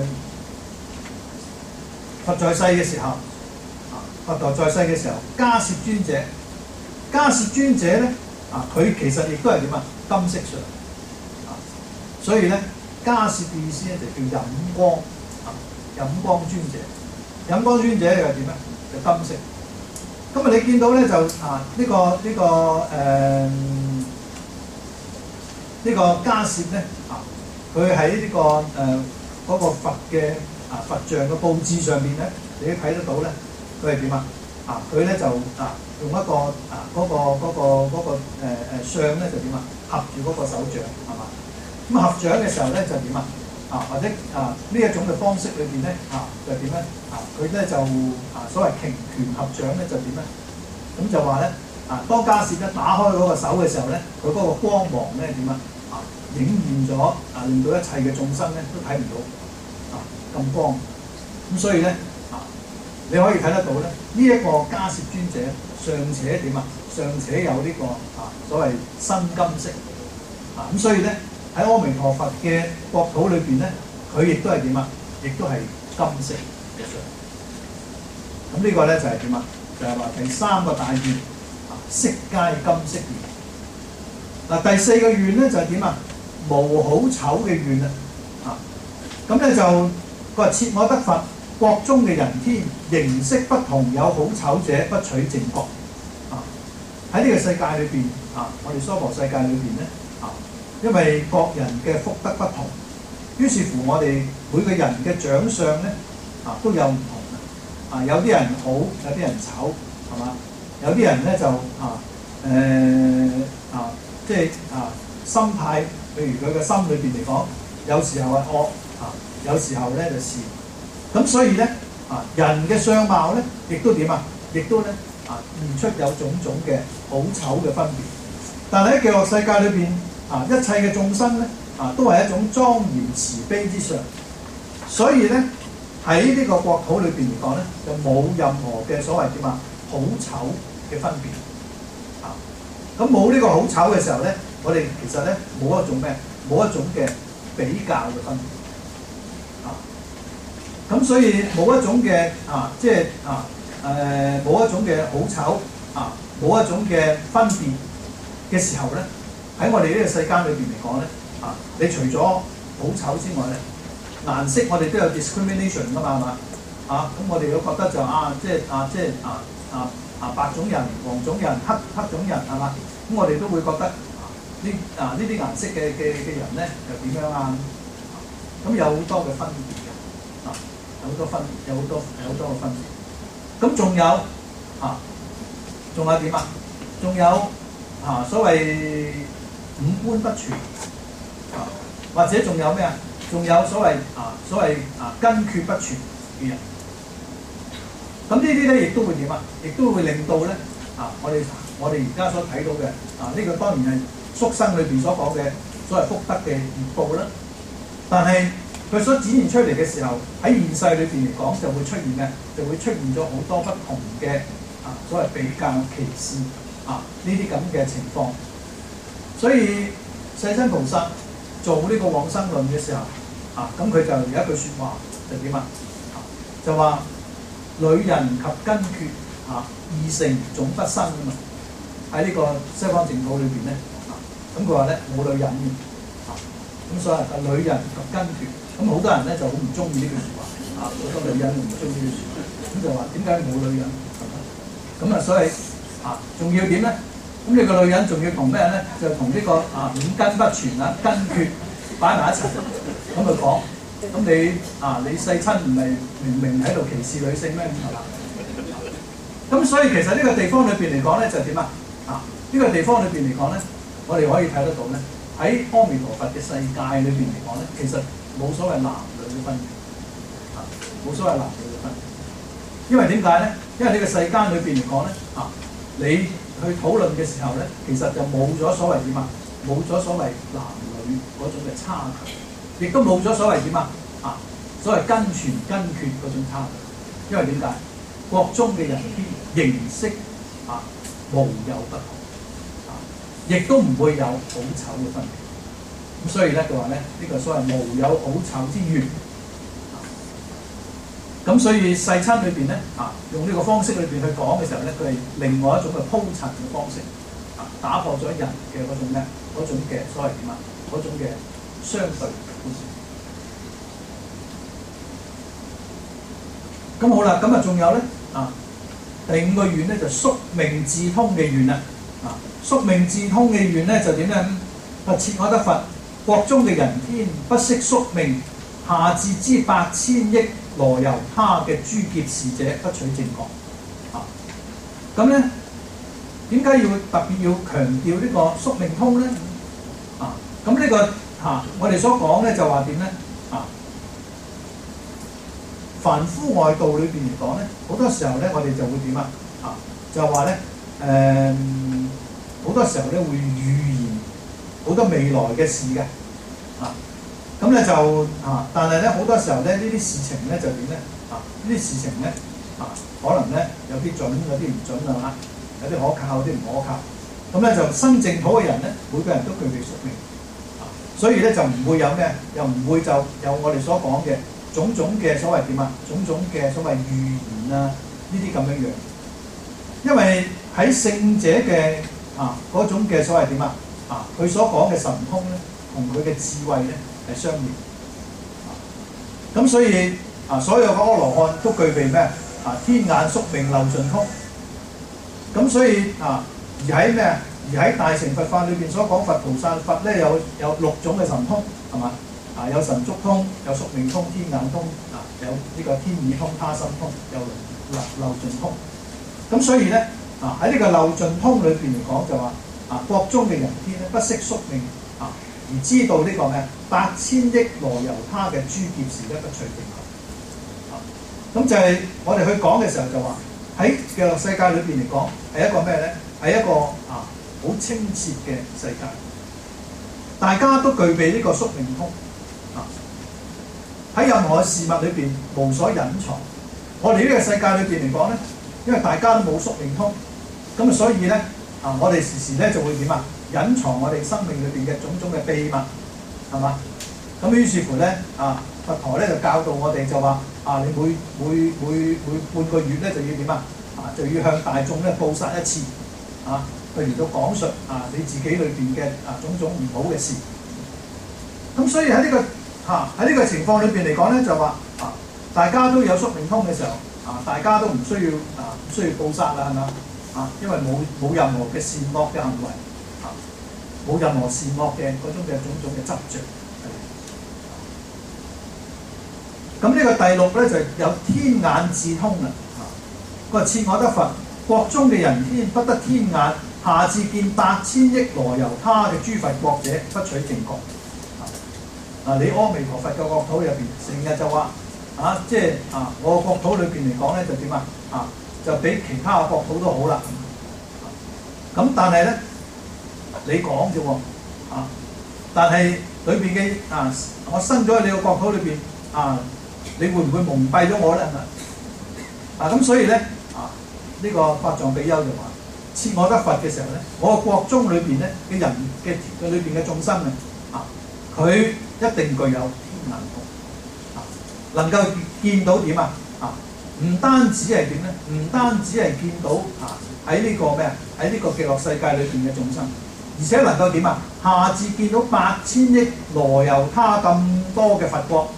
佛在世嘅時候啊，佛陀在世嘅時候，迦葉尊者，迦葉尊者咧啊，佢其實亦都係點啊？金色上啊，所以咧。迦葉嘅意思咧就叫飲光啊，飲光尊者，飲光尊者又點咧？就金色。咁啊，你見到咧就啊呢、這個呢、這個誒呢、呃這個迦葉咧啊，佢喺呢個誒嗰、呃那個佛嘅啊佛像嘅佈置上邊咧，你都睇得到咧，佢係點啊？啊，佢咧就啊用一個啊嗰、那個嗰、那個嗰、那個誒誒、呃、相咧就點啊？合住嗰個手掌係嘛？咁合掌嘅時候咧就點啊？啊或者啊呢一種嘅方式裏邊咧啊就點咧？啊佢咧就啊所謂擎拳合掌咧就點咧？咁就話咧啊當迦葉一打開嗰個手嘅時候咧，佢嗰個光芒咧點啊？啊映現咗啊，令到一切嘅眾生咧都睇唔到啊咁光。咁所以咧啊你可以睇得到咧，呢、這、一個迦葉尊者尚且點啊？尚且有呢、這個啊所謂新金色啊咁，所以咧。喺阿彌陀佛嘅國土裏邊咧，佢亦都係點啊？亦都係金色嘅相。咁呢個咧就係點啊？就係、是、話第三個大願啊，色皆金色願。嗱第四個願咧就係點啊？無好醜嘅願啊！啊咁咧就佢話設我得佛國中嘅人天，形色不同，有好醜者，不取正覺。啊喺呢個世界裏邊啊，我哋娑婆世界裏邊咧啊。因為各人嘅福德不同，於是乎我哋每個人嘅長相咧啊都有唔同嘅啊，有啲人好，有啲人醜，係嘛？有啲人咧就啊誒、呃、啊，即係啊心態，譬如佢嘅心裏邊嚟講，有時候係惡啊，有時候咧就善。咁所以咧啊，人嘅相貌咧，亦都點啊？亦都咧啊，現出有種種嘅好醜嘅分別。但係喺極樂世界裏邊。啊！一切嘅眾生咧，啊都係一種莊嚴慈悲之相，所以咧喺呢個國土裏邊嚟講咧，就冇任何嘅所謂點啊好醜嘅分別。啊，咁冇呢個好醜嘅時候咧，我哋其實咧冇一種咩，冇一種嘅比較嘅分別。啊，咁所以冇一種嘅啊，即係啊誒冇一種嘅好醜啊，冇一種嘅分別嘅時候咧。喺我哋呢個世間裏邊嚟講咧，啊，你除咗好醜之外咧，顏色我哋都有 discrimination 噶嘛，係嘛？啊，咁我哋都覺得就啊，即係啊，即係啊啊啊白種人、黃種人、黑黑種人係嘛？咁我哋都會覺得啊，呢啊呢啲顏色嘅嘅嘅人咧又點樣啊？咁有好多嘅分別嘅，啊，有好多分，有好多有好多嘅分別。咁仲有啊，仲有點啊？仲有啊，所謂五官不全啊，或者仲有咩啊？仲有所謂啊，所謂啊根缺不全嘅人。咁呢啲咧，亦都會點啊？亦都會令到咧啊，我哋我哋而家所睇到嘅啊，呢、這個當然係宿生裏邊所講嘅所謂福德嘅業報啦。 但係佢所展現出嚟嘅時候，喺現世裏邊嚟講就會出現嘅，就會出現咗好多不同嘅啊所謂比較歧視啊呢啲咁嘅情況。所以世親菩薩做呢個往生論嘅時候啊，咁佢就有一句説話就點啊？就話女人及根缺啊，二成總不生啊嘛。喺呢個西方淨土裏邊咧，啊咁佢話咧冇女人嘅，啊咁所以啊女人及根缺，咁好多人咧就好唔中意呢句説話，啊好多女人唔中意呢句説話，咁就話點解冇女人？咁啊所以啊仲要點咧？咁你個女人仲要同咩咧？就同呢、這個啊五根不全啊根缺擺埋一齊，咁佢講，咁你啊你世親唔係明明喺度歧視女性咩？係嘛？咁所以其實呢個地方裏邊嚟講咧就點啊？啊呢、這個地方裏邊嚟講咧，我哋可以睇得到咧，喺阿彌陀佛嘅世界裏邊嚟講咧，其實冇所謂男女嘅分別，啊冇所謂男女嘅分別，因為點解咧？因為呢個世間裏邊嚟講咧，啊你去討論嘅時候咧，其實就冇咗所謂點啊，冇咗所謂男女嗰種嘅差距，亦都冇咗所謂點啊啊，所謂根全根缺嗰種差距。因為點解？國中嘅人天形色啊無有不同，啊亦都唔會有好醜嘅分別。咁所以咧，佢話咧呢、這個所謂無有好醜之緣。咁所以世親裏邊咧，啊用呢個方式裏邊去講嘅時候咧，佢係另外一種嘅鋪陳嘅方式，啊打破咗人嘅嗰種咩嗰種嘅所謂點啊嗰種嘅相對觀念。咁好啦，咁啊仲有咧啊第五個願咧就宿命智通嘅願啦，啊宿命智通嘅願咧就點咧？啊切我得佛國中嘅人天不識宿命，下至之百千億羅由他嘅諸劫侍者不取正覺。啊，咁咧點解要特別要強調呢個宿命通咧？啊，咁呢、這個嚇、啊、我哋所講咧就話點咧？啊，凡夫外道裏邊嚟講咧，好多時候咧我哋就會點啊？啊，就話咧誒，好多時候咧會預言好多未來嘅事嘅。啊。咁咧就啊，但係咧好多時候咧呢啲事情咧就點咧啊？呢啲事情咧啊，可能咧有啲準，有啲唔準啊，有啲可靠，有啲唔可靠。咁咧就生淨土嘅人咧，每個人都具備宿命啊，所以咧就唔會有咩，又唔會就有我哋所講嘅種種嘅所謂點啊，種種嘅所謂預言啊呢啲咁樣樣。因為喺聖者嘅啊嗰種嘅所謂點啊啊，佢所講嘅神通咧，同佢嘅智慧咧係相應，咁、啊、所以啊，所有嘅阿羅漢都具備咩啊？天眼宿命漏盡通，咁所以啊，而喺咩啊？而喺大乘佛法裏邊所講佛菩薩佛咧有有六種嘅神通，係嘛？啊，有神足通，有宿命通、天眼通，啊，有呢個天耳通、他心通，有漏漏盡通。咁所以咧啊，喺呢個漏盡通裏邊嚟講就話啊，國中嘅人天咧不識宿命啊。而知道呢個咩？百千億羅由他嘅諸劫侍咧不取正覺。啊，咁就係我哋去講嘅時候就話喺嘅世界裏邊嚟講係一個咩咧？係一個啊好清澈嘅世界，大家都具備呢個宿命通。啊，喺任何嘅事物裏邊無所隱藏。我哋呢個世界裏邊嚟講咧，因為大家都冇宿命通，咁啊所以咧啊，我哋時時咧就會點啊？隱藏我哋生命裏邊嘅種種嘅秘密，係嘛？咁於是乎咧，啊佛陀咧就教導我哋就話：啊你每每每每半個月咧就要點啊？啊就要向大眾咧報殺一次，啊去嚟到講述啊你自己裏邊嘅啊種種唔好嘅事。咁所以喺呢個嚇喺呢個情況裏邊嚟講咧，就話啊大家都有宿命通嘅時候，啊大家都唔需要啊唔需要報殺啦，係嘛？啊因為冇冇任何嘅善惡嘅行為。冇任何善惡嘅嗰種嘅種種嘅執著。咁呢個第六咧就有天眼智通啦。佢話切我得佛國中嘅人天不得天眼，下至見百千億羅由他嘅諸佛國者不取正覺。啊，你阿彌陀佛嘅國土入邊，成日就話啊，即係啊，我國土裏邊嚟講咧就點啊？啊，就比其他嘅國土都好啦。咁但係咧。你講啫喎，啊！ 但係裏邊嘅啊，我生咗喺你個國土裏邊啊，你會唔會蒙蔽咗我咧？啊咁所以咧啊，呢、這個法藏比丘就話：設我得佛嘅時候咧，我個國中裏邊咧嘅人嘅嘅裏邊嘅眾生啊，佢一定具有天眼通，啊，能夠見到點啊？啊，唔單止係點咧？唔單止係見到啊喺呢個咩啊？喺呢個極樂世界裏邊嘅眾生，而且能夠點啊？下至見到八千億羅由他咁多嘅佛國。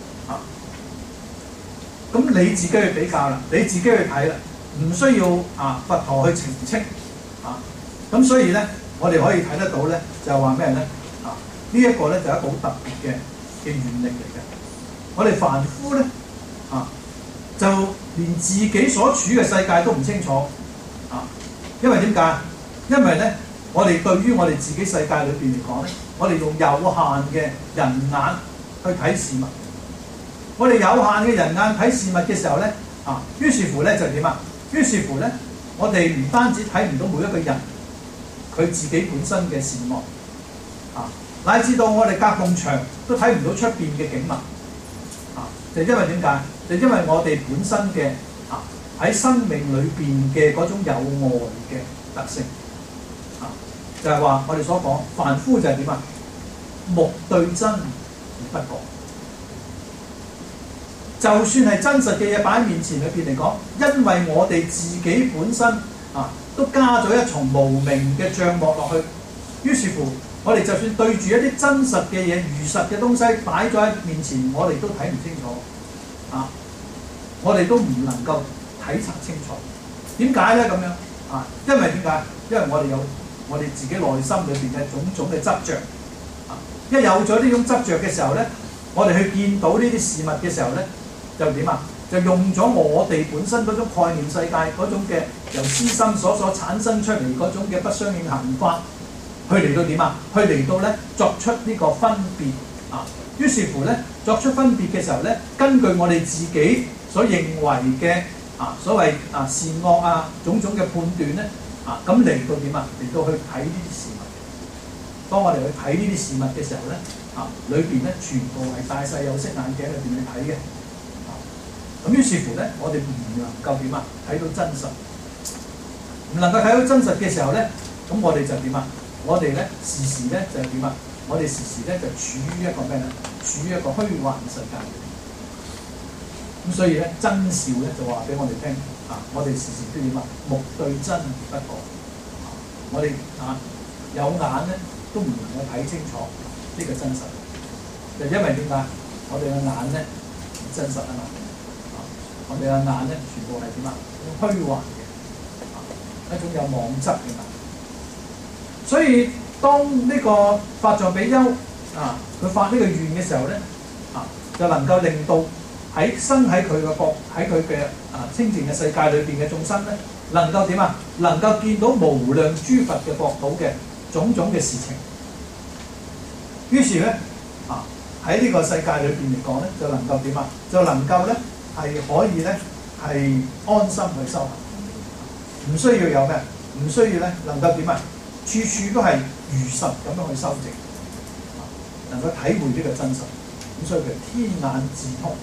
咁你自己去比較啦，你自己去睇啦，唔需要啊佛陀去澄清啊。咁所以咧，我哋可以睇得到咧，就係話咩咧？啊，呢、這、一個咧就係一個好特別嘅嘅願力嚟嘅。我哋凡夫咧啊，就連自己所處嘅世界都唔清楚啊，因為點解？因為咧，我哋對於我哋自己世界裏邊嚟講咧，我哋用有限嘅人眼去睇事物。我哋有限嘅人眼睇事物嘅時候咧，啊，於是乎咧就點啊？於是乎咧，我哋唔單止睇唔到每一個人佢自己本身嘅善惡，啊，乃至到我哋隔埲牆都睇唔到出邊嘅景物，啊，就因為點解？就因為我哋本身嘅啊喺生命裏邊嘅嗰種有愛嘅特性，啊，就係話我哋所講凡夫就係點啊？目對真而不覺。就算係真實嘅嘢擺喺面前裏邊嚟講，因為我哋自己本身啊都加咗一重無明嘅帳幕落去，於是乎我哋就算對住一啲真實嘅嘢、如實嘅東西擺咗喺面前，我哋都睇唔清楚啊！我哋都唔能夠體察清楚。點解咧咁樣啊？因為點解？因為我哋有我哋自己內心裏邊嘅種種嘅執着啊！一有咗呢種執着嘅時候咧，我哋去見到呢啲事物嘅時候咧，就點啊？就用咗我哋本身嗰種概念世界嗰種嘅由思心所所產生出嚟嗰種嘅不相應行法，去嚟到點啊？去嚟到咧作出呢個分別啊！於是乎咧作出分別嘅時候咧，根據我哋自己所認為嘅啊所謂啊善惡啊種種嘅判斷咧啊，咁嚟到點啊？嚟到去睇呢啲事物。當我哋去睇呢啲事物嘅時候咧啊，裏邊咧全部係戴晒有色眼鏡裏邊去睇嘅。咁於是乎咧，我哋唔能夠點啊？睇到真實，唔能夠睇到真實嘅時候咧，咁我哋就點啊？我哋咧時時咧就點啊？我哋時時咧就處於一個咩咧？處於一個虛幻世界裏邊。咁所以咧，真兆咧就話俾我哋聽啊！我哋時時都點啊？目對真而不覺。我哋啊有眼咧都唔能夠睇清楚呢個真實，就因為點解？我哋嘅眼咧唔真實啊嘛。我哋嘅眼咧，全部係點啊？虛幻嘅，一種有妄執嘅眼。所以當呢個法藏比丘啊，佢發呢個願嘅時候咧，啊，就能夠令到喺生喺佢嘅國，喺佢嘅啊清淨嘅世界裏邊嘅眾生咧，能夠點啊？能夠見到無量諸佛嘅國土嘅種種嘅事情。於是咧，啊喺呢個世界裏邊嚟講咧，就能夠點啊？就能夠咧。係可以咧，係安心去修行，唔需要有咩？唔需要咧，能夠點啊？處處都係如實咁樣去修正，能夠體會呢個真實。咁所以佢天眼智通。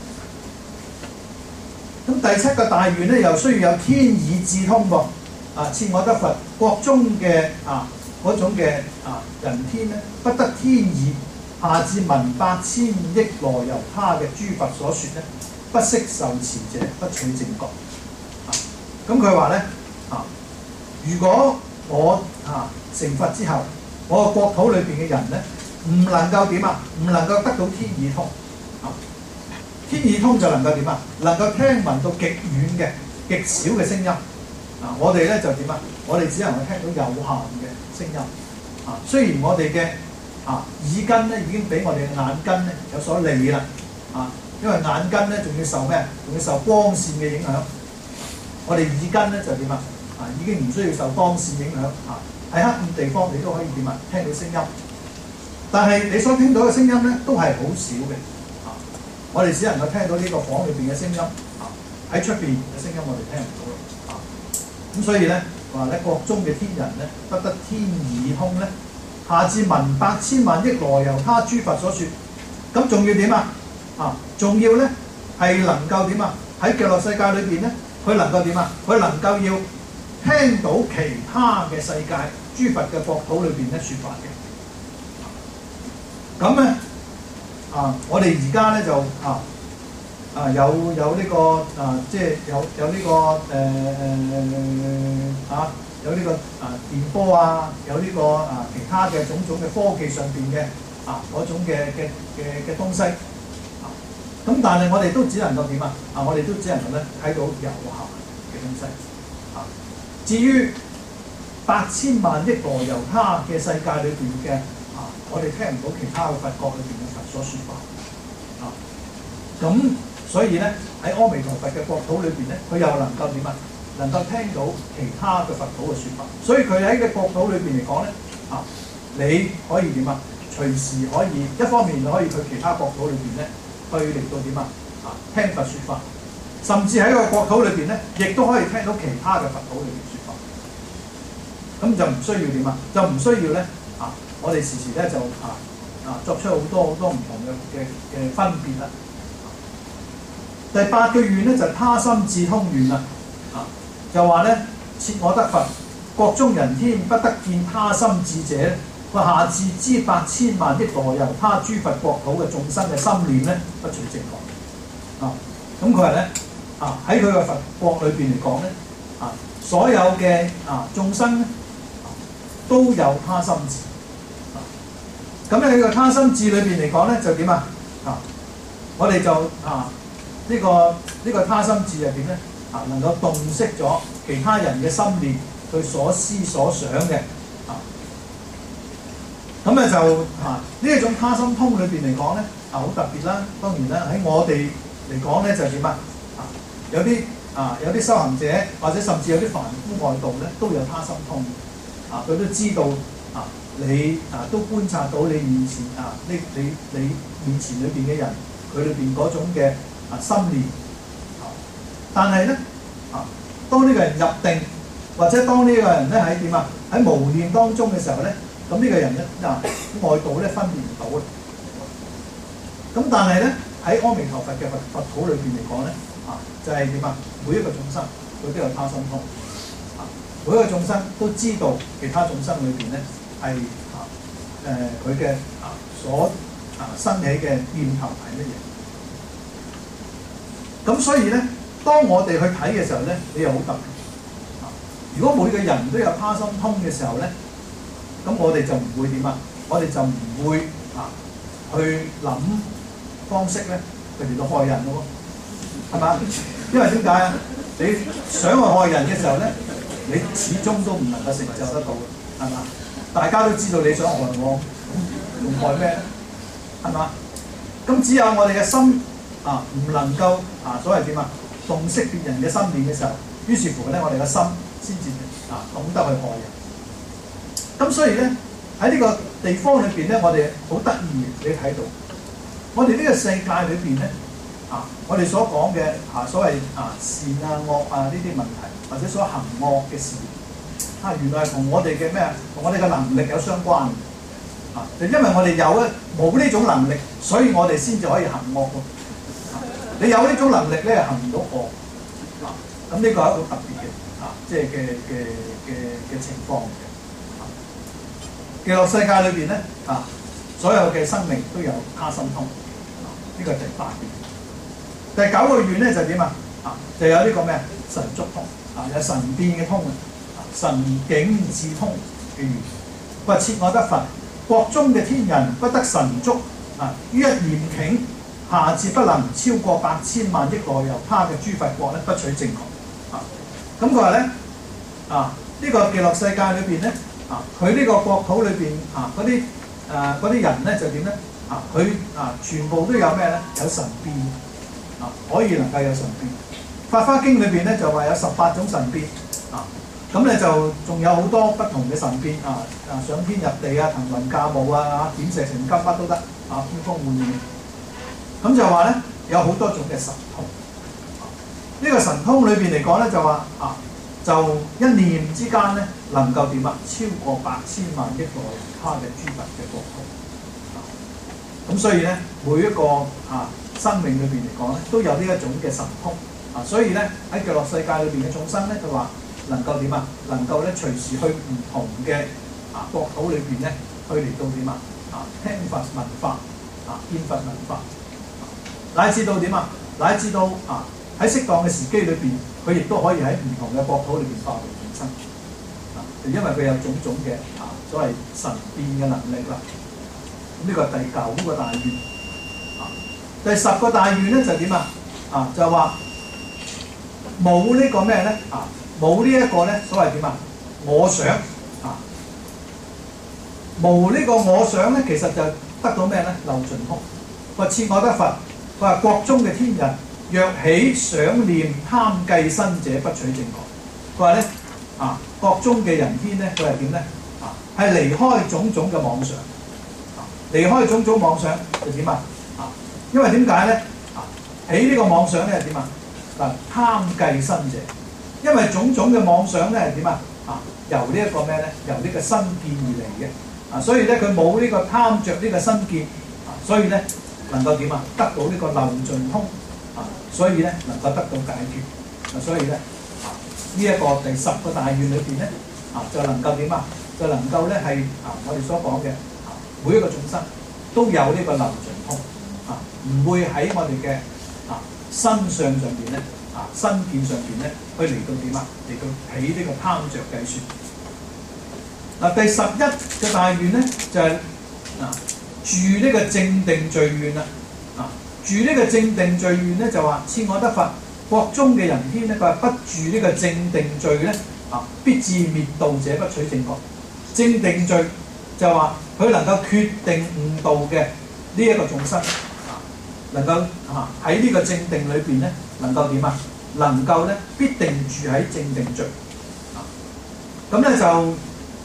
咁第七個大願咧，又需要有天耳智通噃。啊，設我得佛國中嘅啊嗰種嘅啊人天咧，不得天耳，下至聞八千億羅由他嘅諸佛所說咧。不識受持者，不取正覺。啊，咁佢話咧啊，如果我啊成佛之後，我個國土裏邊嘅人咧，唔能夠點啊？唔能夠得到天耳通。啊，天耳通就能夠點啊？能夠聽聞到極遠嘅、極少嘅聲音。啊，我哋咧就點啊？我哋只能夠聽到有限嘅聲音。啊，雖然我哋嘅啊耳根咧已經俾我哋嘅眼根咧有所利啦。啊。因為眼根咧仲要受咩？仲要受光線嘅影響。我哋耳根咧就點啊？啊，已經唔需要受光線影響啊！喺黑暗地方你都可以點啊？聽到聲音。但係你所聽到嘅聲音咧，都係好少嘅。啊，我哋只能夠聽到呢個房裏邊嘅聲音。啊，喺出邊嘅聲音我哋聽唔到咯。啊，咁所以咧話咧，國中嘅天人咧，不得天耳通咧， 下至民百千萬億羅由他諸佛所說。咁仲要點啊？啊，仲要咧係能夠點啊？喺極樂世界裏邊咧，佢能夠點啊？佢能夠要聽到其他嘅世界諸佛嘅國土裏邊咧説法嘅。咁咧啊，我哋而家咧就啊啊有有呢、這個啊，即係有有呢、這個誒誒、呃、啊有呢、這個啊電波啊，有呢、這個啊其他嘅種種嘅科技上邊嘅啊嗰種嘅嘅嘅嘅東西。咁但係我哋都只能夠點啊？啊，我哋都只能夠咧睇到有限嘅東西。啊，至於百千萬億羅由他嘅世界裏邊嘅啊，我哋聽唔到其他嘅佛國裏邊嘅佛所説法。啊，咁所以咧喺阿彌陀佛嘅國土裏邊咧，佢又能夠點啊？能夠聽到其他嘅佛土嘅説法。所以佢喺嘅國土裏邊嚟講咧，啊，你可以點啊？隨時可以一方面你可以去其他國土裏邊咧。去嚟到點啊？啊，聽佛説法，甚至喺個國土裏邊咧，亦都可以聽到其他嘅佛土裏邊説法。咁就唔需要點啊？就唔需要咧啊！我哋時時咧就啊啊作出好多好多唔同嘅嘅嘅分別啦。第八個願咧就係他心智通願啦。啊，就話咧設我得佛，國中人天不得見他心智者。佢下至知百千萬億羅由他諸佛國土嘅眾生嘅心念咧，不取正覺。啊，咁佢話咧啊喺佢嘅佛國裏邊嚟講咧啊，所有嘅啊眾生咧、啊、都有他心智。啊，咁喺個他心智裏邊嚟講咧就點啊？啊，我哋就啊呢、這個呢、這個他心智係點咧？啊，能夠洞悉咗其他人嘅心念，佢所思所想嘅。咁咧就啊呢一種他心通裏邊嚟講咧啊好特別啦。當然啦，喺我哋嚟講咧就點啊？啊有啲啊有啲修行者或者甚至有啲凡夫外道咧都有他心通啊，佢都知道啊你啊都觀察到你面前啊呢你你面前裏邊嘅人佢裏邊嗰種嘅啊心念啊，但係咧啊當呢個人入定或者當呢個人咧喺點啊喺無念當中嘅時候咧。咁呢個人咧啊，外道咧分辨唔到啦。咁但係咧喺阿彌陀佛嘅佛佛土裏邊嚟講咧啊，就係點啊？每一個眾生佢都有他心通啊，每一個眾生都知道其他眾生裏邊咧係啊誒佢嘅啊所啊生起嘅念頭係乜嘢。咁所以咧，當我哋去睇嘅時候咧，你又好特別啊！如果每個人都有他心通嘅時候咧，咁我哋就唔會點啊？我哋就唔會啊去諗方式咧，佢哋都害人咯，係嘛？因為點解啊？你想去害人嘅時候咧，你始終都唔能夠成就得到，係嘛？大家都知道你想害我，仲害咩咧？係嘛？咁只有我哋嘅心啊，唔能夠啊，所謂點啊，洞悉別人嘅心念嘅時候，於是乎咧，我哋嘅心先至啊懂得去害人。咁所以咧喺呢個地方裏邊咧，我哋好得意嘅，你睇到我哋呢個世界裏邊咧啊，我哋所講嘅啊所謂啊善啊惡啊呢啲問題，或者所行惡嘅事啊，原來係同我哋嘅咩啊，同我哋嘅能力有相關啊。就因為我哋有咧冇呢種能力，所以我哋先至可以行惡喎。啊，你有呢種能力咧，行唔到惡啊。咁呢個係一個特別嘅啊，即係嘅嘅嘅嘅情況。極樂世界裏邊咧啊，所有嘅生命都有他心通，啊呢個係第八願。第九個願咧就點啊？啊就有呢個咩啊？神足通啊，有神變嘅通啊，神境智通嘅願。佢話設我得佛，國中嘅天人不得神足啊，於一念頃下至不能超過百千萬億羅由他嘅諸佛國咧，不取正覺啊。咁佢話咧啊，呢、這個極樂世界裏邊咧。啊！佢呢個國土裏邊啊，嗰啲誒嗰啲人咧就點咧？啊，佢啊全部都有咩咧？有神變啊，可以能夠有神變。法華經裏邊咧就話有十八種神變啊，咁咧就仲有好多不同嘅神變啊啊！上天入地啊，騰雲駕霧啊，點石成金乜都得啊，呼風喚雨。咁就話咧有好多種嘅神通。呢、啊這個神通裏邊嚟講咧就話啊， 就一念之間咧，能夠點啊？超過百千萬億內他嘅諸佛嘅國土。咁所以咧，每一個啊生命裏邊嚟講咧，都有呢一種嘅神通啊。所以咧喺極樂世界裏邊嘅眾生咧，佢話能夠點啊？能夠咧隨時去唔同嘅啊國土裏邊咧，去嚟到點啊？啊聽佛聞法啊，見佛聞法，乃至到點啊？乃至到啊喺適當嘅時機裏邊，佢亦都可以喺唔同嘅國土裏邊化為眾生啊，因為佢有種種嘅啊所謂神變嘅能力啦。咁呢個第九個大願啊，第十個大願咧就點啊？啊就話冇呢個咩咧啊？冇呢一個咧所謂點啊？我想啊，無呢個我想咧，其實就得到咩咧？漏盡空。佢話設我得佛，佢話國中嘅天人。若起想念貪計身者，不取正覺。佢話咧啊，國中嘅人天咧，佢係點咧？啊，係離開種種嘅妄想。啊，離開種種妄想就點啊？啊，因為點解咧？啊，起呢個妄想咧係點啊？嗱，貪計身者，因為種種嘅妄想咧係點啊？啊，由呢一個咩咧？由呢個身見而嚟嘅。啊，所以咧佢冇呢個貪着呢個身見。啊，所以咧能夠點啊？得到呢個漏盡通。啊，所以咧能夠得到解決，啊，所以咧啊呢一個第十個大願裏邊咧，啊就能夠點啊？就能夠咧係啊我哋所講嘅啊每一個眾生都有呢個漏盡通，啊唔會喺我哋嘅啊身上上邊咧啊身見上邊咧去嚟到點啊？嚟到起呢個貪着計算。嗱、啊、第十一嘅大願咧就係、是、啊住呢個正定聚願啦。住呢個正定聚願咧，就話設我得佛，國中嘅人天咧，佢話不住呢個正定聚咧，啊，必至滅道者不取正覺。正定聚就話佢能夠決定悟道嘅呢一個眾生，啊，能夠啊喺呢個正定裏邊咧，能夠點啊？能夠咧必定住喺正定聚。啊，咁咧就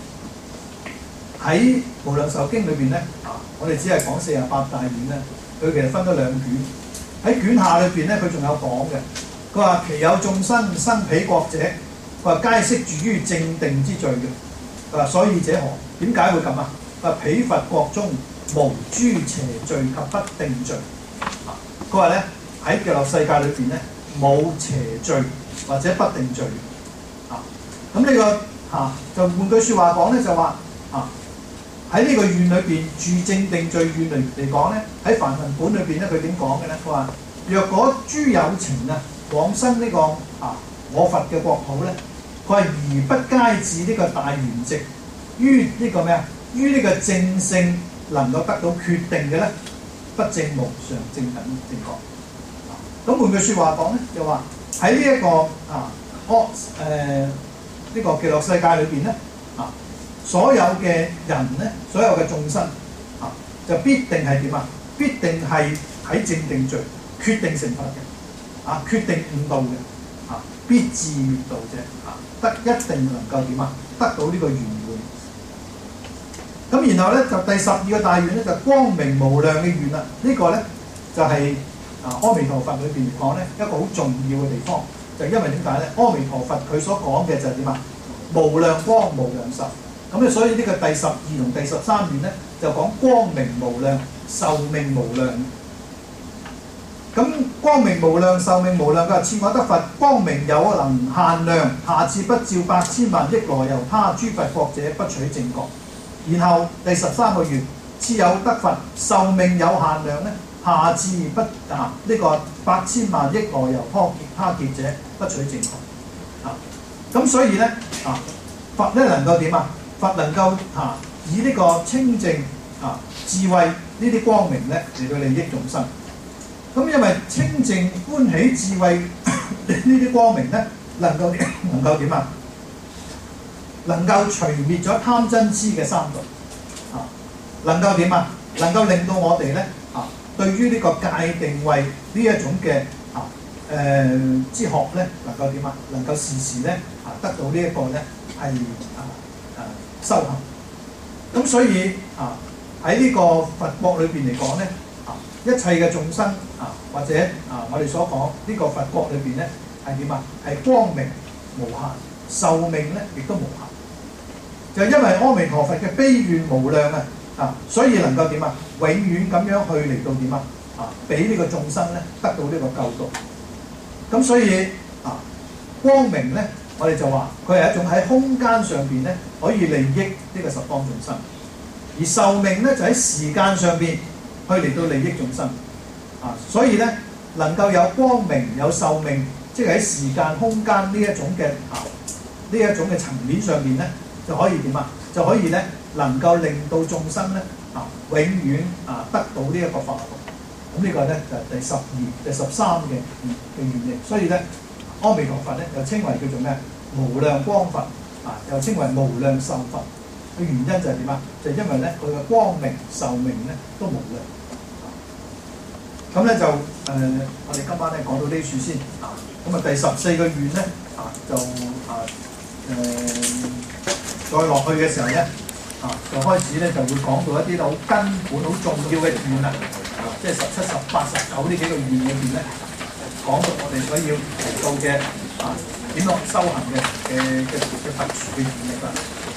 喺無量壽經裏邊咧，啊，我哋只係講四十八大願咧。佢其實分咗兩卷，喺卷下裏邊咧，佢仲有講嘅。佢話其有眾生生彼國者，佢話皆悉住於正定之聚嘅。佢話所以者何？點解會咁啊？佢話彼佛國中無諸邪聚及不定聚。啊，佢話咧喺極樂世界裏邊咧冇邪聚或者不定聚。啊，咁呢、這個嚇、啊、就換句説話講咧，就話啊。喺呢個願裏邊住正定聚願嚟嚟講咧，喺梵文本裏邊咧，佢點講嘅咧？佢話：若果諸有情啊，往生呢、這個啊我佛嘅國土咧，佢話而不皆至呢個大圓寂，於呢個咩啊？於呢個正性能夠得到決定嘅咧，不正無上正等正覺。啊，咁換句説話講咧，就話喺呢一個啊，惡誒呢個極樂世界裏邊咧，啊。所有嘅人咧，所有嘅眾生啊，就必定係點啊？必定係喺正定聚，決定成佛嘅，啊，決定悟道嘅，啊，必至滅道者，啊，得一定能夠點啊？得到呢個圓滿。咁然後咧就第十二個大願咧就光明無量嘅願啦。這個、呢個咧就係、是、啊阿彌陀佛裏邊嚟講咧一個好重要嘅地方，就因為點解咧？阿彌陀佛佢所講嘅就係點啊？無量光無量壽。咁咧，所以呢個第十二同第十三願咧，就講光明無量、壽命無量。咁光明無量、壽命無量，佢話設我得佛，光明有能限量，下至不照百千萬億羅由他諸佛國者，不取正覺。然後第十三個願，設有得佛，壽命有限量咧，下至不啊呢、這個百千萬億羅由他他劫者，不取正覺。啊，咁所以咧啊，佛咧能夠點啊？佛能夠啊以呢個清淨啊智慧呢啲光明咧嚟到利益眾生。咁因為清淨歡喜智慧呢啲光明咧，能夠能夠點啊？能夠除滅咗貪嗔痴嘅三毒啊！能夠點啊？能夠令到我哋咧啊，對於呢個界定慧呢一種嘅啊誒之學咧，能夠點啊？能夠時時咧啊得到呢一個咧係啊。修行，咁所以啊喺呢個佛國裏邊嚟講咧，啊一切嘅眾生啊或者啊我哋所講呢個佛國裏邊咧係點啊？係光明無限壽命咧亦都無限。就因為阿彌陀佛嘅悲願無量啊，啊，所以能夠點啊？永遠咁樣去嚟到點啊？啊，俾呢個眾生咧得到呢個救度。咁所以啊，光明咧，我哋就話佢係一種喺空間上邊咧可以利益呢個十方眾生，而壽命咧就喺時間上邊去嚟到利益眾生。啊，所以咧能夠有光明有壽命，即係喺時間空間呢一種嘅啊呢一種嘅層面上邊咧。就可以點啊？就可以咧，能夠令到眾生咧啊，永遠啊得到呢一個法度。咁呢個咧就係第十二、第十三嘅嘅原理。所以咧，阿彌陀佛咧又稱為叫做咩？無量光佛啊，又稱為無量壽佛。嘅原因就係點啊？就係因為咧佢嘅光明壽命咧都無量。咁咧就誒、呃，我哋今晚咧講到呢處先啊。咁啊，第十四個願咧啊，就啊誒。呃再落去嘅時候咧，啊，就開始咧就會講到一啲好根本、好重要嘅願啦，啊，即係十七、十八、十九呢幾個願裏邊咧，講到我哋所要提到嘅啊點樣修行嘅嘅嘅嘅特殊嘅願力啦。